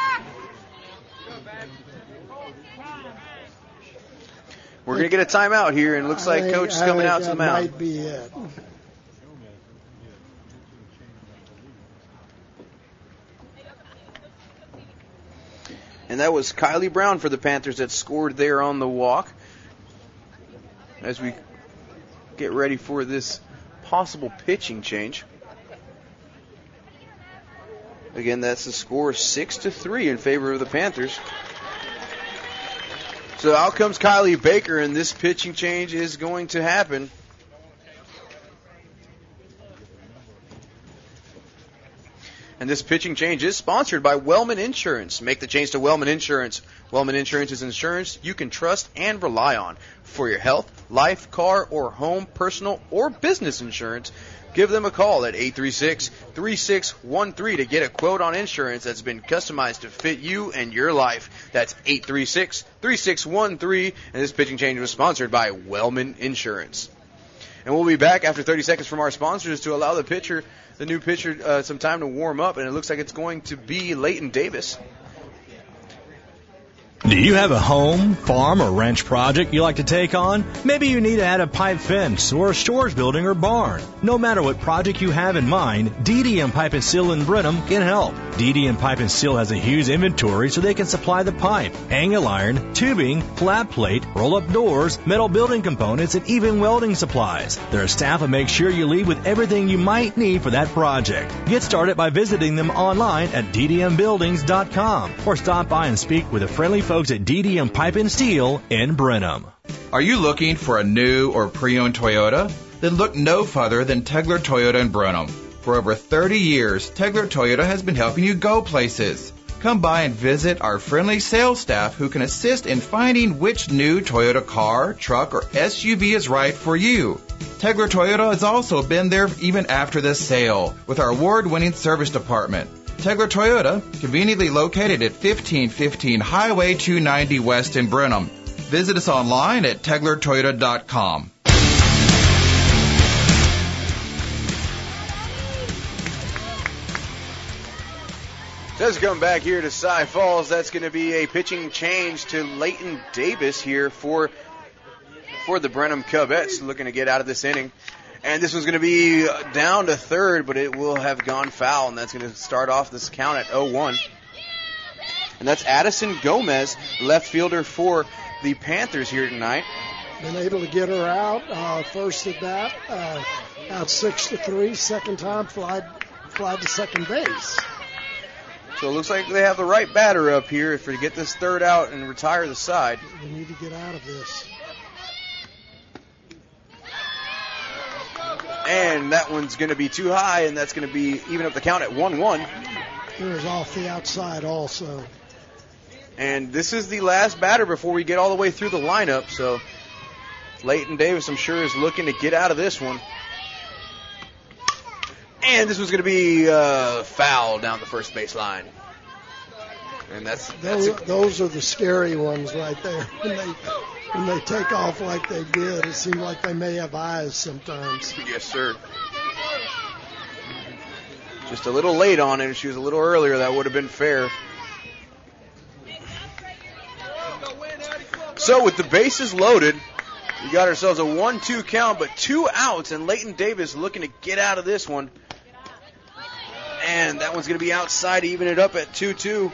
We're going to get a timeout here, and it looks like Coach is coming out to the mound. Might be it. And that was Kylie Brown for the Panthers that scored there on the walk. As we get ready for this possible pitching change. Again, that's the score 6-3 in favor of the Panthers. So out comes Kylie Baker, and this pitching change is going to happen. And this pitching change is sponsored by Wellman Insurance. Make the change to Wellman Insurance. Wellman Insurance is insurance you can trust and rely on. For your health, life, car, or home, personal, or business insurance, give them a call at 836-3613 to get a quote on insurance that's been customized to fit you and your life. That's 836-3613. And this pitching change was sponsored by Wellman Insurance. And we'll be back after 30 seconds from our sponsors to allow the new pitcher, some time to warm up. And it looks like it's going to be Leighton Davis. Do you have a home, farm, or ranch project you like to take on? Maybe you need to add a pipe fence or a storage building or barn. No matter what project you have in mind, DDM Pipe and Seal in Brenham can help. DDM Pipe and Seal has a huge inventory so they can supply the pipe, angle iron, tubing, flat plate, roll-up doors, metal building components, and even welding supplies. Their staff will make sure you leave with everything you might need for that project. Get started by visiting them online at ddmbuildings.com or stop by and speak with a friendly folks at DDM Pipe and Steel in Brenham. Are you looking for a new or pre-owned Toyota? Then look no further than Tegler Toyota in Brenham. For over 30 years, Tegler Toyota has been helping you go places. Come by and visit our friendly sales staff who can assist in finding which new Toyota car, truck, or SUV is right for you. Tegler Toyota has also been there even after the sale with our award-winning service department. Tegler Toyota, conveniently located at 1515 Highway 290 West in Brenham. Visit us online at teglertoyota.com. Does come back here to Cy Falls. That's going to be a pitching change to Leighton Davis here for the Brenham Cubettes, looking to get out of this inning. And this one's going to be down to third, but it will have gone foul, and that's going to start off this count at 0-1. And that's Addison Gomez, left fielder for the Panthers here tonight. Been able to get her out. First at bat, out 6-3. Second time, flied to second base. So it looks like they have the right batter up here to get this third out and retire the side. We need to get out of this. And that one's going to be too high, and that's going to be even up the count at 1-1. It was off the outside also. And this is the last batter before we get all the way through the lineup. So Leighton Davis, I'm sure, is looking to get out of this one. And this was going to be foul down the first base line. And those are the scary ones right there. When they take off like they did, it seemed like they may have eyes sometimes. Yes, sir. Just a little late on it. If she was a little earlier, that would have been fair. So with the bases loaded, we got ourselves a 1-2 count, but 2 outs, and Leighton Davis looking to get out of this one. And that one's going to be outside to even it up at 2-2.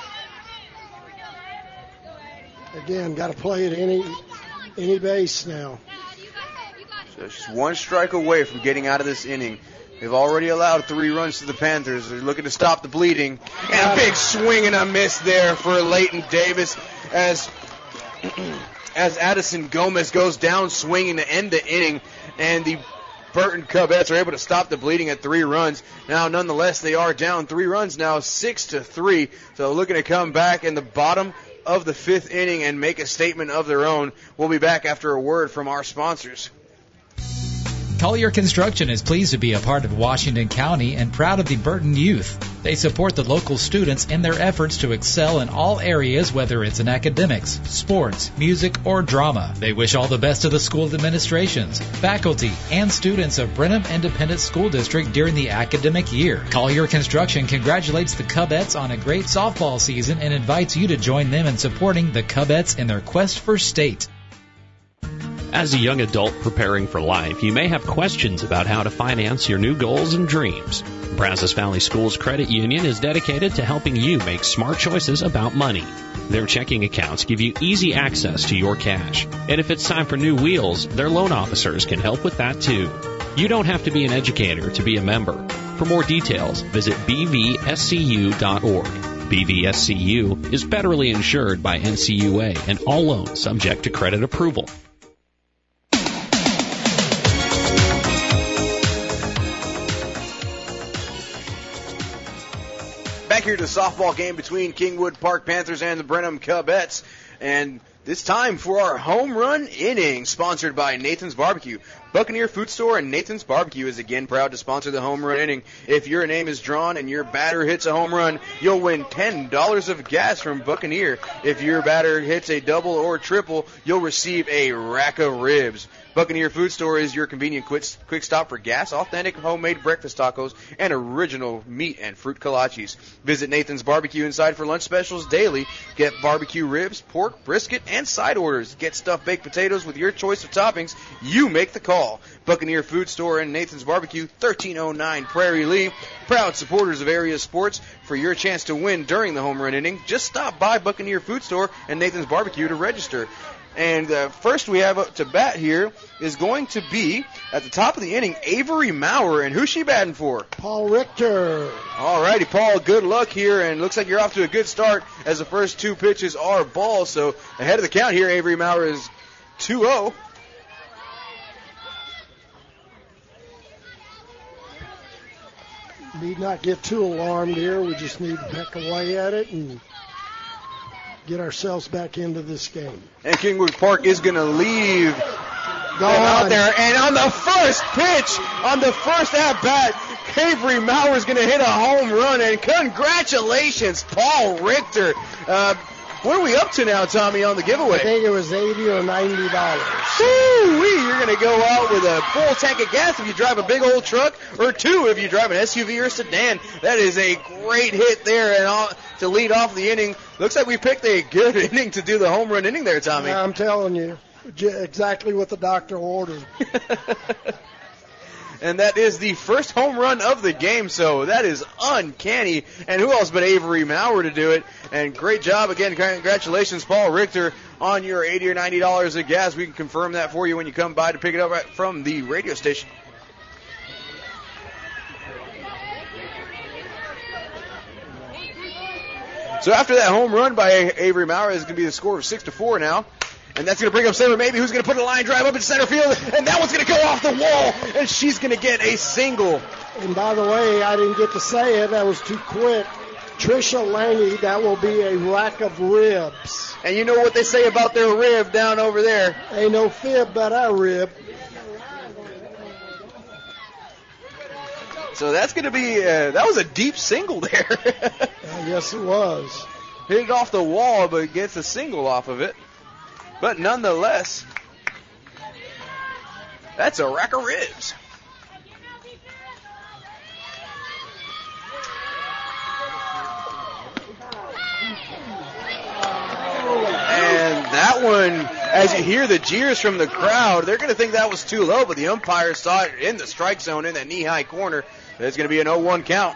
Again, got to play at any base now. So it's just 1 strike away from getting out of this inning. They've already allowed 3 runs to the Panthers. They're looking to stop the bleeding. And a big swing and a miss there for Leighton Davis as Addison Gomez goes down swinging to end the inning. And the Burton Cubettes are able to stop the bleeding at 3 runs. Now, nonetheless, they are down 3 runs now, 6-3. So looking to come back in the bottom of the 5th inning and make a statement of their own. We'll be back after a word from our sponsors. Collier Construction is pleased to be a part of Washington County and proud of the Burton youth. They support the local students in their efforts to excel in all areas, whether it's in academics, sports, music, or drama. They wish all the best to the school administrations, faculty, and students of Brenham Independent School District during the academic year. Collier Construction congratulates the Cubettes on a great softball season and invites you to join them in supporting the Cubettes in their quest for state. As a young adult preparing for life, you may have questions about how to finance your new goals and dreams. Brazos Valley Schools Credit Union is dedicated to helping you make smart choices about money. Their checking accounts give you easy access to your cash. And if it's time for new wheels, their loan officers can help with that too. You don't have to be an educator to be a member. For more details, visit bvscu.org. BVSCU is federally insured by NCUA and all loans subject to credit approval. here to the softball game between Kingwood Park Panthers and the Brenham Cubettes. And it's time for our home run inning, sponsored by Nathan's Barbecue. Buccaneer Food Store and Nathan's Barbecue is again proud to sponsor the home run inning. If your name is drawn and your batter hits a home run, you'll win $10 of gas from Buccaneer. If your batter hits a double or triple, you'll receive a rack of ribs. Buccaneer Food Store is your convenient quick stop for gas, authentic homemade breakfast tacos, and original meat and fruit kolaches. Visit Nathan's Barbecue inside for lunch specials daily. Get barbecue ribs, pork, brisket, and side orders. Get stuffed baked potatoes with your choice of toppings. You make the call. Buccaneer Food Store and Nathan's Barbecue, 1309 Prairie Lea. Proud supporters of area sports. For your chance to win during the home run inning, just stop by Buccaneer Food Store and Nathan's Barbecue to register. And first we have up to bat here is going to be, at the top of the inning, Avery Maurer. And who's she batting for? Paul Richter. All righty, Paul, good luck here. And looks like you're off to a good start as the first two pitches are balls. So ahead of the count here, Avery Maurer is 2-0. Need not get too alarmed here. We just need to peck away at it and get ourselves back into this game. And Kingwood Park is going to leave out there. And on the first pitch, on the first at-bat, Avery Maurer is going to hit a home run. And congratulations, Paul Richter. What are we up to now, Tommy, on the giveaway? I think it was $80 or $90. Woo-wee! You're going to go out with a full tank of gas if you drive a big old truck, or two if you drive an SUV or sedan. That is a great hit there, and to lead off the inning. Looks like we picked a good inning to do the home run inning there, Tommy. I'm telling you, exactly what the doctor ordered. And that is the first home run of the game, so that is uncanny. And who else but Avery Maurer to do it? And great job again. Congratulations, Paul Richter, on your $80 or $90 of gas. We can confirm that for you when you come by to pick it up from the radio station. So after that home run by Avery Maurer, it's going to be the score of 6-4 now. And that's going to bring up Sarah Maybe, who's going to put a line drive up in center field. And that one's going to go off the wall. And she's going to get a single. And by the way, I didn't get to say it. That was too quick. Trisha Lange, that will be a rack of ribs. And you know what they say about their rib down over there. Ain't no fib but our rib. So that's going to be, that was a deep single there. Yes, it was. Hit it off the wall, but gets a single off of it. But nonetheless, that's a rack of ribs. And that one, as you hear the jeers from the crowd, they're going to think that was too low, but the umpire saw it in the strike zone in that knee-high corner. It's going to be an 0-1 count.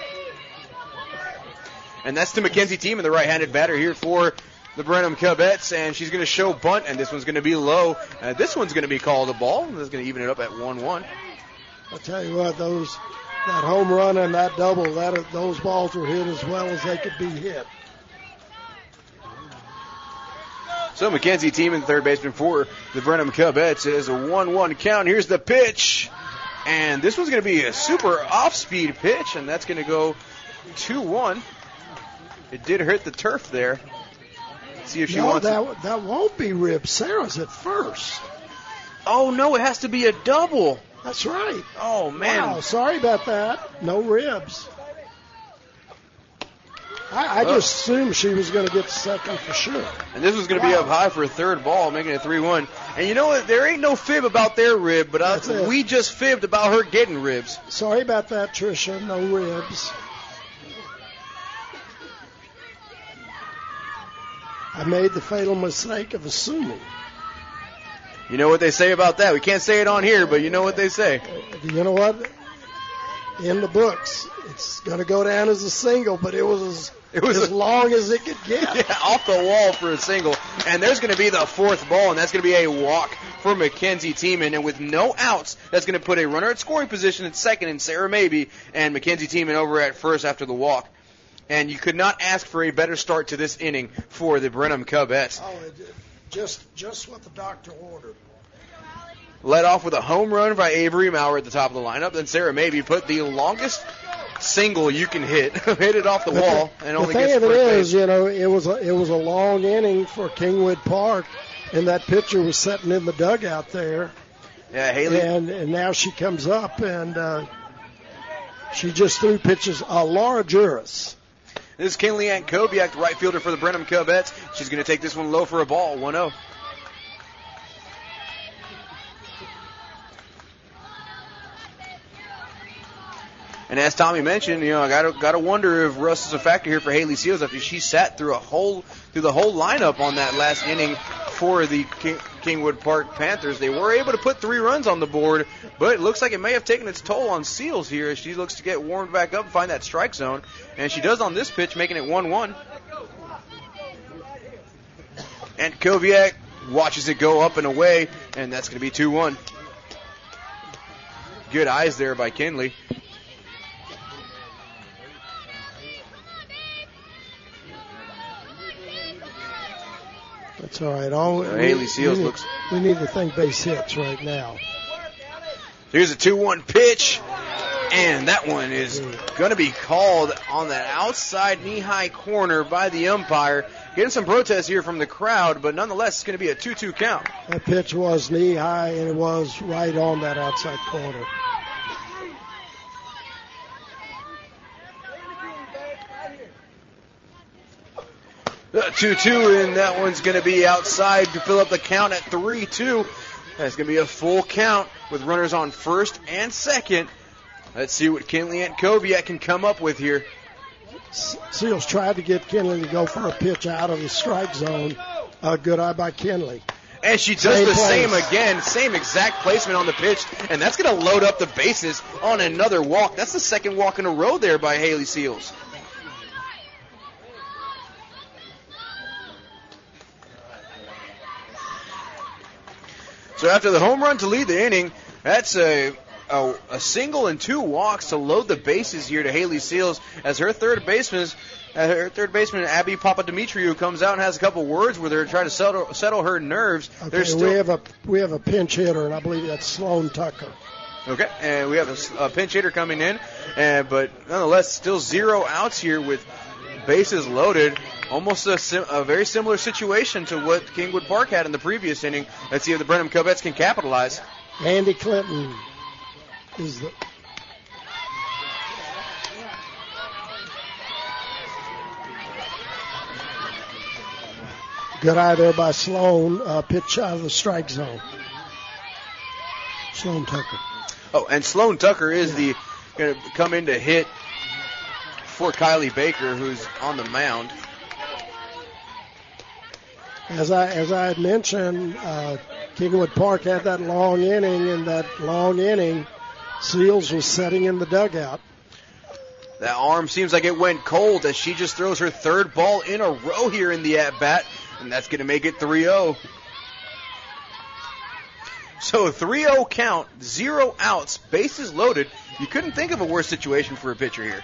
And that's the Mackenzie team and the right-handed batter here for the Brenham Cubettes, and she's going to show bunt, and this one's going to be low. This one's going to be called a ball. This is going to even it up at 1-1. I'll tell you what, that home run and that double, those balls were hit as well as they could be hit. So Mackenzie team and third baseman for the Brenham Cubettes is a 1-1 count. Here's the pitch, and this one's going to be a super off-speed pitch, and that's going to go 2-1. It did hurt the turf there. See if she wants that won't be ribs. Sarah's at first. Oh, no, it has to be a double. That's right. Oh, man. Wow, sorry about that. No ribs. I just assumed she was going to get second for sure. And this was going to be up high for a third ball, making it 3-1. And you know what? There ain't no fib about their rib, but we just fibbed about her getting ribs. Sorry about that, Tricia. No ribs. I made the fatal mistake of assuming. You know what they say about that? We can't say it on here, but you know what they say. You know what? In the books, it's going to go down as a single, but it was as long as it could get. Yeah, off the wall for a single. And there's going to be the fourth ball, and that's going to be a walk for Mackenzie Tiemann. And with no outs, that's going to put a runner at scoring position at second in Sarah Maybe, and Mackenzie Tiemann over at first after the walk. And you could not ask for a better start to this inning for the Brenham Cubettes. Oh, just what the doctor ordered. Led off with a home run by Avery Maurer at the top of the lineup. Then Sarah Maybe put the longest single you can hit. Hit it off the wall and only gets the thing of it is, base. it was a long inning for Kingwood Park, and that pitcher was sitting in the dugout there. Yeah, Haley. And now she comes up, and she just threw pitches. Laura Juris. This is Kinley Ann Kobiak, the right fielder for the Brenham Cubettes. She's going to take this one low for a ball, 1-0. And as Tommy mentioned, I got to wonder if rust is a factor here for Haley Seals after she sat through the whole lineup on that last inning for the Kingwood Park Panthers. They were able to put 3 runs on the board, but it looks like it may have taken its toll on Seals here as she looks to get warmed back up and find that strike zone. And she does on this pitch, making it 1-1. And Koviak watches it go up and away, and that's going to be 2-1. Good eyes there by Kinley. That's all right. Haley Seals looks. We need to think base hits right now. Here's a 2-1 pitch, and that one is going to be called on that outside knee-high corner by the umpire. Getting some protests here from the crowd, but nonetheless, it's going to be a 2-2 count. That pitch was knee-high, and it was right on that outside corner. The 2-2, and that one's going to be outside to fill up the count at 3-2. That's going to be a full count with runners on first and second. Let's see what Kinley and Koviak can come up with here. Seals tried to get Kinley to go for a pitch out of the strike zone. Good eye by Kinley. And she does the same again, same exact placement on the pitch, and that's going to load up the bases on another walk. That's the second walk in a row there by Haley Seals. So after the home run to lead the inning, that's a single and 2 walks to load the bases here to Haley Seals as her third baseman, Abby Papadimitriou, comes out and has a couple words with her, trying to settle her nerves. Okay, we have a pinch hitter, and I believe that's Sloan Tucker. Okay, and we have a pinch hitter coming in, but nonetheless, still 0 outs here with bases loaded. Almost a very similar situation to what Kingwood Park had in the previous inning. Let's see if the Brenham Cubettes can capitalize. Andy Clinton is the... Good eye there by Sloan. Pitch out of the strike zone. Sloan Tucker. Oh, and Sloan Tucker is going to come in to hit for Kylie Baker, who's on the mound. As I had mentioned, Kingwood Park had that long inning. In that long inning, Seals was sitting in the dugout. That arm seems like it went cold as she just throws her third ball in a row here in the at-bat, and that's going to make it 3-0. So 3-0 count, 0 outs, bases loaded. You couldn't think of a worse situation for a pitcher here.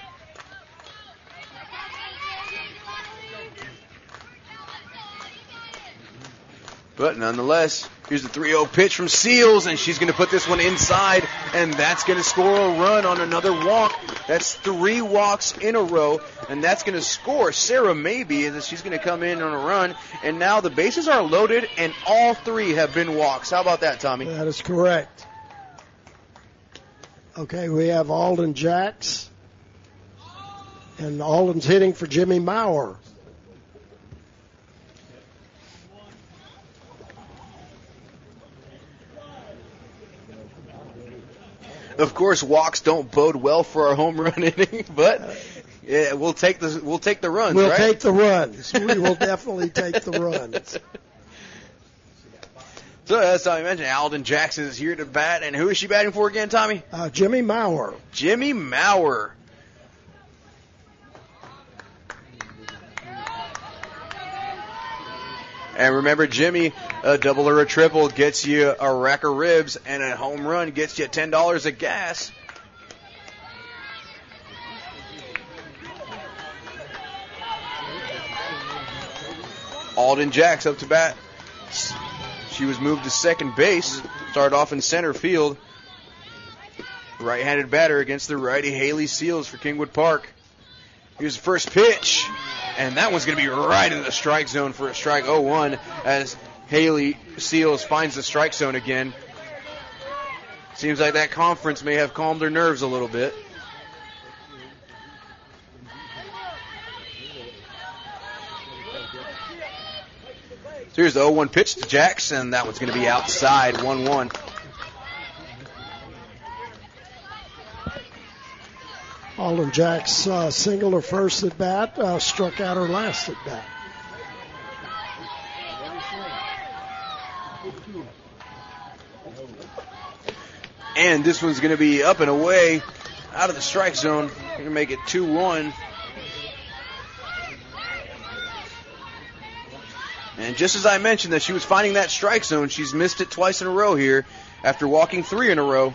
But nonetheless, here's the 3-0 pitch from Seals, and she's going to put this one inside, and that's going to score a run on another walk. That's 3 walks in a row, and that's going to score Sarah Maybe as she's going to come in on a run. And now the bases are loaded, and all 3 have been walks. How about that, Tommy? That is correct. Okay, we have Alden Jacks, and Alden's hitting for Jimmy Maurer. Of course, walks don't bode well for our home run inning, but yeah, we'll take the runs. We'll right? take the runs. We will definitely take the runs. So as Tommy mentioned, Alden Jackson is here to bat, and who is she batting for again, Tommy? Jimmy Maurer. Jimmy Maurer. And remember, Jimmy, a double or a triple gets you a rack of ribs, and a home run gets you $10 of gas. Alden Jacks up to bat. She was moved to second base, started off in center field. right-handed batter against the righty Haley Seals for Kingwood Park. Here's the first pitch, and that one's going to be right in the strike zone for a strike 0-1 as Haley Seals finds the strike zone again. Seems like that conference may have calmed their nerves a little bit. So here's the 0-1 pitch to Jackson. That one's going to be outside, 1-1. Alden Jacks singled her first at bat, struck out her last at bat. And this one's going to be up and away, out of the strike zone. We're going to make it 2-1. And just as I mentioned that she was finding that strike zone, she's missed it twice in a row here after walking 3 in a row.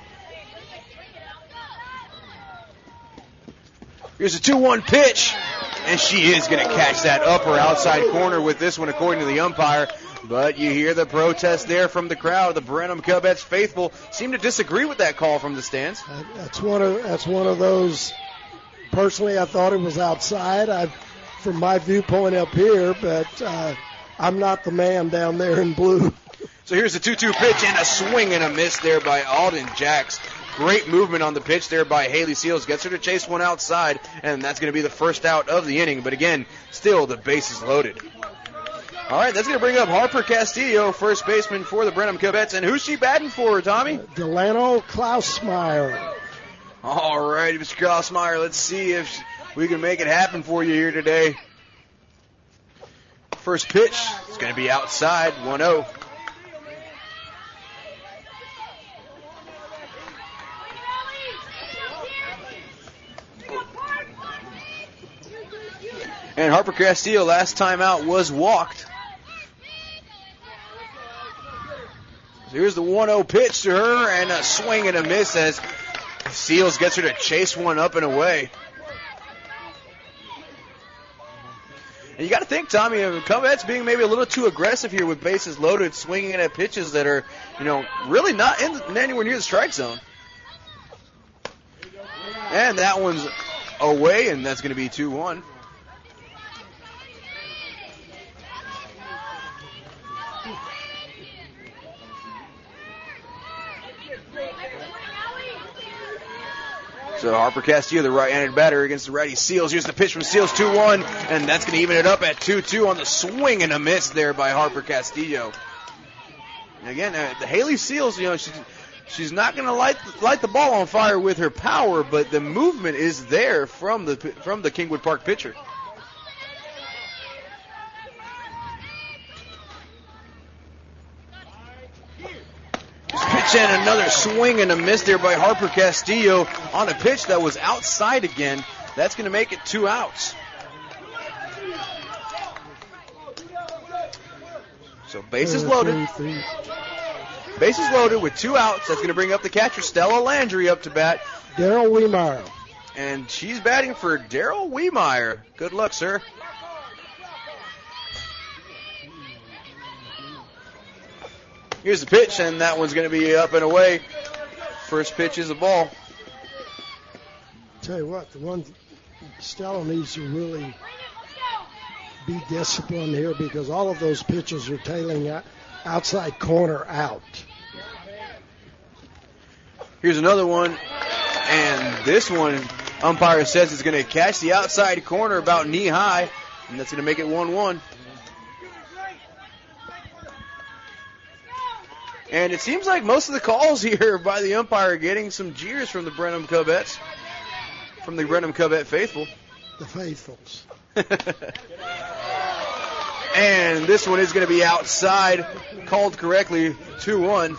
Here's a 2-1 pitch, and she is going to catch that upper outside corner with this one, according to the umpire. But you hear the protest there from the crowd. The Brenham Cubettes faithful seem to disagree with that call from the stands. That's one of those. Personally, I thought it was outside. From my viewpoint up here, but I'm not the man down there in blue. So here's a 2-2 pitch and a swing and a miss there by Alden Jacks. Great movement on the pitch there by Haley Seals. Gets her to chase one outside, and that's going to be the first out of the inning. But again, still the bases loaded. All right, that's going to bring up Harper Castillo, first baseman for the Brenham Cubettes. And who's she batting for, Tommy? Delano Klausmeyer. All right, Mr. Klausmeyer, let's see if we can make it happen for you here today. First pitch is going to be outside, 1-0. And Harper Castillo, last time out, was walked. So here's the 1-0 pitch to her, and a swing and a miss as Seals gets her to chase one up and away. And you got to think, Tommy, Cubettes being maybe a little too aggressive here with bases loaded, swinging at pitches that are, really not anywhere near the strike zone. And that one's away, and that's going to be 2-1. So Harper Castillo, the right-handed batter against the righty Seals. Here's the pitch from Seals, 2-1, and that's going to even it up at 2-2 on the swing and a miss there by Harper Castillo. And again, the Haley Seals, she's not going to light the ball on fire with her power, but the movement is there from the Kingwood Park pitcher. Pitch and another swing and a miss there by Harper Castillo on a pitch that was outside again. That's going to make it 2 outs. So bases loaded. Bases loaded with 2 outs. That's going to bring up the catcher, Stella Landry, up to bat. Daryl Wiemeyer. And she's batting for Daryl Wiemeyer. Good luck, sir. Here's the pitch, and that one's going to be up and away. First pitch is a ball. Tell you what, the one Stella needs to really be disciplined here because all of those pitches are tailing outside corner out. Here's another one, and this one, umpire says it's going to catch the outside corner about knee high, and that's going to make it 1-1. And it seems like most of the calls here by the umpire are getting some jeers from the Brenham Cubettes, from the Brenham Cubette faithful. The faithfuls. And this one is going to be outside, called correctly, 2-1.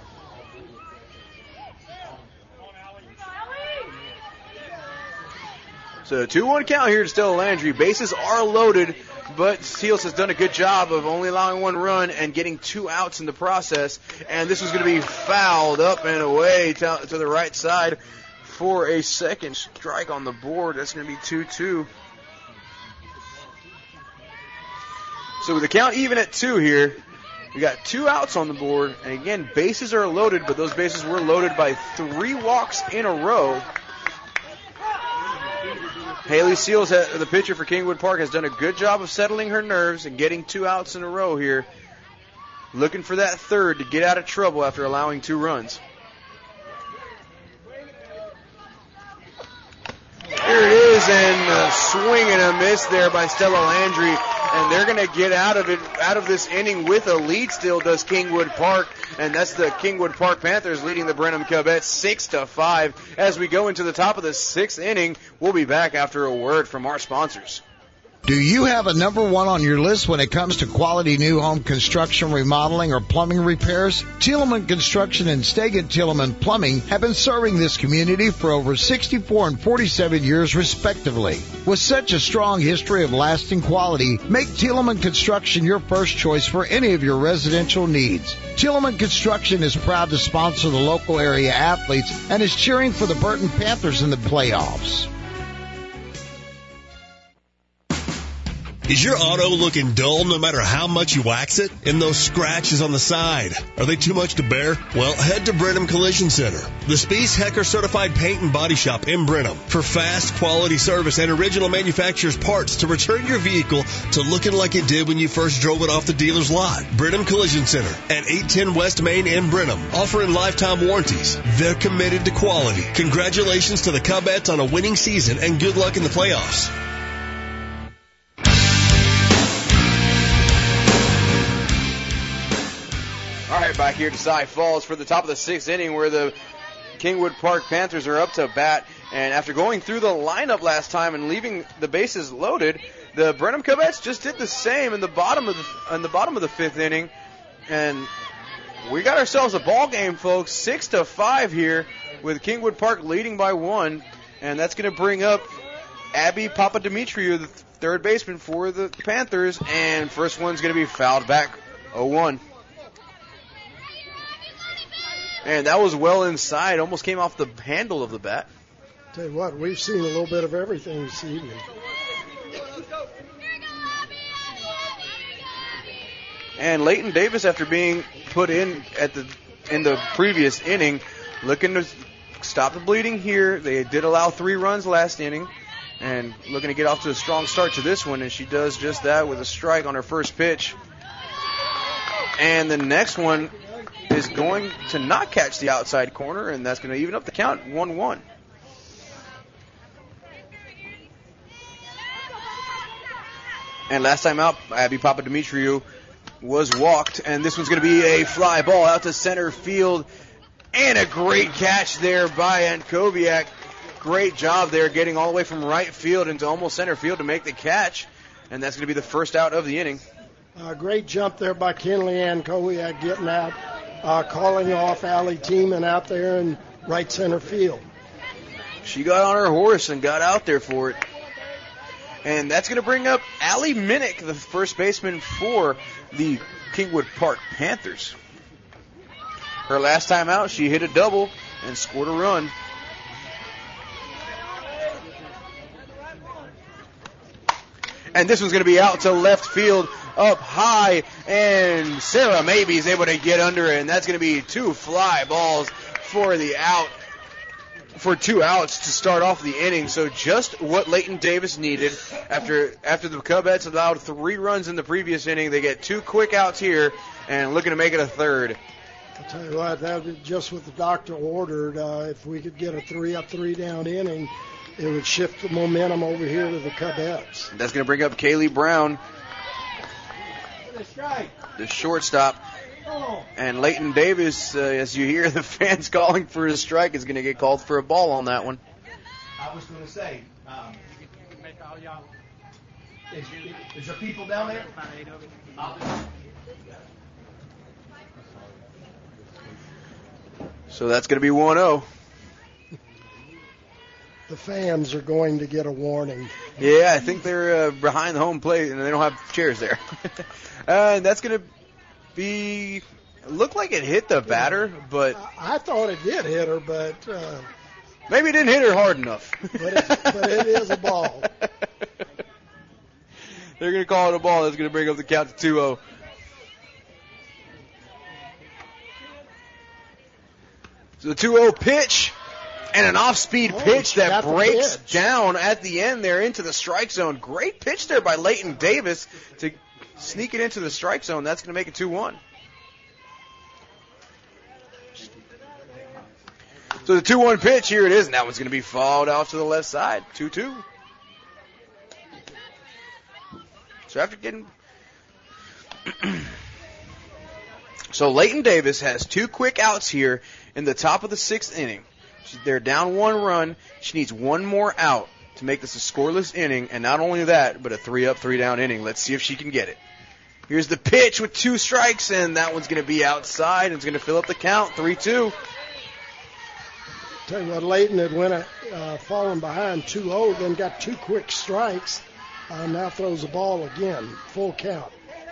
So 2-1 count here to Stella Landry. Bases are loaded, but Seals has done a good job of only allowing 1 run and getting 2 outs in the process. And this is going to be fouled up and away to the right side for a second strike on the board. That's going to be 2-2. So with the count even at 2 here, We got 2 outs on the board, and again, bases are loaded, but those bases were loaded by 3 walks in a row. Haley Seals, the pitcher for Kingwood Park, has done a good job of settling her nerves and getting 2 outs in a row here. Looking for that third to get out of trouble after allowing 2 runs. Here it is, and a swing and a miss there by Stella Landry. And they're going to get out of this inning with a lead still, does Kingwood Park. And that's the Kingwood Park Panthers leading the Brenham Cubettes 6-5. As we go into the top of the 6th inning, we'll be back after a word from our sponsors. Do you have a number 1 on your list when it comes to quality new home construction, remodeling, or plumbing repairs? Tilleman Construction and Stegan Tilleman Plumbing have been serving this community for over 64 and 47 years respectively. With such a strong history of lasting quality, make Tilleman Construction your first choice for any of your residential needs. Tilleman Construction is proud to sponsor the local area athletes and is cheering for the Burton Panthers in the playoffs. Is your auto looking dull no matter how much you wax it? And those scratches on the side, are they too much to bear? Well, head to Brenham Collision Center, the Spies Hecker certified paint and body shop in Brenham, for fast quality service and original manufacturer's parts to return your vehicle to looking like it did when you first drove it off the dealer's lot. Brenham Collision Center at 810 West Main in Brenham, offering lifetime warranties. They're committed to quality. Congratulations to the Cubettes on a winning season and good luck in the playoffs. All right, back here to Cy Falls for the top of the 6th inning, where the Kingwood Park Panthers are up to bat. And after going through the lineup last time and leaving the bases loaded, the Brenham Cubettes just did the same in the bottom of the 5th inning. And we got ourselves a ball game, folks. 6-5 here, with Kingwood Park leading by 1. And that's going to bring up Abby Papadimitriou, the third baseman for the Panthers. And first one's going to be fouled back, 0-1. And that was well inside. Almost came off the handle of the bat. Tell you what, we've seen a little bit of everything this evening. And Leighton Davis, after being put in the previous inning, looking to stop the bleeding here. They did allow 3 runs last inning, and looking to get off to a strong start to this one. And she does just that with a strike on her first pitch. And the next one is going to not catch the outside corner, and that's going to even up the count, 1-1. And last time out, Abby Papadimitriou was walked, and this one's going to be a fly ball out to center field, and a great catch there by Ankoviak. Great job there, getting all the way from right field into almost center field to make the catch, and that's going to be the first out of the inning. Great jump there by Kinley Ankoviak, getting out. Calling off Allie Tiemann out there in right center field. She got on her horse and got out there for it. And that's going to bring up Allie Minnick, the first baseman for the Kingwood Park Panthers. Her last time out, she hit a double and scored a run. And this one's going to be out to left field, up high, and Sarah Mabey is able to get under it, and that's going to be 2 fly balls for the out, for 2 outs to start off the inning. So just what Leighton Davis needed after the Cubettes allowed 3 runs in the previous inning. They get 2 quick outs here and looking to make it a third. I'll tell you what, that was just what the doctor ordered. If we could get a 3-up, 3-down inning, it would shift the momentum over here to the Cubettes. That's going to bring up Kaylee Brown, the shortstop. And Leighton Davis, as you hear the fans calling for a strike, is going to get called for a ball on that one. I was going to say, is there people down there? So that's going to be 1-0. The fans are going to get a warning. Yeah, I think they're behind the home plate, and they don't have chairs there. And that's going to be... Looked like it hit the batter, but... I thought it did hit her, but... maybe it didn't hit her hard enough. but it is a ball. They're going to call it a ball. That's going to bring up the count to 2-0. So the 2-0 pitch and an off-speed pitch that breaks down at the end there into the strike zone. Great pitch there by Leighton Davis to sneak it into the strike zone. That's going to make it 2-1. So the 2-1 pitch, here it is, and that one's going to be fouled off to the left side. 2-2. So after getting... So Leighton Davis has 2 quick outs here in the top of the 6th inning. They're down 1 run. She needs 1 more out to make this a scoreless inning, and not only that, but a 3-up, 3-down inning. Let's see if she can get it. Here's the pitch with 2 strikes, and that one's going to be outside, and it's going to fill up the count, 3-2. Tell you what, Leighton had fallen behind 2-0, then got 2 quick strikes. Now throws the ball again, full count.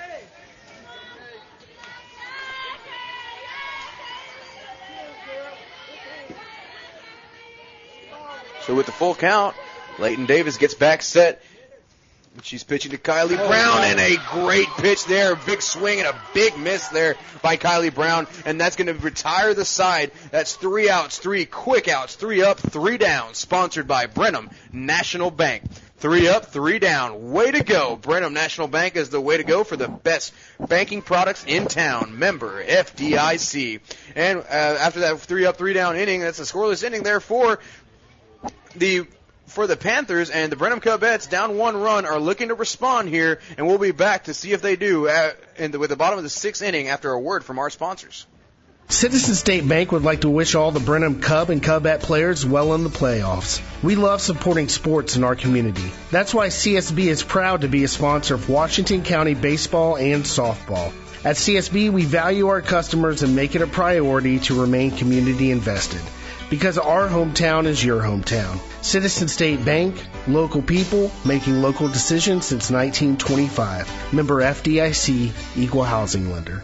So with the full count, Leighton Davis gets back set. She's pitching to Kylie Brown, and a great pitch there. A big swing and a big miss there by Kylie Brown, and that's going to retire the side. That's 3 outs, 3 quick outs, 3 up, 3 down, sponsored by Brenham National Bank. 3 up, 3 down. Way to go. Brenham National Bank is the way to go for the best banking products in town. Member FDIC. And after that 3 up, 3 down inning, that's a scoreless inning there for the Panthers, and the Brenham Cubettes down 1 run are looking to respond here, and we'll be back to see if they do with the bottom of the 6th inning after a word from our sponsors. Citizen State Bank would like to wish all the Brenham Cub and Cubette players well in the playoffs. We love supporting sports in our community. That's why CSB is proud to be a sponsor of Washington County baseball and softball. At CSB, we value our customers and make it a priority to remain community invested. Because our hometown is your hometown. Citizen State Bank, local people, making local decisions since 1925. Member FDIC, Equal Housing Lender.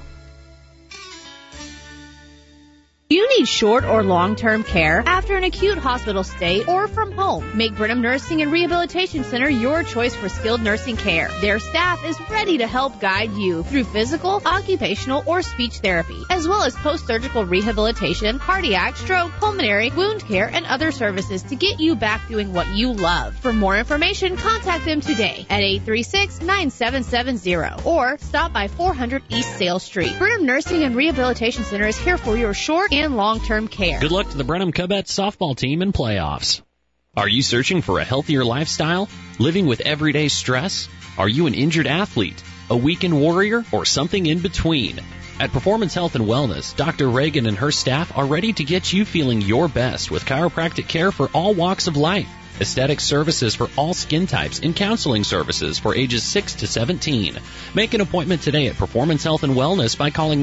You need short or long-term care after an acute hospital stay or from home. Make Brenham Nursing and Rehabilitation Center your choice for skilled nursing care. Their staff is ready to help guide you through physical, occupational, or speech therapy, as well as post-surgical rehabilitation, cardiac, stroke, pulmonary, wound care, and other services to get you back doing what you love. For more information, contact them today at 836-9770 or stop by 400 East Sale Street. Brenham Nursing and Rehabilitation Center is here for your short and long-term care. Good luck to the Brenham Cubettes softball team in playoffs. Are you searching for a healthier lifestyle? Living with everyday stress? Are you an injured athlete, a weekend warrior, or something in between? At Performance Health and Wellness, Dr. Reagan and her staff are ready to get you feeling your best with chiropractic care for all walks of life, aesthetic services for all skin types, and counseling services for ages 6 to 17. Make an appointment today at Performance Health and Wellness by calling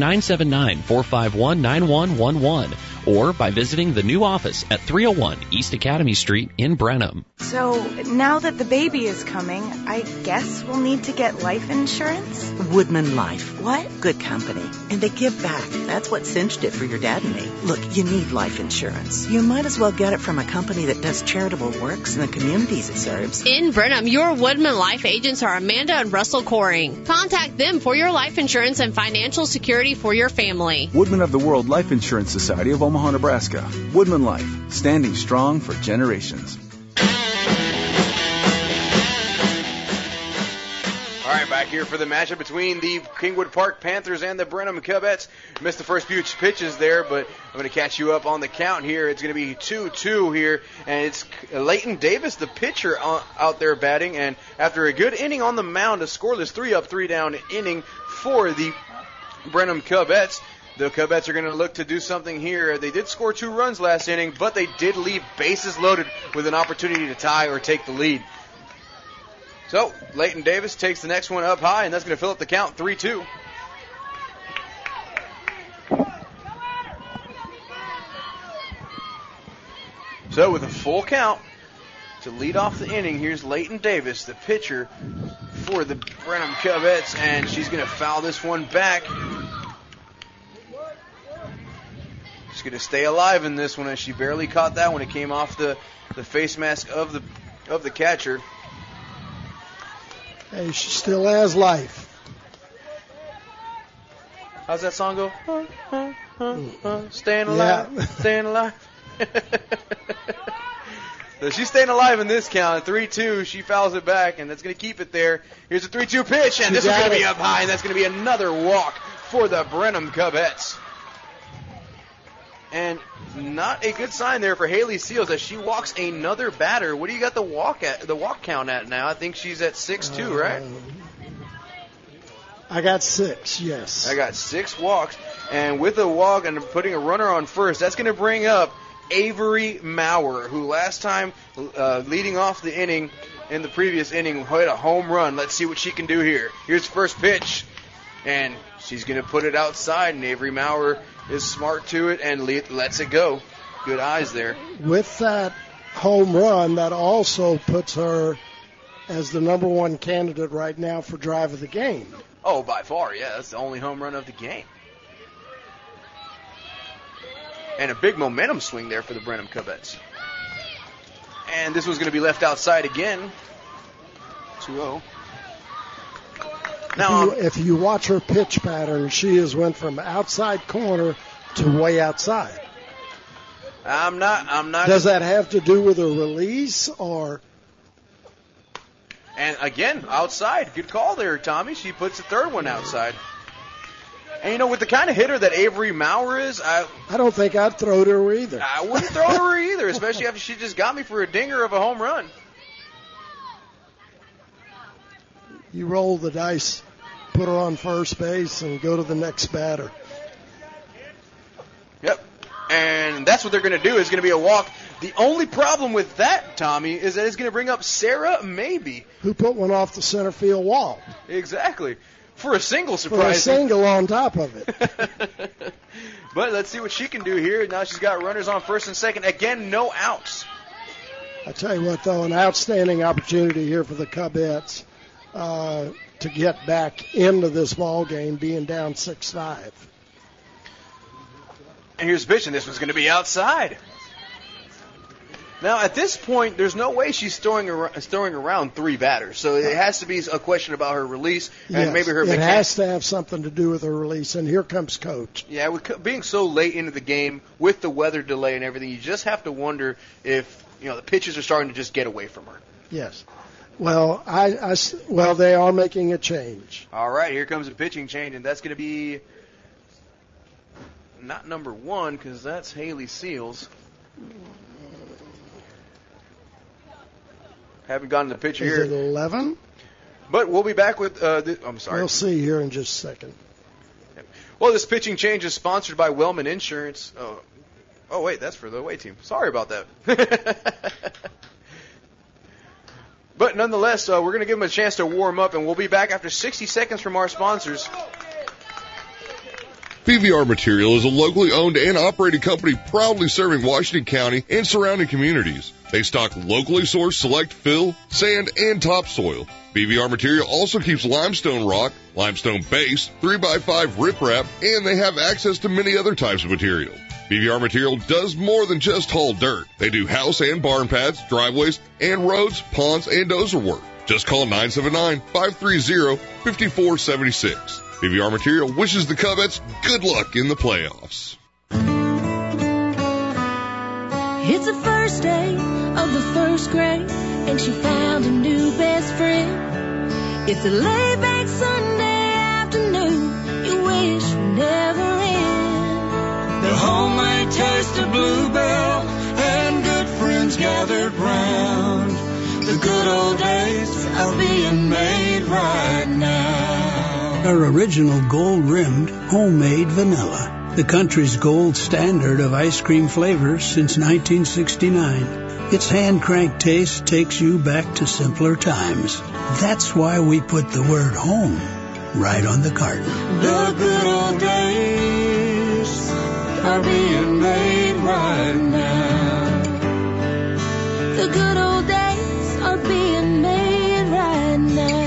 979-451-9111 or by visiting the new office at 301 East Academy Street in Brenham. So now that the baby is coming, I guess we'll need to get life insurance? Woodman Life. What? Good company. And they give back. That's what cinched it for your dad and me. Look, you need life insurance. You might as well get it from a company that does charitable works in the communities it serves. In Brenham, your Woodman Life agents are Amanda and Russell Coring. Contact them for your life insurance and financial security for your family. Woodman of the World Life Insurance Society of Omaha, Nebraska. Woodman Life, standing strong for generations. All right, back here for the matchup between the Kingwood Park Panthers and the Brenham Cubettes. Missed the first few pitches there, but I'm going to catch you up on the count here. It's going to be 2-2 here, and it's Leighton Davis, the pitcher, out there batting. And after a good inning on the mound, a scoreless 3-up, 3-down inning for the Brenham Cubettes. The Cubettes are going to look to do something here. They did score 2 runs last inning, but they did leave bases loaded with an opportunity to tie or take the lead. So, Leighton Davis takes the next one up high, and that's going to fill up the count, 3-2. So, with a full count to lead off the inning, here's Leighton Davis, the pitcher for the Brenham Cubettes, and she's going to foul this one back. She's going to stay alive in this one, as she barely caught that when it came off the face mask of the catcher. Hey, she still has life. How's that song go? Staying alive, staying alive. So she's staying alive in this count. 3-2, she fouls it back, and that's going to keep it there. Here's a 3-2 pitch, and this is going to be up high, and that's going to be another walk for the Brenham Cubettes. And not a good sign there for Haley Seals as she walks another batter. What do you got the walk count at now? I think she's at 6-2, right? I got 6, yes. I got 6 walks, and with a walk and putting a runner on first, that's going to bring up Avery Maurer, who last time leading off the inning in the previous inning hit a home run. Let's see what she can do here. Here's the first pitch, and she's going to put it outside, and Avery Maurer is smart to it and lets it go. Good eyes there. With that home run, that also puts her as the number 1 candidate right now for drive of the game. Oh, by far, yeah. That's the only home run of the game. And a big momentum swing there for the Brenham Cubettes. And this was going to be left outside again. 2-0. Now, if you watch her pitch pattern, she has went from outside corner to way outside. I'm not. Does that have to do with her release or? And again, outside. Good call there, Tommy. She puts the third one outside. And, you know, with the kind of hitter that Avery Maurer is, I don't think I'd throw to her either. I wouldn't throw to her either, especially after she just got me for a dinger of a home run. You roll the dice, put her on first base, and go to the next batter. Yep. And that's what they're going to do, is going to be a walk. The only problem with that, Tommy, is that it's going to bring up Sarah Maybe. Who put one off the center field wall. Exactly. For a single, surprise. For a single on top of it. But let's see what she can do here. Now she's got runners on first and second. Again, no outs. I tell you what, though, an outstanding opportunity here for the Cubettes to get back into this ball game, being down 6-5. And here's the pitch, and this one's going to be outside. Now, at this point, there's no way she's throwing around 3 batters. So it has to be a question about her release and maybe her mechanics. It has to have something to do with her release, and here comes Coach. Yeah, with being so late into the game, with the weather delay and everything, you just have to wonder if, you know, the pitches are starting to just get away from her. Yes. Well, well, they are making a change. All right, here comes a pitching change, and that's going to be not number 1 because that's Haley Seals. Haven't gotten the pitcher here. Is it 11? But we'll be back with I'm sorry. We'll see here in just a second. Well, this pitching change is sponsored by Wellman Insurance. Oh, wait, that's for the away team. Sorry about that. But nonetheless, we're going to give them a chance to warm up, and we'll be back after 60 seconds from our sponsors. PVR Material is a locally owned and operated company proudly serving Washington County and surrounding communities. They stock locally sourced select fill, sand, and topsoil. PVR Material also keeps limestone rock, limestone base, 3x5 riprap, and they have access to many other types of material. PVR Material does more than just haul dirt. They do house and barn pads, driveways, and roads, ponds, and dozer work. Just call 979-530-5476. PVR Material wishes the Cubettes good luck in the playoffs. It's the first day of the first grade, and she found a new best friend. It's a laid-back Sunday afternoon you wish would never end. The homemade taste of Bluebell and good friends gathered round. The good old days are being made right now. Our original gold-rimmed homemade vanilla. The country's gold standard of ice cream flavors since 1969. Its hand-cranked taste takes you back to simpler times. That's why we put the word home right on the carton. The good old days are being made right now. The good old days are being made right now.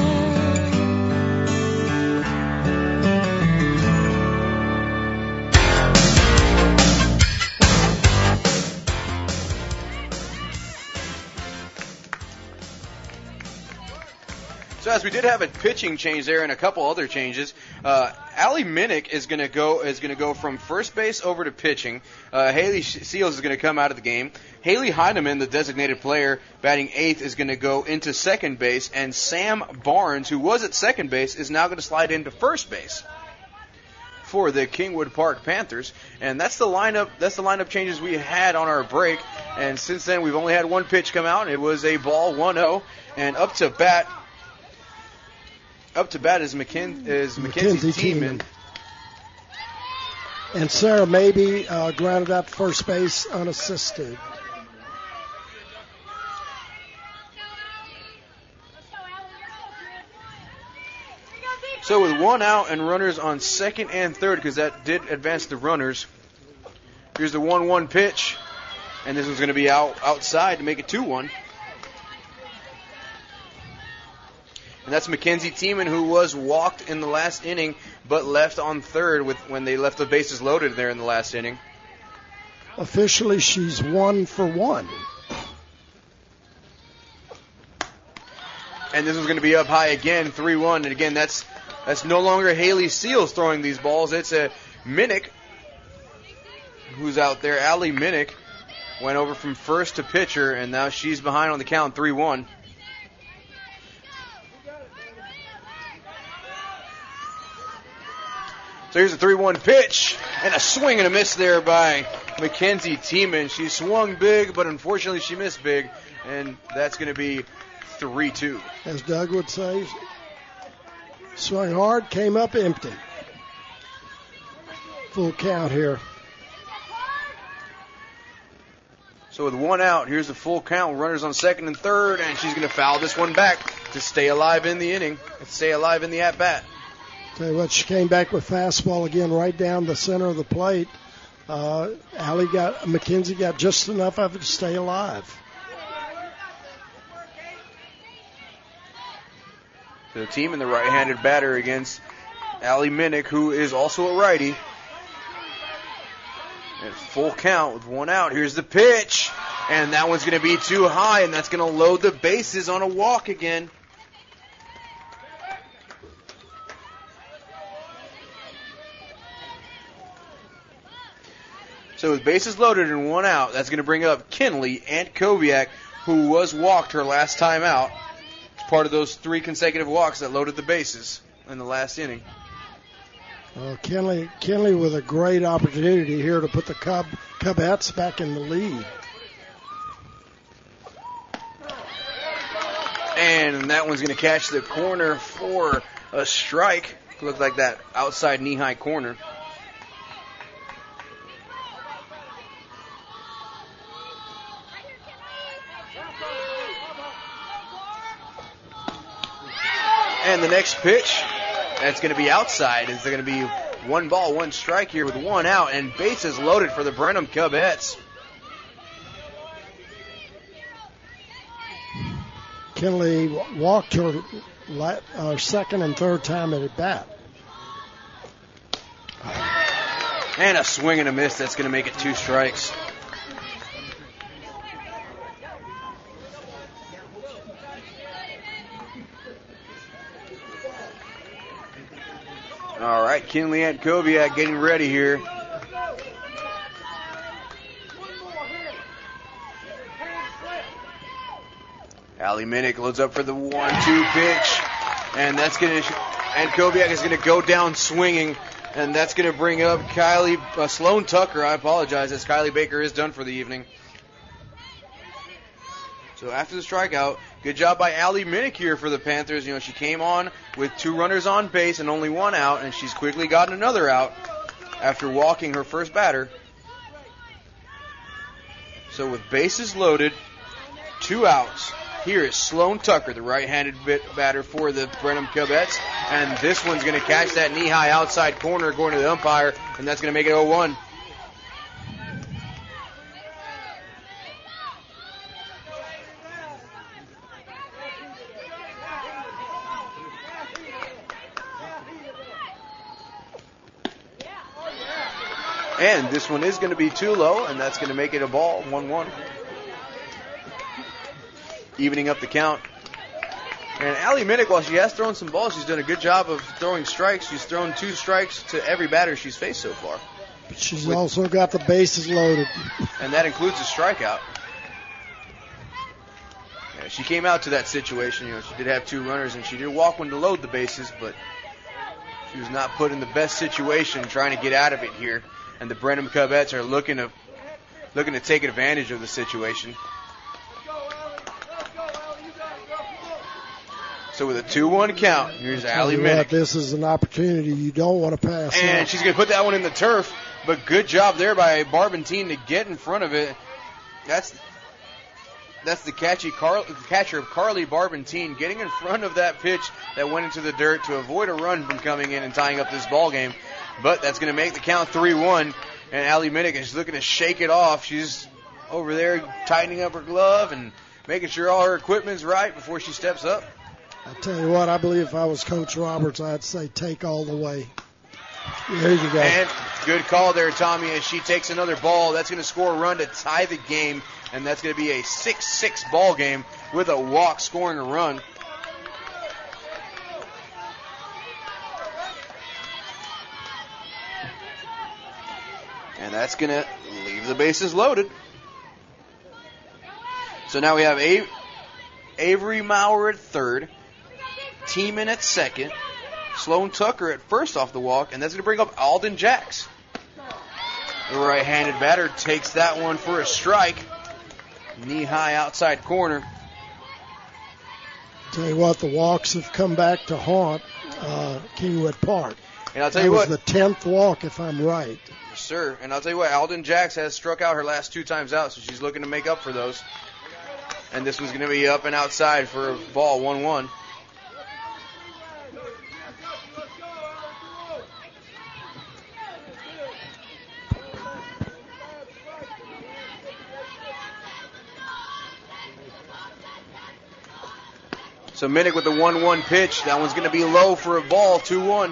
So as we did have a pitching change there and a couple other changes, Allie Minnick is going to go from first base over to pitching. Haley Seals is going to come out of the game. Haley Heineman, the designated player, batting eighth, is going to go into second base, and Sam Barnes, who was at second base, is now going to slide into first base for the Kingwood Park Panthers. And that's the lineup changes we had on our break. And since then, we've only had one pitch come out. It was a ball, 1-0, and up to bat is Mackenzie Tiemann. And Sarah Mabey grounded out to first base unassisted. So with one out and runners on second and third, because that did advance the runners, here's the 1-1 pitch. And this one's going to be outside to make it 2-1. And that's Mackenzie Tiemann, who was walked in the last inning, but left on third when they left the bases loaded there in the last inning. Officially, she's 1 for 1. And this one's going to be up high again, 3-1. And again, that's no longer Haley Seals throwing these balls. It's a Minnick who's out there. Allie Minnick went over from first to pitcher, and now she's behind on the count, 3-1. So here's a 3-1 pitch, and a swing and a miss there by Mackenzie Tiemann. She swung big, but unfortunately she missed big, and that's going to be 3-2. As Doug would say, swung hard, came up empty. Full count here. So with one out, here's the full count. Runners on second and third, and she's going to foul this one back to stay alive in the inning, and stay alive in the at-bat. Tell you what, she came back with fastball again right down the center of the plate. Mackenzie got just enough of it to stay alive. So the team in the right-handed batter against Allie Minnick, who is also a righty. And full count with one out. Here's the pitch. And that one's going to be too high, and that's going to load the bases on a walk again. So with bases loaded and one out, that's going to bring up Kinley Antkowiak, who was walked her last time out. It's part of those 3 consecutive walks that loaded the bases in the last inning. Kinley with a great opportunity here to put the Cubettes back in the lead. And that one's going to catch the corner for a strike. Looks like that outside knee-high corner. And the next pitch, that's going to be outside. It's going to be 1 ball, 1 strike here with 1 out, and bases loaded for the Brenham Cubettes. Kinley walked her second and third time at bat. And a swing and a miss. That's going to make it 2 strikes. All right, Kinley Antkowiak getting ready here. Allie Minnick loads up for the 1-2 pitch, and that's going to, Antkowiak is going to go down swinging, and that's going to bring up Sloan Tucker. I apologize, as Kylie Baker is done for the evening. So after the strikeout, good job by Allie Minnick here for the Panthers. You know, she came on with 2 runners on base and only 1 out, and she's quickly gotten another out after walking her first batter. So with bases loaded, 2 outs, here is Sloan Tucker, the right-handed batter for the Brenham Cubettes, and this one's going to catch that knee-high outside corner going to the umpire, and that's going to make it 0-1. And this one is going to be too low, and that's going to make it a ball, 1-1. Evening up the count. And Allie Minnick, while she has thrown some balls, she's done a good job of throwing strikes. She's thrown 2 strikes to every batter she's faced so far. But she's also got the bases loaded. And that includes a strikeout. Yeah, she came out to that situation. She did have 2 runners, and she did walk one to load the bases, but she was not put in the best situation trying to get out of it here. And the Brenham Cubettes are looking to take advantage of the situation. So with a 2-1 count, here's Allie Minnick. This is an opportunity you don't want to pass. And she's going to put that one in the turf, but good job there by Barbentine to get in front of it. That's the catcher of Carly Barbentine getting in front of that pitch that went into the dirt to avoid a run from coming in and tying up this ball game. But that's going to make the count 3-1, and Allie Minnick is looking to shake it off. She's over there tightening up her glove and making sure all her equipment's right before she steps up. I tell you what, I believe if I was Coach Roberts, I'd say take all the way. There you go. And good call there, Tommy, as she takes another ball. That's going to score a run to tie the game, and that's going to be a 6-6 ball game with a walk scoring a run. And that's going to leave the bases loaded. So now we have Avery Maurer at third, Tiemann at second, Sloan Tucker at first off the walk, and that's going to bring up Alden Jacks. The right-handed batter takes that one for a strike. Knee-high outside corner. Tell you what, the walks have come back to haunt Kingwood Park. And I'll tell you what, that was the 10th walk, if I'm right. Yes, sir. And I'll tell you what, Alden Jacks has struck out her last 2 times out, so she's looking to make up for those. And this was going to be up and outside for a ball, 1-1. So Minnick with the 1-1 pitch. That one's going to be low for a ball, 2-1.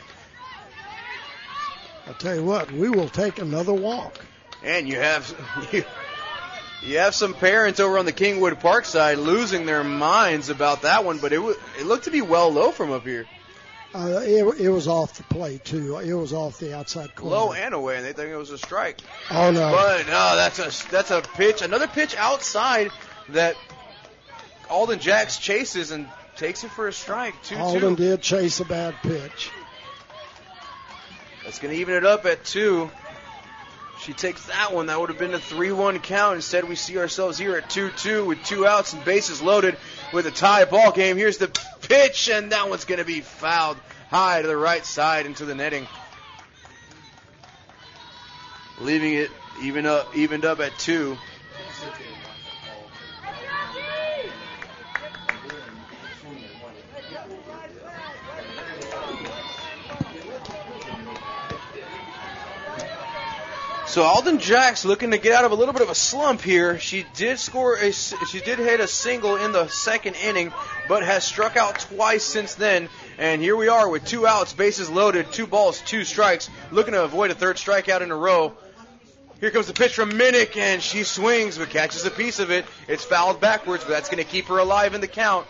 I'll tell you what, we will take another walk. And you have some parents over on the Kingwood Park side losing their minds about that one, but it looked to be well low from up here. It was off the plate, too. It was off the outside corner. Low and away, and they think it was a strike. Oh, no. But, no, that's a pitch. Another pitch outside that Alden Jacks chases and takes it for a strike, 2-2. Alden did chase a bad pitch. That's going to even it up at 2. She takes that one. That would have been a 3-1 count. Instead, we see ourselves here at 2-2 with 2 outs and bases loaded with a tie ball game. Here's the pitch, and that one's going to be fouled high to the right side into the netting. Leaving it evened up at 2. So Alden Jacks looking to get out of a little bit of a slump here. She did hit a single in the second inning, but has struck out twice since then. And here we are with 2 outs, bases loaded, 2 balls, 2 strikes, looking to avoid a third strikeout in a row. Here comes the pitch from Minnick, and she swings, but catches a piece of it. It's fouled backwards, but that's going to keep her alive in the count.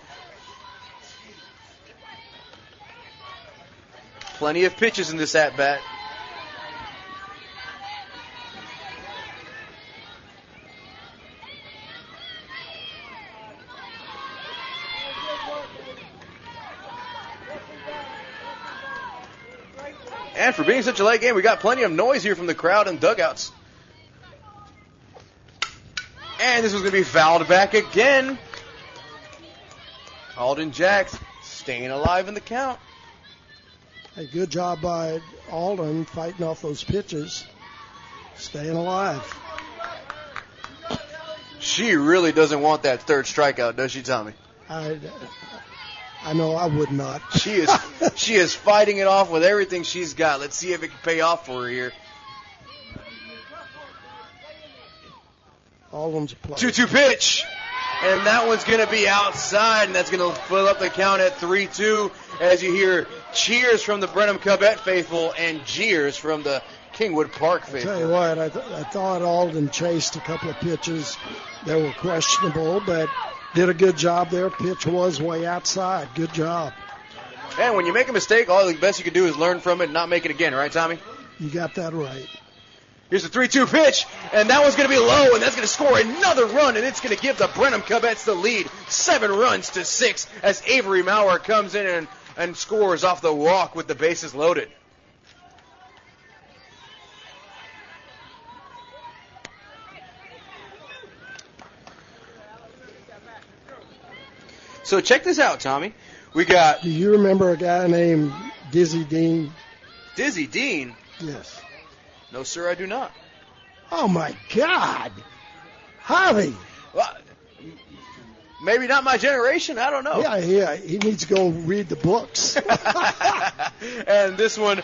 Plenty of pitches in this at-bat. And for being such a late game, we got plenty of noise here from the crowd and dugouts. And this was going to be fouled back again. Alden Jacks staying alive in the count. A good job by Alden fighting off those pitches, staying alive. She really doesn't want that third strikeout, does she, Tommy? I know I would not. She is fighting it off with everything she's got. Let's see if it can pay off for her here. Alden's a play. 2-2 pitch. And that one's going to be outside, and that's going to fill up the count at 3-2 as you hear cheers from the Brenham Cubette faithful and jeers from the Kingwood Park faithful. I'll tell you what, I thought Alden chased a couple of pitches that were questionable, but did a good job there. Pitch was way outside. Good job. And when you make a mistake, all the best you can do is learn from it and not make it again, right, Tommy? You got that right. Here's the 3-2 pitch, and that one's going to be low, and that's going to score another run, and it's going to give the Brenham Cubettes the lead, 7-6, as Avery Maurer comes in and scores off the walk with the bases loaded. So check this out, Tommy. We got... Do you remember a guy named Dizzy Dean? Dizzy Dean? Yes. No, sir, I do not. Oh, my God. Javi. Well, maybe not my generation. I don't know. Yeah. He needs to go read the books. And this one...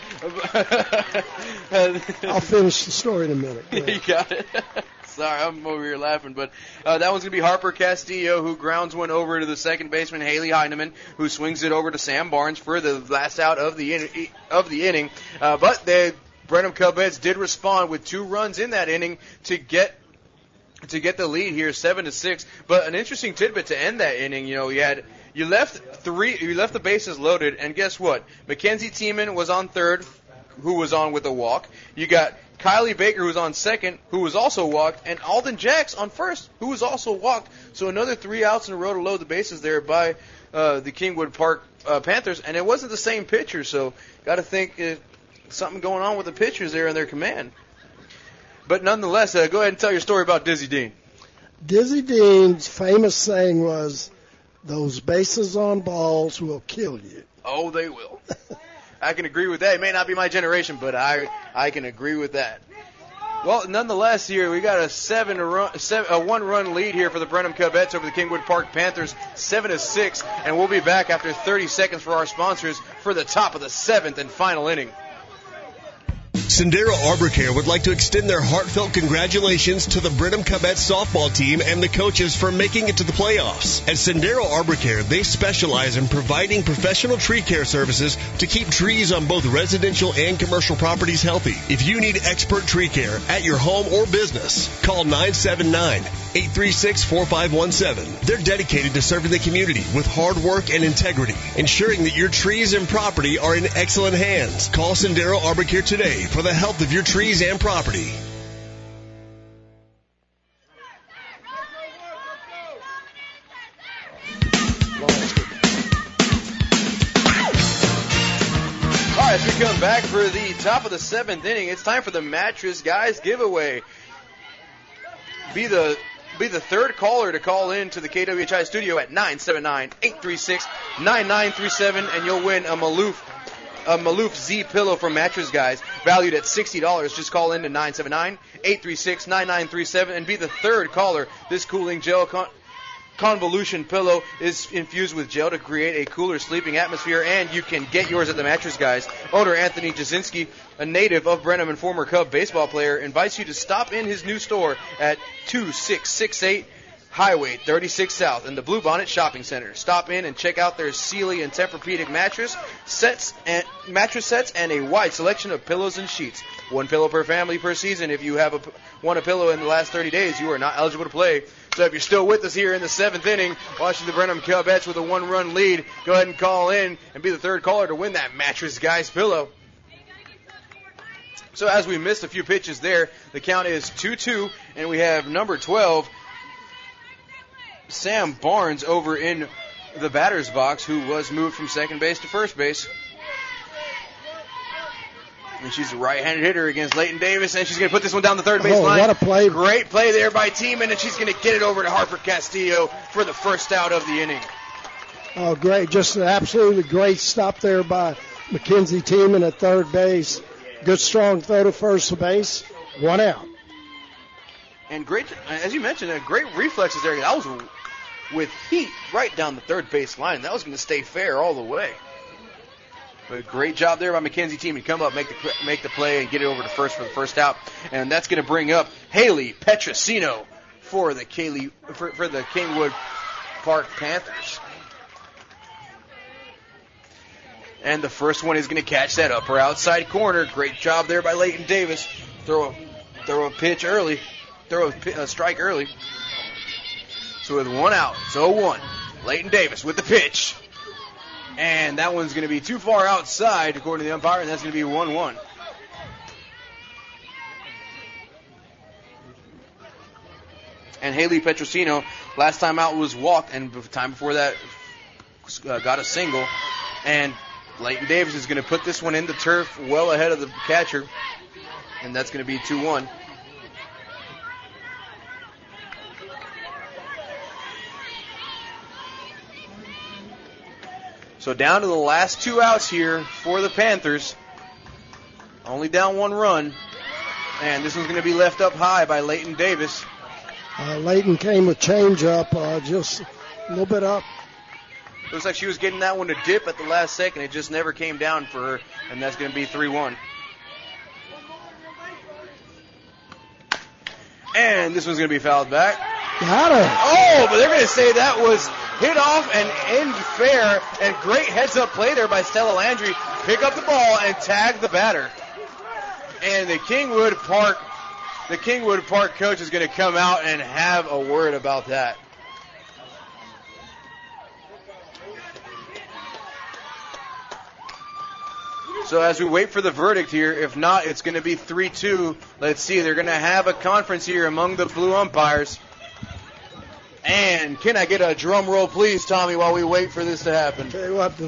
I'll finish the story in a minute. You got it. Sorry, I'm over here laughing, but that one's going to be Harper Castillo, who grounds one over to the second baseman, Haley Heineman, who swings it over to Sam Barnes for the last out of the inning. But the Brenham Cubettes did respond with 2 runs in that inning to get the lead here, 7-6. But an interesting tidbit to end that inning, you left the bases loaded, and guess what? Mackenzie Tiemann was on third, who was on with a walk. You got Kylie Baker, who was on second, who was also walked, and Alden Jacks on first, who was also walked. So another 3 outs in a row to load the bases there by the Kingwood Park Panthers, and it wasn't the same pitcher, so got to think something going on with the pitchers there in their command. But nonetheless, go ahead and tell your story about Dizzy Dean. Dizzy Dean's famous saying was, "Those bases on balls will kill you." Oh, they will. I can agree with that. It may not be my generation, but I can agree with that. Well, nonetheless, here we got a 1-run lead here for the Brenham Cubettes over the Kingwood Park Panthers, 7-6, and we'll be back after 30 seconds for our sponsors for the top of the 7th and final inning. Sendero Arbor Care would like to extend their heartfelt congratulations to the Brenham Cubettes softball team and the coaches for making it to the playoffs. At Sendero Arbor Care, they specialize in providing professional tree care services to keep trees on both residential and commercial properties healthy. If you need expert tree care at your home or business, call 979-836-4517. They're dedicated to serving the community with hard work and integrity, ensuring that your trees and property are in excellent hands. Call Sendero Arbor Care today for the health of your trees and property. All right, as we come back for the top of the 7th inning, it's time for the Mattress Guys giveaway. Be the third caller to call in to the KWHI studio at 979-836-9937, and you'll win a Maloof Z pillow from Mattress Guys, valued at $60. Just call in to 979-836-9937 and be the third caller. This cooling gel convolution pillow is infused with gel to create a cooler sleeping atmosphere, and you can get yours at the Mattress Guys. Owner Anthony Jasinski, a native of Brenham and former Cub baseball player, invites you to stop in his new store at 2668 Highway 36 South in the Bluebonnet Shopping Center. Stop in and check out their Sealy and Tempur-Pedic mattress sets and a wide selection of pillows and sheets. 1 pillow per family per season. If you have won a pillow in the last 30 days, you are not eligible to play. So if you're still with us here in the 7th inning, watching the Brenham Cubettes with a 1-run lead, go ahead and call in and be the third caller to win that Mattress Guys pillow. So as we missed a few pitches there, the count is 2-2, and we have number 12, Sam Barnes, over in the batter's box, who was moved from second base to first base. And she's a right-handed hitter against Leighton Davis, and she's going to put this one down the third base line. What a play. Great play there by Tiemann, and she's going to get it over to Harper Castillo for the first out of the inning. Oh, great. Just an absolutely great stop there by Mackenzie Tiemann at third base. Good strong throw to first base. 1 out. And great, as you mentioned, great reflexes there. That was with heat right down the third base line. That was going to stay fair all the way. But great job there by Mackenzie Tiemann. Come up, make the play, and get it over to first for the first out. And that's going to bring up Haley Petrosino for the Kingwood Park Panthers. And the first one is going to catch that upper outside corner. Great job there by Leighton Davis. Throw a pitch early. Throw a strike early. So with one out, it's 0-1. Leighton Davis with the pitch. And that one's going to be too far outside, according to the umpire, and that's going to be 1-1. And Haley Petrosino, last time out was walked, and the time before that got a single. And Leighton Davis is going to put this one in the turf well ahead of the catcher, and that's going to be 2-1. So down to the last 2 outs here for the Panthers. Only down 1 run. And this one's going to be left up high by Leighton Davis. Leighton came with changeup, just a little bit up. Looks like she was getting that one to dip at the last second. It just never came down for her, and that's going to be 3-1. And this one's going to be fouled back. Got her. Oh, but they're going to say that was hit off and end fair, and great heads-up play there by Stella Landry. Pick up the ball and tag the batter. And the Kingwood Park coach is going to come out and have a word about that. So as we wait for the verdict here, if not, it's going to be 3-2. Let's see, they're going to have a conference here among the blue umpires. And can I get a drum roll, please, Tommy, while we wait for this to happen? Tell you what,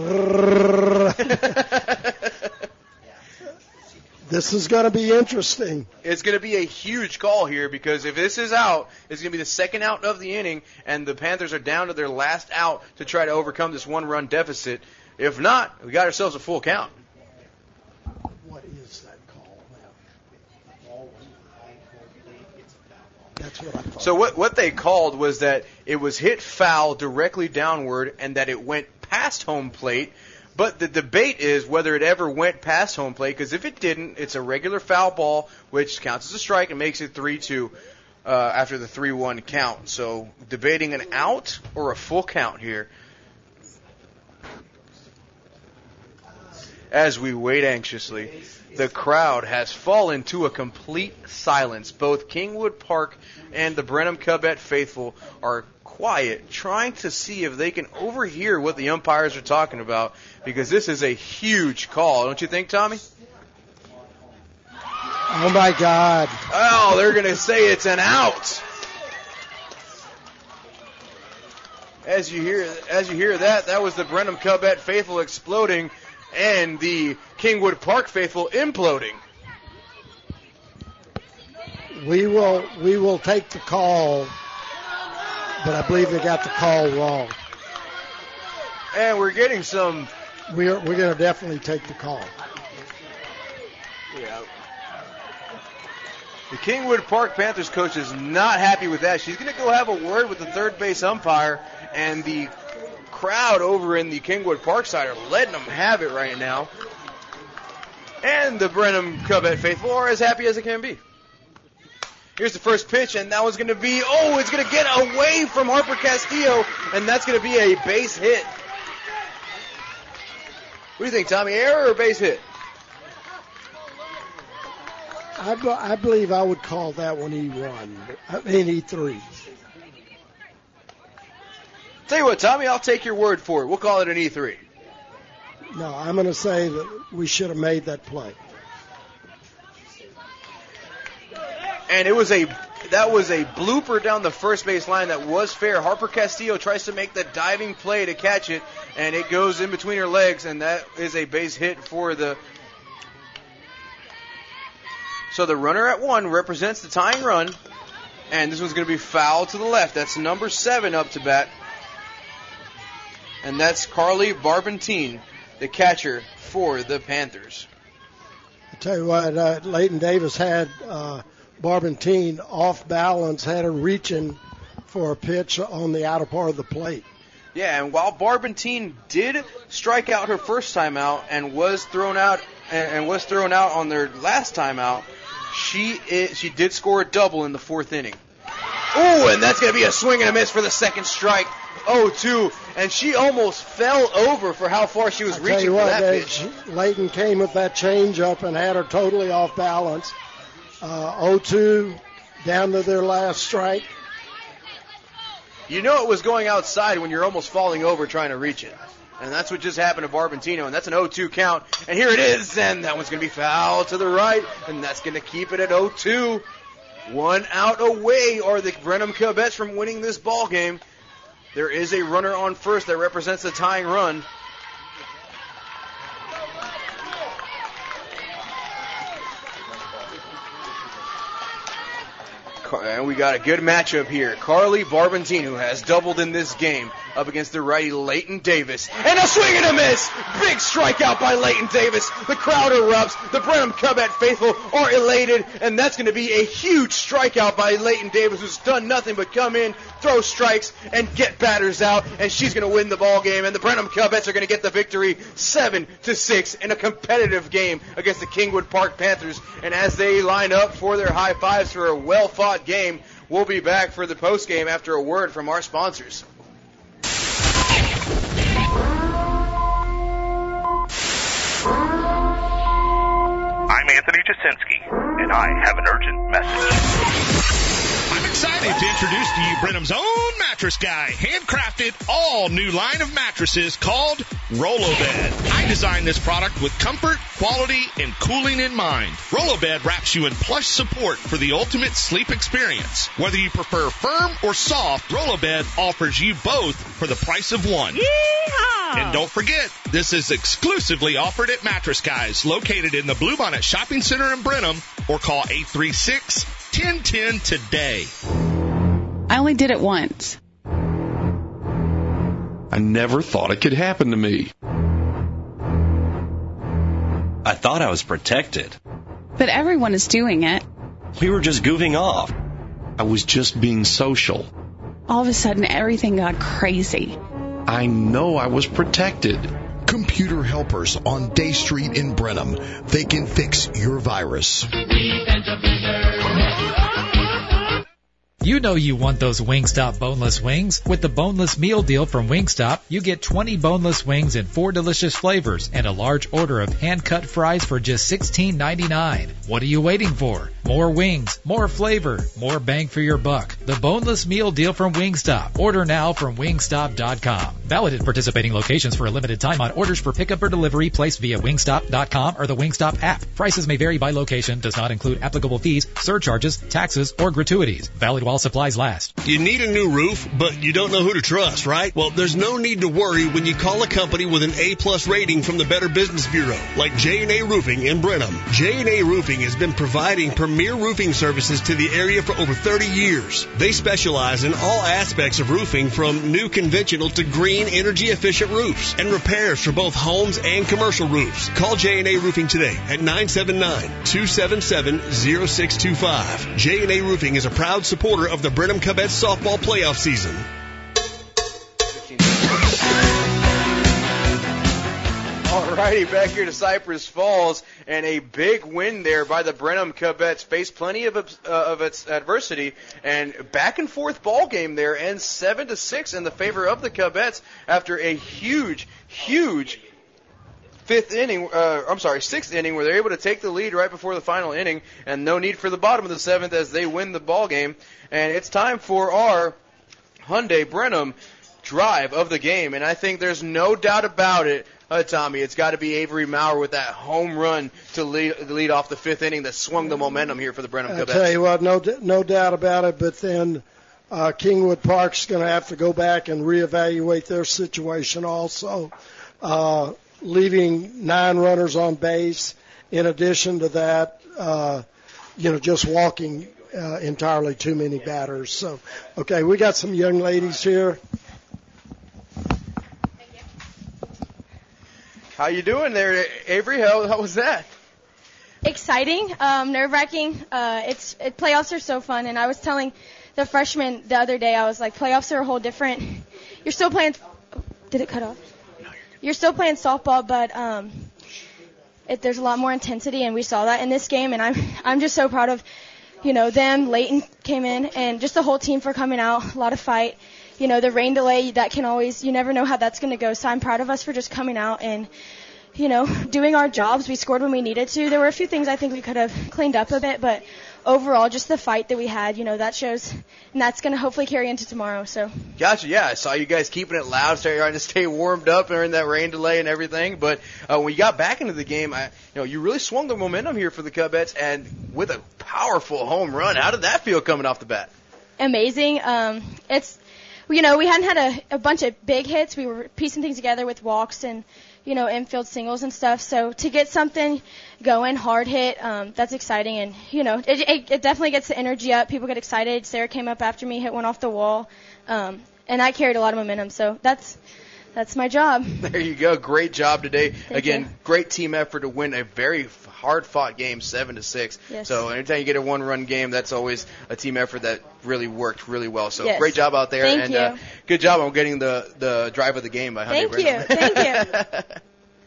this is going to be interesting. It's going to be a huge call here because if this is out, it's going to be the second out of the inning, and the Panthers are down to their last out to try to overcome this 1-run deficit. If not, we got ourselves a full count. What is that call now? That's what I thought. So what they called was that it was hit foul directly downward and that it went past home plate. But the debate is whether it ever went past home plate, because if it didn't, it's a regular foul ball, which counts as a strike and makes it 3-2 after the 3-1 count. So debating an out or a full count here. As we wait anxiously, the crowd has fallen to a complete silence. Both Kingwood Park and the Brenham Cubette faithful are quiet, trying to see if they can overhear what the umpires are talking about, because this is a huge call. Don't you think, Tommy? Oh, my God. Oh, they're going to say it's an out. As you hear that was the Brenham Cubette faithful exploding and the Kingwood Park faithful imploding. We will take the call, but I believe they got the call wrong. And we're getting some. We're going to definitely take the call. Yeah. The Kingwood Park Panthers coach is not happy with that. She's going to go have a word with the third base umpire, and the crowd over in the Kingwood Park side are letting them have it right now. And the Brenham Cubette faithful are as happy as it can be. Here's the first pitch, and that one's going to be, it's going to get away from Harper Castillo, and that's going to be a base hit. What do you think, Tommy? Error or base hit? I believe I would call that one E3. Tell you what, Tommy, I'll take your word for it. We'll call it an E3. No, I'm going to say that we should have made that play. And that was a blooper down the first base line that was fair. Harper Castillo tries to make the diving play to catch it, and it goes in between her legs, and that is a base hit for the. So the runner at one represents the tying run, and this one's going to be foul to the left. That's number 7 up to bat, and that's Carly Barbentine, the catcher for the Panthers. I tell you what, Leighton Davis had Barbentine off balance, had her reaching for a pitch on the outer part of the plate. Yeah, and while Barbentine did strike out her first time out and was thrown out on their last time out, she did score a double in the 4th inning. Oh, and that's going to be a swing and a miss for the second strike. 0-2, and she almost fell over for how far she was reaching for that pitch. Leighton came with that changeup and had her totally off balance. 0-2, down to their last strike. You know it was going outside when you're almost falling over trying to reach it. And that's what just happened to Barbantino, and that's an 0-2 count. And here it is, and that one's going to be fouled to the right, and that's going to keep it at 0-2. 1 out away are the Brenham Cubettes from winning this ball game. There is a runner on first that represents the tying run. And we got a good matchup here. Carly Barbantino has doubled in this game up against the righty Leighton Davis. And a swing and a miss! Big strikeout by Leighton Davis. The crowd erupts. The Brenham Cubette faithful are elated. And that's going to be a huge strikeout by Leighton Davis, who's done nothing but come in, throw strikes, and get batters out. And she's going to win the ball game. And the Brenham Cubettes are going to get the victory 7-6 in a competitive game against the Kingwood Park Panthers. And as they line up for their high fives for a well-fought game, we'll be back for the post game after a word from our sponsors. I'm Anthony Jasinski, and I have an urgent message. I'm excited to introduce to you Brenham's own mattress guy, handcrafted all new line of mattresses called Rollo-Bed. I designed this product with comfort, quality, and cooling in mind. Rollo-Bed wraps you in plush support for the ultimate sleep experience. Whether you prefer firm or soft, Rollo-Bed offers you both for the price of one. Yeehaw! And don't forget, this is exclusively offered at Mattress Guys, located in the Bluebonnet Shopping Center in Brenham, or call 836-1010 today. I only did it once. I never thought it could happen to me. I thought I was protected. But everyone is doing it. We were just goofing off. I was just being social. All of a sudden, everything got crazy. I know I was protected. Computer Helpers on Day Street in Brenham. They can fix your virus. You know you want those Wingstop boneless wings. With the boneless meal deal from Wingstop, you get 20 boneless wings in 4 delicious flavors and a large order of hand-cut fries for just $16.99. What are you waiting for? More wings, more flavor, more bang for your buck. The boneless meal deal from Wingstop. Order now from wingstop.com. Valid at participating locations for a limited time on orders for pickup or delivery placed via wingstop.com or the Wingstop app. Prices may vary by location, does not include applicable fees, surcharges, taxes, or gratuities. Valid while supplies last. You need a new roof, but you don't know who to trust, right? Well, there's no need to worry when you call a company with an A+ rating from the Better Business Bureau, like J&A Roofing in Brenham. J&A Roofing has been providing premier roofing services to the area for over 30 years. They specialize in all aspects of roofing, from new conventional to green energy efficient roofs, and repairs for both homes and commercial roofs. Call J&A Roofing today at 979-277-0625. J&A Roofing is a proud supporter of the Brenham Cubettes softball playoff season. Alrighty, back here to Cypress Falls, and a big win there by the Brenham Cubettes. Faced plenty of its adversity, and back and forth ball game there, and 7-6 in the favor of the Cubettes after a huge sixth inning where they're able to take the lead right before the final inning, and no need for the bottom of the seventh as they win the ball game. And it's time for our Hyundai Brenham drive of the game, and I think there's no doubt about it, Tommy, it's got to be Avery Maurer with that home run to lead off the fifth inning that swung the momentum here for the Brenham Cubettes. I tell you what, no doubt about it, but then Kingwood Park's going to have to go back and reevaluate their situation also. Leaving 9 runners on base. In addition to that, just walking entirely too many batters. So, okay, we got some young ladies here. How you doing there, Avery? How was that? Exciting, nerve-wracking. Playoffs are so fun, and I was telling the freshmen the other day, I was like, playoffs are a whole different. You're still playing. Did it cut off? You're still playing softball, but there's a lot more intensity, and we saw that in this game. And I'm just so proud of, them. Leighton came in, and just the whole team for coming out. A lot of fight. The rain delay, that can always, you never know how that's going to go. So I'm proud of us for just coming out and, doing our jobs. We scored when we needed to. There were a few things I think we could have cleaned up a bit, but overall, just the fight that we had, that shows, and that's going to hopefully carry into tomorrow. So. Gotcha. Yeah, I saw you guys keeping it loud, trying to stay warmed up during that rain delay and everything. But when you got back into the game, you really swung the momentum here for the Cubettes, and with a powerful home run. How did that feel coming off the bat? Amazing. We hadn't had a bunch of big hits. We were piecing things together with walks and, infield singles and stuff. So to get something going, hard hit, that's exciting. And, it definitely gets the energy up. People get excited. Sarah came up after me, hit one off the wall. And I carried a lot of momentum. So that's my job. There you go. Great job today. Thank you. Great team effort to win a very hard-fought game, 7-6. Yes. So anytime you get a one-run game, that's always a team effort that really worked really well. So yes. Great job out there. Thank you. Good job on getting the drive of the game by Hyundai Brenham. Thank you.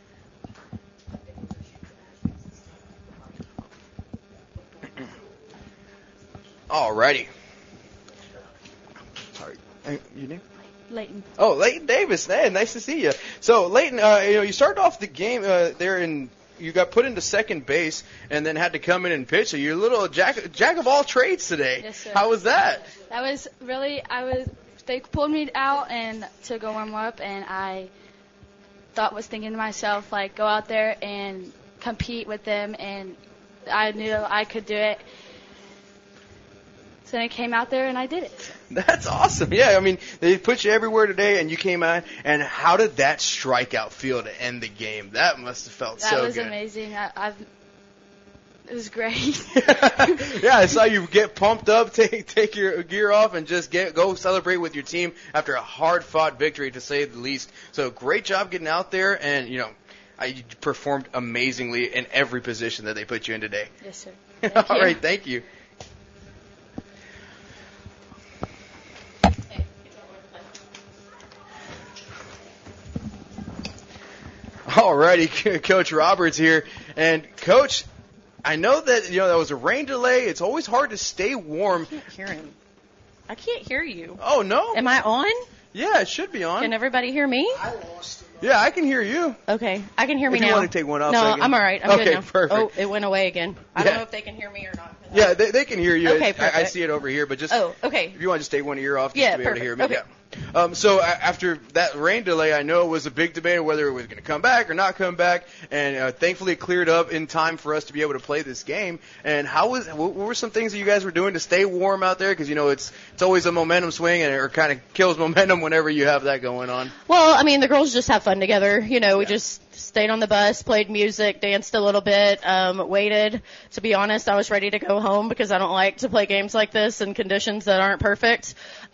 Alrighty. Sorry. Your name? Leighton. Oh, Leighton Davis. Hey, nice to see you. So, Leighton, you started off the game you got put into second base and then had to come in and pitch. So you're a little jack of all trades today. Yes, sir. How was that? That was really, they pulled me out and to go warm up, and I was thinking to myself, go out there and compete with them, and I knew I could do it. So then I came out there and I did it. That's awesome. Yeah, they put you everywhere today, and you came out. And how did that strikeout feel to end the game? That must have felt so good. That was amazing. It was great. Yeah, I saw you get pumped up, take your gear off, and just go celebrate with your team after a hard-fought victory, to say the least. So great job getting out there, and you performed amazingly in every position that they put you in today. Yes, sir. All right, thank you. Alrighty, Coach Roberts here. And, Coach, I know that, that was a rain delay. It's always hard to stay warm. I can't hear him. I can't hear you. Oh, no? Am I on? Yeah, it should be on. Can everybody hear me? I lost him. Yeah, I can hear you. Okay, I can hear me if now. you want to take one off. No, so I'm all right. I'm good now. Perfect. Oh, it went away again. I don't know if they can hear me or not. Yeah, they can hear you. Okay, perfect. I see it over here, but just okay. If you want to just take one ear off just to be able to hear me. Okay. Yeah. So after that rain delay, I know it was a big debate whether it was going to come back or not come back, and thankfully it cleared up in time for us to be able to play this game. And what were some things that you guys were doing to stay warm out there? Because it's always a momentum swing, and it kind of kills momentum whenever you have that going on. Well, the girls just have fun together. We just stayed on the bus, played music, danced a little bit, waited. To be honest, I was ready to go home because I don't like to play games like this in conditions that aren't perfect.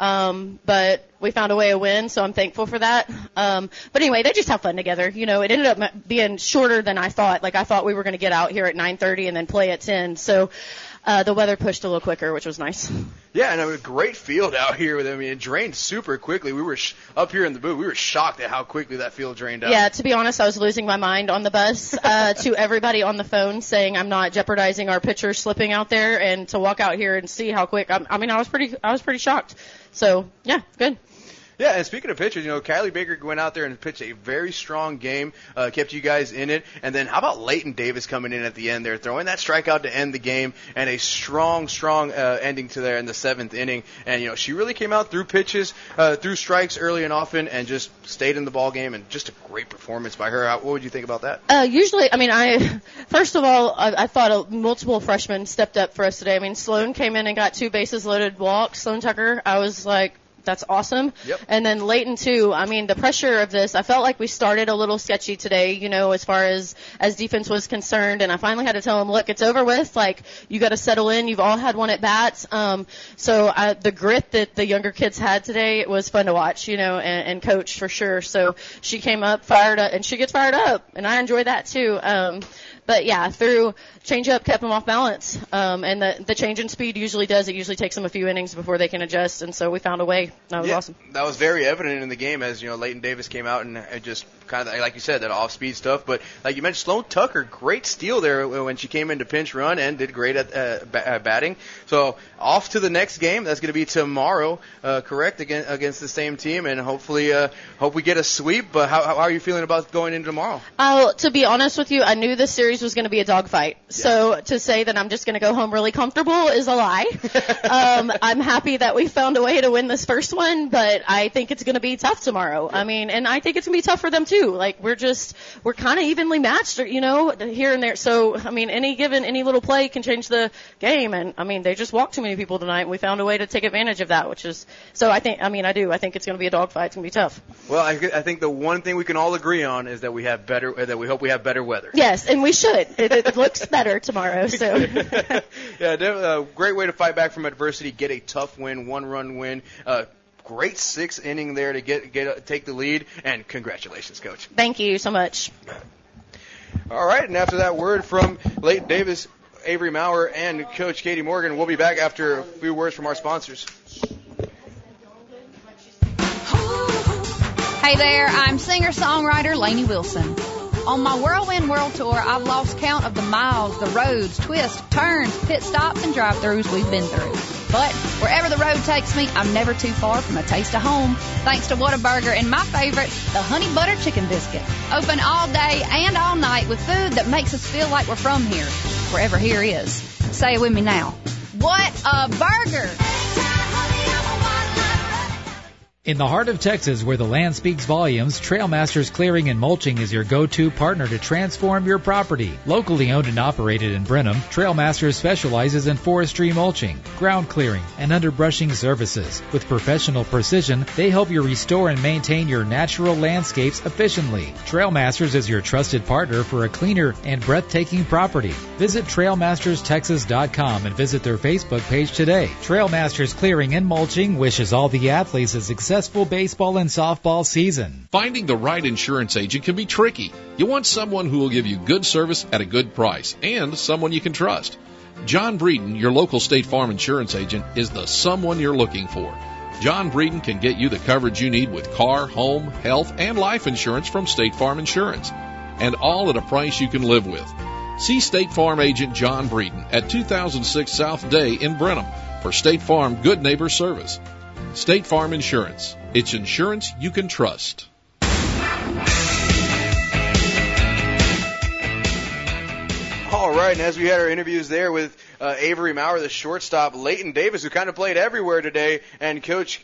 But we found a way to win, so I'm thankful for that. But anyway, they just have fun together. It ended up being shorter than I thought. I thought we were going to get out here at 9:30 and then play at 10. So the weather pushed a little quicker, which was nice. Yeah, and a great field out here. It drained super quickly. We were up here in the booth. We were shocked at how quickly that field drained out. Yeah, to be honest, I was losing my mind on the bus to everybody on the phone saying I'm not jeopardizing our pitchers slipping out there, and to walk out here and see how quick. I was pretty shocked. So yeah, good. Yeah, and speaking of pitchers, Kylie Baker went out there and pitched a very strong game, kept you guys in it. And then how about Leighton Davis coming in at the end there, throwing that strikeout to end the game, and a strong ending to there in the seventh inning. And, she really came out, threw pitches, threw strikes early and often, and just stayed in the ball game, and just a great performance by her. What would you think about that? Usually, first of all, I thought multiple freshmen stepped up for us today. Sloan came in and got 2 bases loaded walks. Sloan Tucker, I was like, that's awesome. Yep. And then Leighton too. The pressure of this, I felt like we started a little sketchy today, as far as defense was concerned. And I finally had to tell them, look, it's over with. You got to settle in. You've all had one at bats. So the grit that the younger kids had today, it was fun to watch, and coach for sure. So she came up, fired up, and she gets fired up, and I enjoy that too. But yeah, through change-up, kept them off balance. And the change in speed usually takes them a few innings before they can adjust. And so we found a way. That was awesome. That was very evident in the game as, Leighton Davis came out and just kind of, like you said, that off-speed stuff. But like you mentioned, Sloan Tucker, great steal there when she came into pinch run and did great at batting. So off to the next game. That's going to be tomorrow, correct, against the same team. And hopefully, hope we get a sweep. But how are you feeling about going into tomorrow? To be honest with you, I knew this series series was going to be a dogfight. Yeah. So to say that I'm just going to go home really comfortable is a lie. I'm happy that we found a way to win this first one, but I think it's going to be tough tomorrow. I mean, and I think it's going to be tough for them too. Like, we're kind of evenly matched, you know, here and there. So, I mean, any little play can change the game. And, I mean, they just walked too many people tonight, and we found a way to take advantage of that, which is, so I think it's going to be a dogfight. It's going to be tough. Well, I think the one thing we can all agree on is that we hope we have better weather. Yes, and we should. It looks better tomorrow. So. Yeah, definitely a great way to fight back from adversity, get a tough win, 1-run win. Great 6th inning there to take the lead, and congratulations, Coach. Thank you so much. All right, and after that word from Leighton Davis, Avery Maurer, and Coach Katie Morgan, we'll be back after a few words from our sponsors. Hey there, I'm singer-songwriter Lainey Wilson. On my Whirlwind World Tour, I've lost count of the miles, the roads, twists, turns, pit stops, and drive-thrus we've been through. But wherever the road takes me, I'm never too far from a taste of home, thanks to Whataburger and my favorite, the Honey Butter Chicken Biscuit. Open all day and all night with food that makes us feel like we're from here, wherever here is. Say it with me now. What a burger! In the heart of Texas, where the land speaks volumes, Trailmasters Clearing and Mulching is your go-to partner to transform your property. Locally owned and operated in Brenham, Trailmasters specializes in forestry mulching, ground clearing, and underbrushing services. With professional precision, they help you restore and maintain your natural landscapes efficiently. Trailmasters is your trusted partner for a cleaner and breathtaking property. Visit TrailmastersTexas.com and visit their Facebook page today. Trailmasters Clearing and Mulching wishes all the athletes a successful baseball and softball season. Finding the right insurance agent can be tricky. You want someone who will give you good service at a good price and someone you can trust. John Breeden, your local State Farm insurance agent, is the someone you're looking for. John Breeden can get you the coverage you need with car, home, health, and life insurance from State Farm Insurance, and all at a price you can live with. See State Farm agent John Breeden at 2006 South Day in Brenham for State Farm Good Neighbor Service. State Farm Insurance. It's insurance you can trust. All right, and as we had our interviews there with Avery Maurer, the shortstop, Leighton Davis, who kind of played everywhere today, and Coach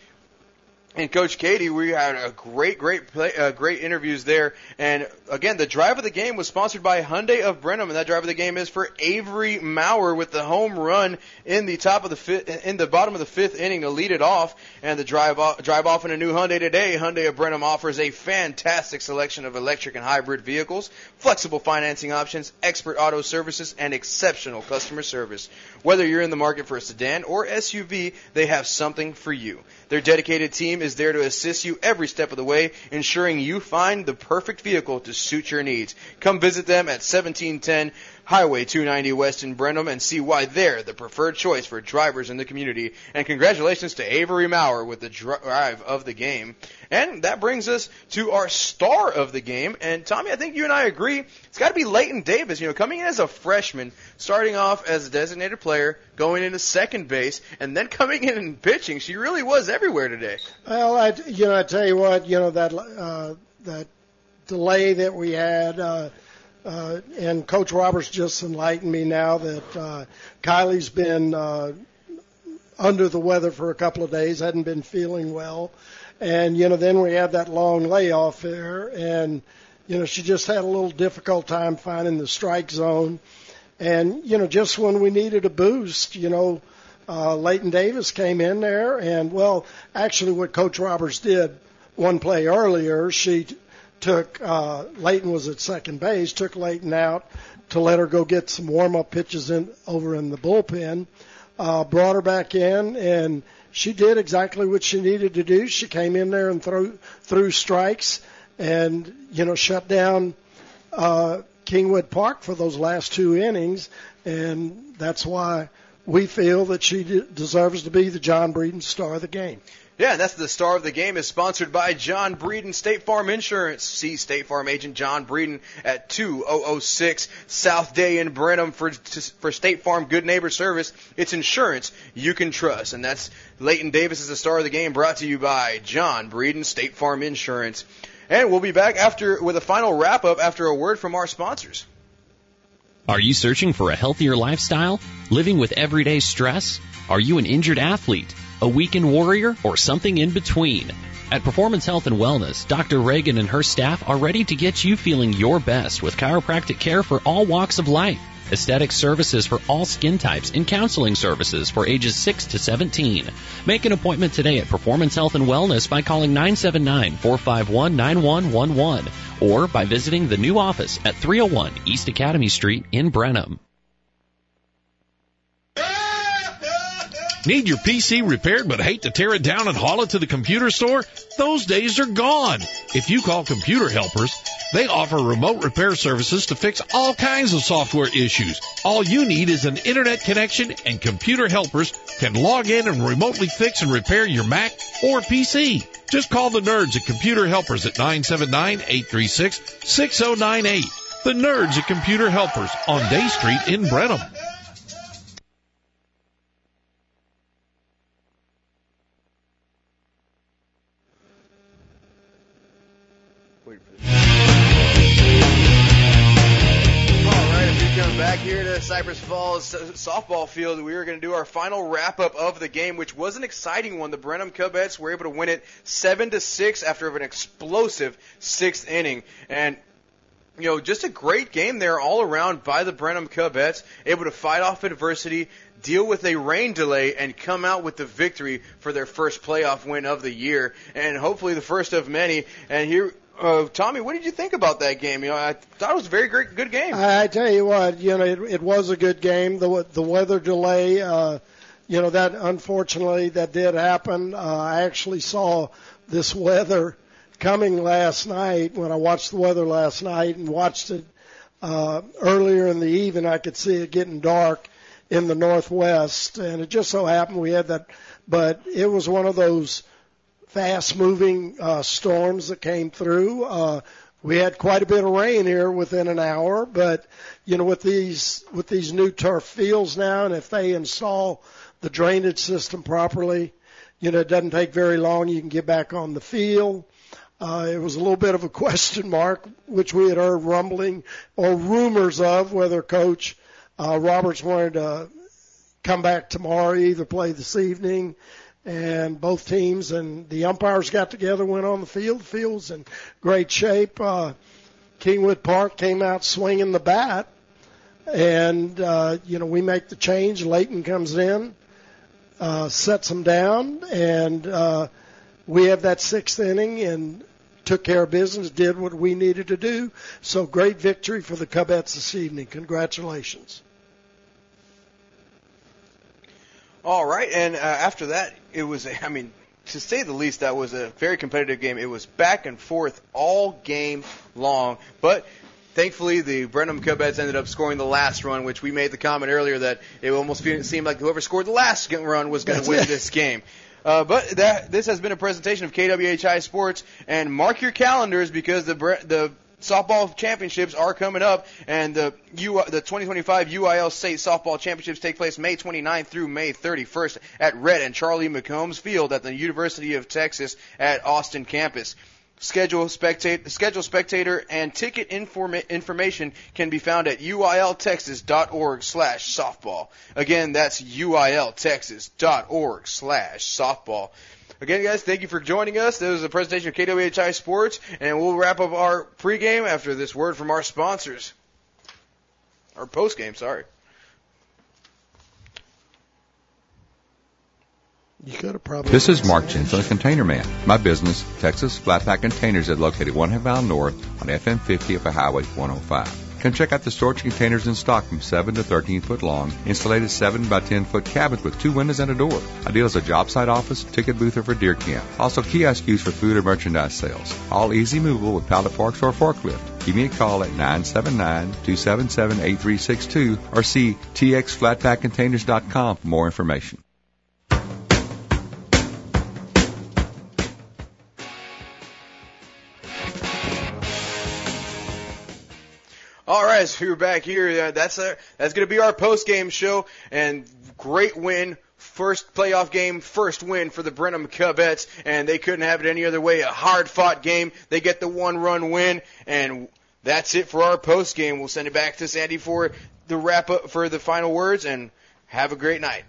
Katie, we had a great interviews there. And again, the drive of the game was sponsored by Hyundai of Brenham, and that drive of the game is for Avery Maurer with the home run in the bottom of the 5th inning to lead it off. And the drive off in a new Hyundai today. Hyundai of Brenham offers a fantastic selection of electric and hybrid vehicles, flexible financing options, expert auto services, and exceptional customer service. Whether you're in the market for a sedan or SUV, they have something for you. Their dedicated team is there to assist you every step of the way, ensuring you find the perfect vehicle to suit your needs. Come visit them at 1710 Highway 290 West in Brenham and see why they're the preferred choice for drivers in the community. And congratulations to Avery Maurer with the drive of the game. And that brings us to our star of the game. And Tommy, I think you and I agree, it's got to be Leighton Davis. You know, coming in as a freshman, starting off as a designated player, going into second base, and then coming in and pitching. She really was everywhere today. Well, I tell you what, that delay that we had. And Coach Roberts just enlightened me now that Kylie's been under the weather for a couple of days, hadn't been feeling well. And, then we had that long layoff there. And, she just had a little difficult time finding the strike zone. And, just when we needed a boost, Leighton Davis came in there. And, well, actually what Coach Roberts did one play earlier, she took Leighton was at second base, took Leighton out to let her go get some warm-up pitches over in the bullpen, brought her back in, and she did exactly what she needed to do. She came in there and threw strikes and, shut down Kingwood Park for those last 2 innings, and that's why we feel that she deserves to be the John Breeden star of the game. Yeah, and that's the star of the game is sponsored by John Breeden State Farm Insurance. See State Farm agent John Breeden at 2006 South Day in Brenham for State Farm Good Neighbor Service. It's insurance you can trust. And that's Leighton Davis is the star of the game, brought to you by John Breeden State Farm Insurance. And we'll be back with a final wrap-up after a word from our sponsors. Are you searching for a healthier lifestyle? Living with everyday stress? Are you an injured athlete, a weakened warrior, or something in between? At Performance Health and Wellness, Dr. Reagan and her staff are ready to get you feeling your best with chiropractic care for all walks of life, aesthetic services for all skin types, and counseling services for ages 6 to 17. Make an appointment today at Performance Health and Wellness by calling 979-451-9111 or by visiting the new office at 301 East Academy Street in Brenham. Need your PC repaired but hate to tear it down and haul it to the computer store? Those days are gone. If you call Computer Helpers, they offer remote repair services to fix all kinds of software issues. All you need is an internet connection, and Computer Helpers can log in and remotely fix and repair your Mac or PC. Just call the nerds at Computer Helpers at 979-836-6098. The nerds at Computer Helpers on Day Street in Brenham. Back here to Cypress Falls softball field, we are going to do our final wrap-up of the game, which was an exciting one. The Brenham Cubets were able to win it 7-6 after an explosive sixth inning. And, you know, just a great game there all around by the Brenham Cubets, able to fight off adversity, deal with a rain delay, and come out with the victory for their first playoff win of the year, and hopefully the first of many. And here... Tommy, what did you think about that game? You know, I thought it was a very good game. I tell you what, you know, it was a good game. The weather delay, you know, that unfortunately that did happen. I actually saw this weather coming last night when I watched the weather last night and watched it earlier in the evening. I could see it getting dark in the northwest, and it just so happened we had that. But it was one of those fast-moving storms that came through. We had quite a bit of rain here within an hour, but you know, with these new turf fields now, and if they install the drainage system properly, you know, it doesn't take very long. You can get back on the field. It was a little bit of a question mark, which we had heard rumbling or rumors of whether Coach Roberts wanted to come back tomorrow, either play this evening. And both teams and the umpires got together, went on the field. The field was in great shape. Kingwood Park came out swinging the bat. And, you know, we make the change. Leighton comes in, sets them down. And we have that sixth inning and took care of business, did what we needed to do. So great victory for the Cubets this evening. Congratulations. All right, and after that, it was, I mean, to say the least, that was a very competitive game. It was back and forth all game long, but thankfully the Brenham Cubets ended up scoring the last run, which we made the comment earlier that it almost seemed like whoever scored the last run was going to win this game. But this has been a presentation of KWHI Sports, and mark your calendars because the softball championships are coming up, and the 2025 UIL State Softball Championships take place May 29th through May 31st at Red and Charlie McCombs Field at the University of Texas at Austin campus. Schedule, spectator, and ticket information can be found at uiltexas.org/softball. Again, that's uiltexas.org/softball. Again, guys, thank you for joining us. This was a presentation of KWHI Sports, and we'll wrap up our pregame after this word from our sponsors. Or postgame, sorry. You could have probably. This is Mark Jensen, Container Man. My business, Texas Flat Pack Containers, is located 1 mile north on FM 50 up at Highway 105. Come check out the storage containers in stock from 7 to 13 foot long, insulated 7 by 10 foot cabins with 2 windows and a door. Ideal as a job site office, ticket booth, or for deer camp. Also kiosk used for food or merchandise sales. All easy movable with pallet forks or forklift. Give me a call at 979-277-8362 or see txflatpackcontainers.com for more information. All right, so we're back here. That's going to be our post-game show, and great win. First playoff game, first win for the Brenham Cubets, and they couldn't have it any other way. A hard-fought game. They get the one-run win, and that's it for our post-game. We'll send it back to Sandy for the wrap up for the final words, and have a great night.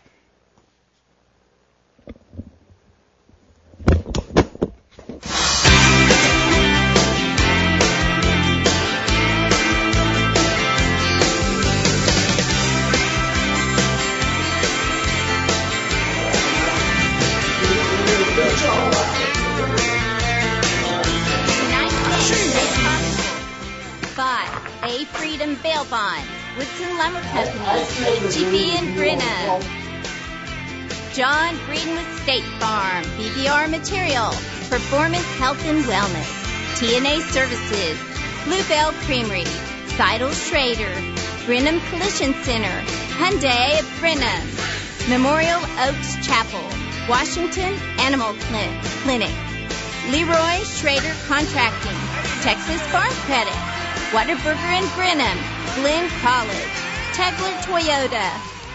A Freedom Bail Bond, Woodson Lumber Company, HEB in Brenham, John Greenwood State Farm, BBR Material, Performance Health and Wellness, TNA Services, Bluebell Creamery, Seidel Schrader, Brenham Collision Center, Hyundai of Brenham, Memorial Oaks Chapel, Washington Animal Clinic, Leroy Schrader Contracting, Texas Farm Credit, Whataburger in Brenham, Glenn College, Tegler Toyota.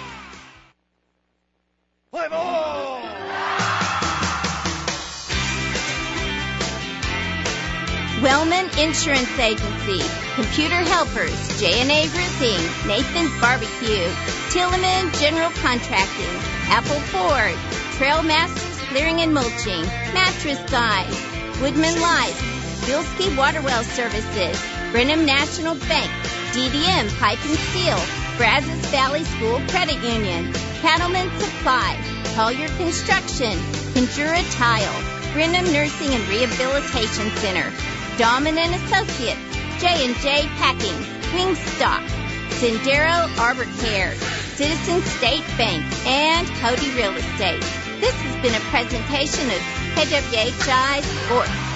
Play ball! Wellman Insurance Agency, Computer Helpers, J&A Roofing, Nathan's Barbecue, Tilleman General Contracting, Apple Ford, Trail Masters Clearing and Mulching, Mattress Guys, Woodman Life, Bilski Waterwell Services, Brenham National Bank, DDM Pipe and Steel, Brazos Valley School Credit Union, Cattleman Supply, Collier Construction, Conjura Tile, Brenham Nursing and Rehabilitation Center, Dahman and Associates, J&J Packing, Wingstock, Sendero Arbor Care, Citizen State Bank, and Cody Real Estate. This has been a presentation of KWHI Sports.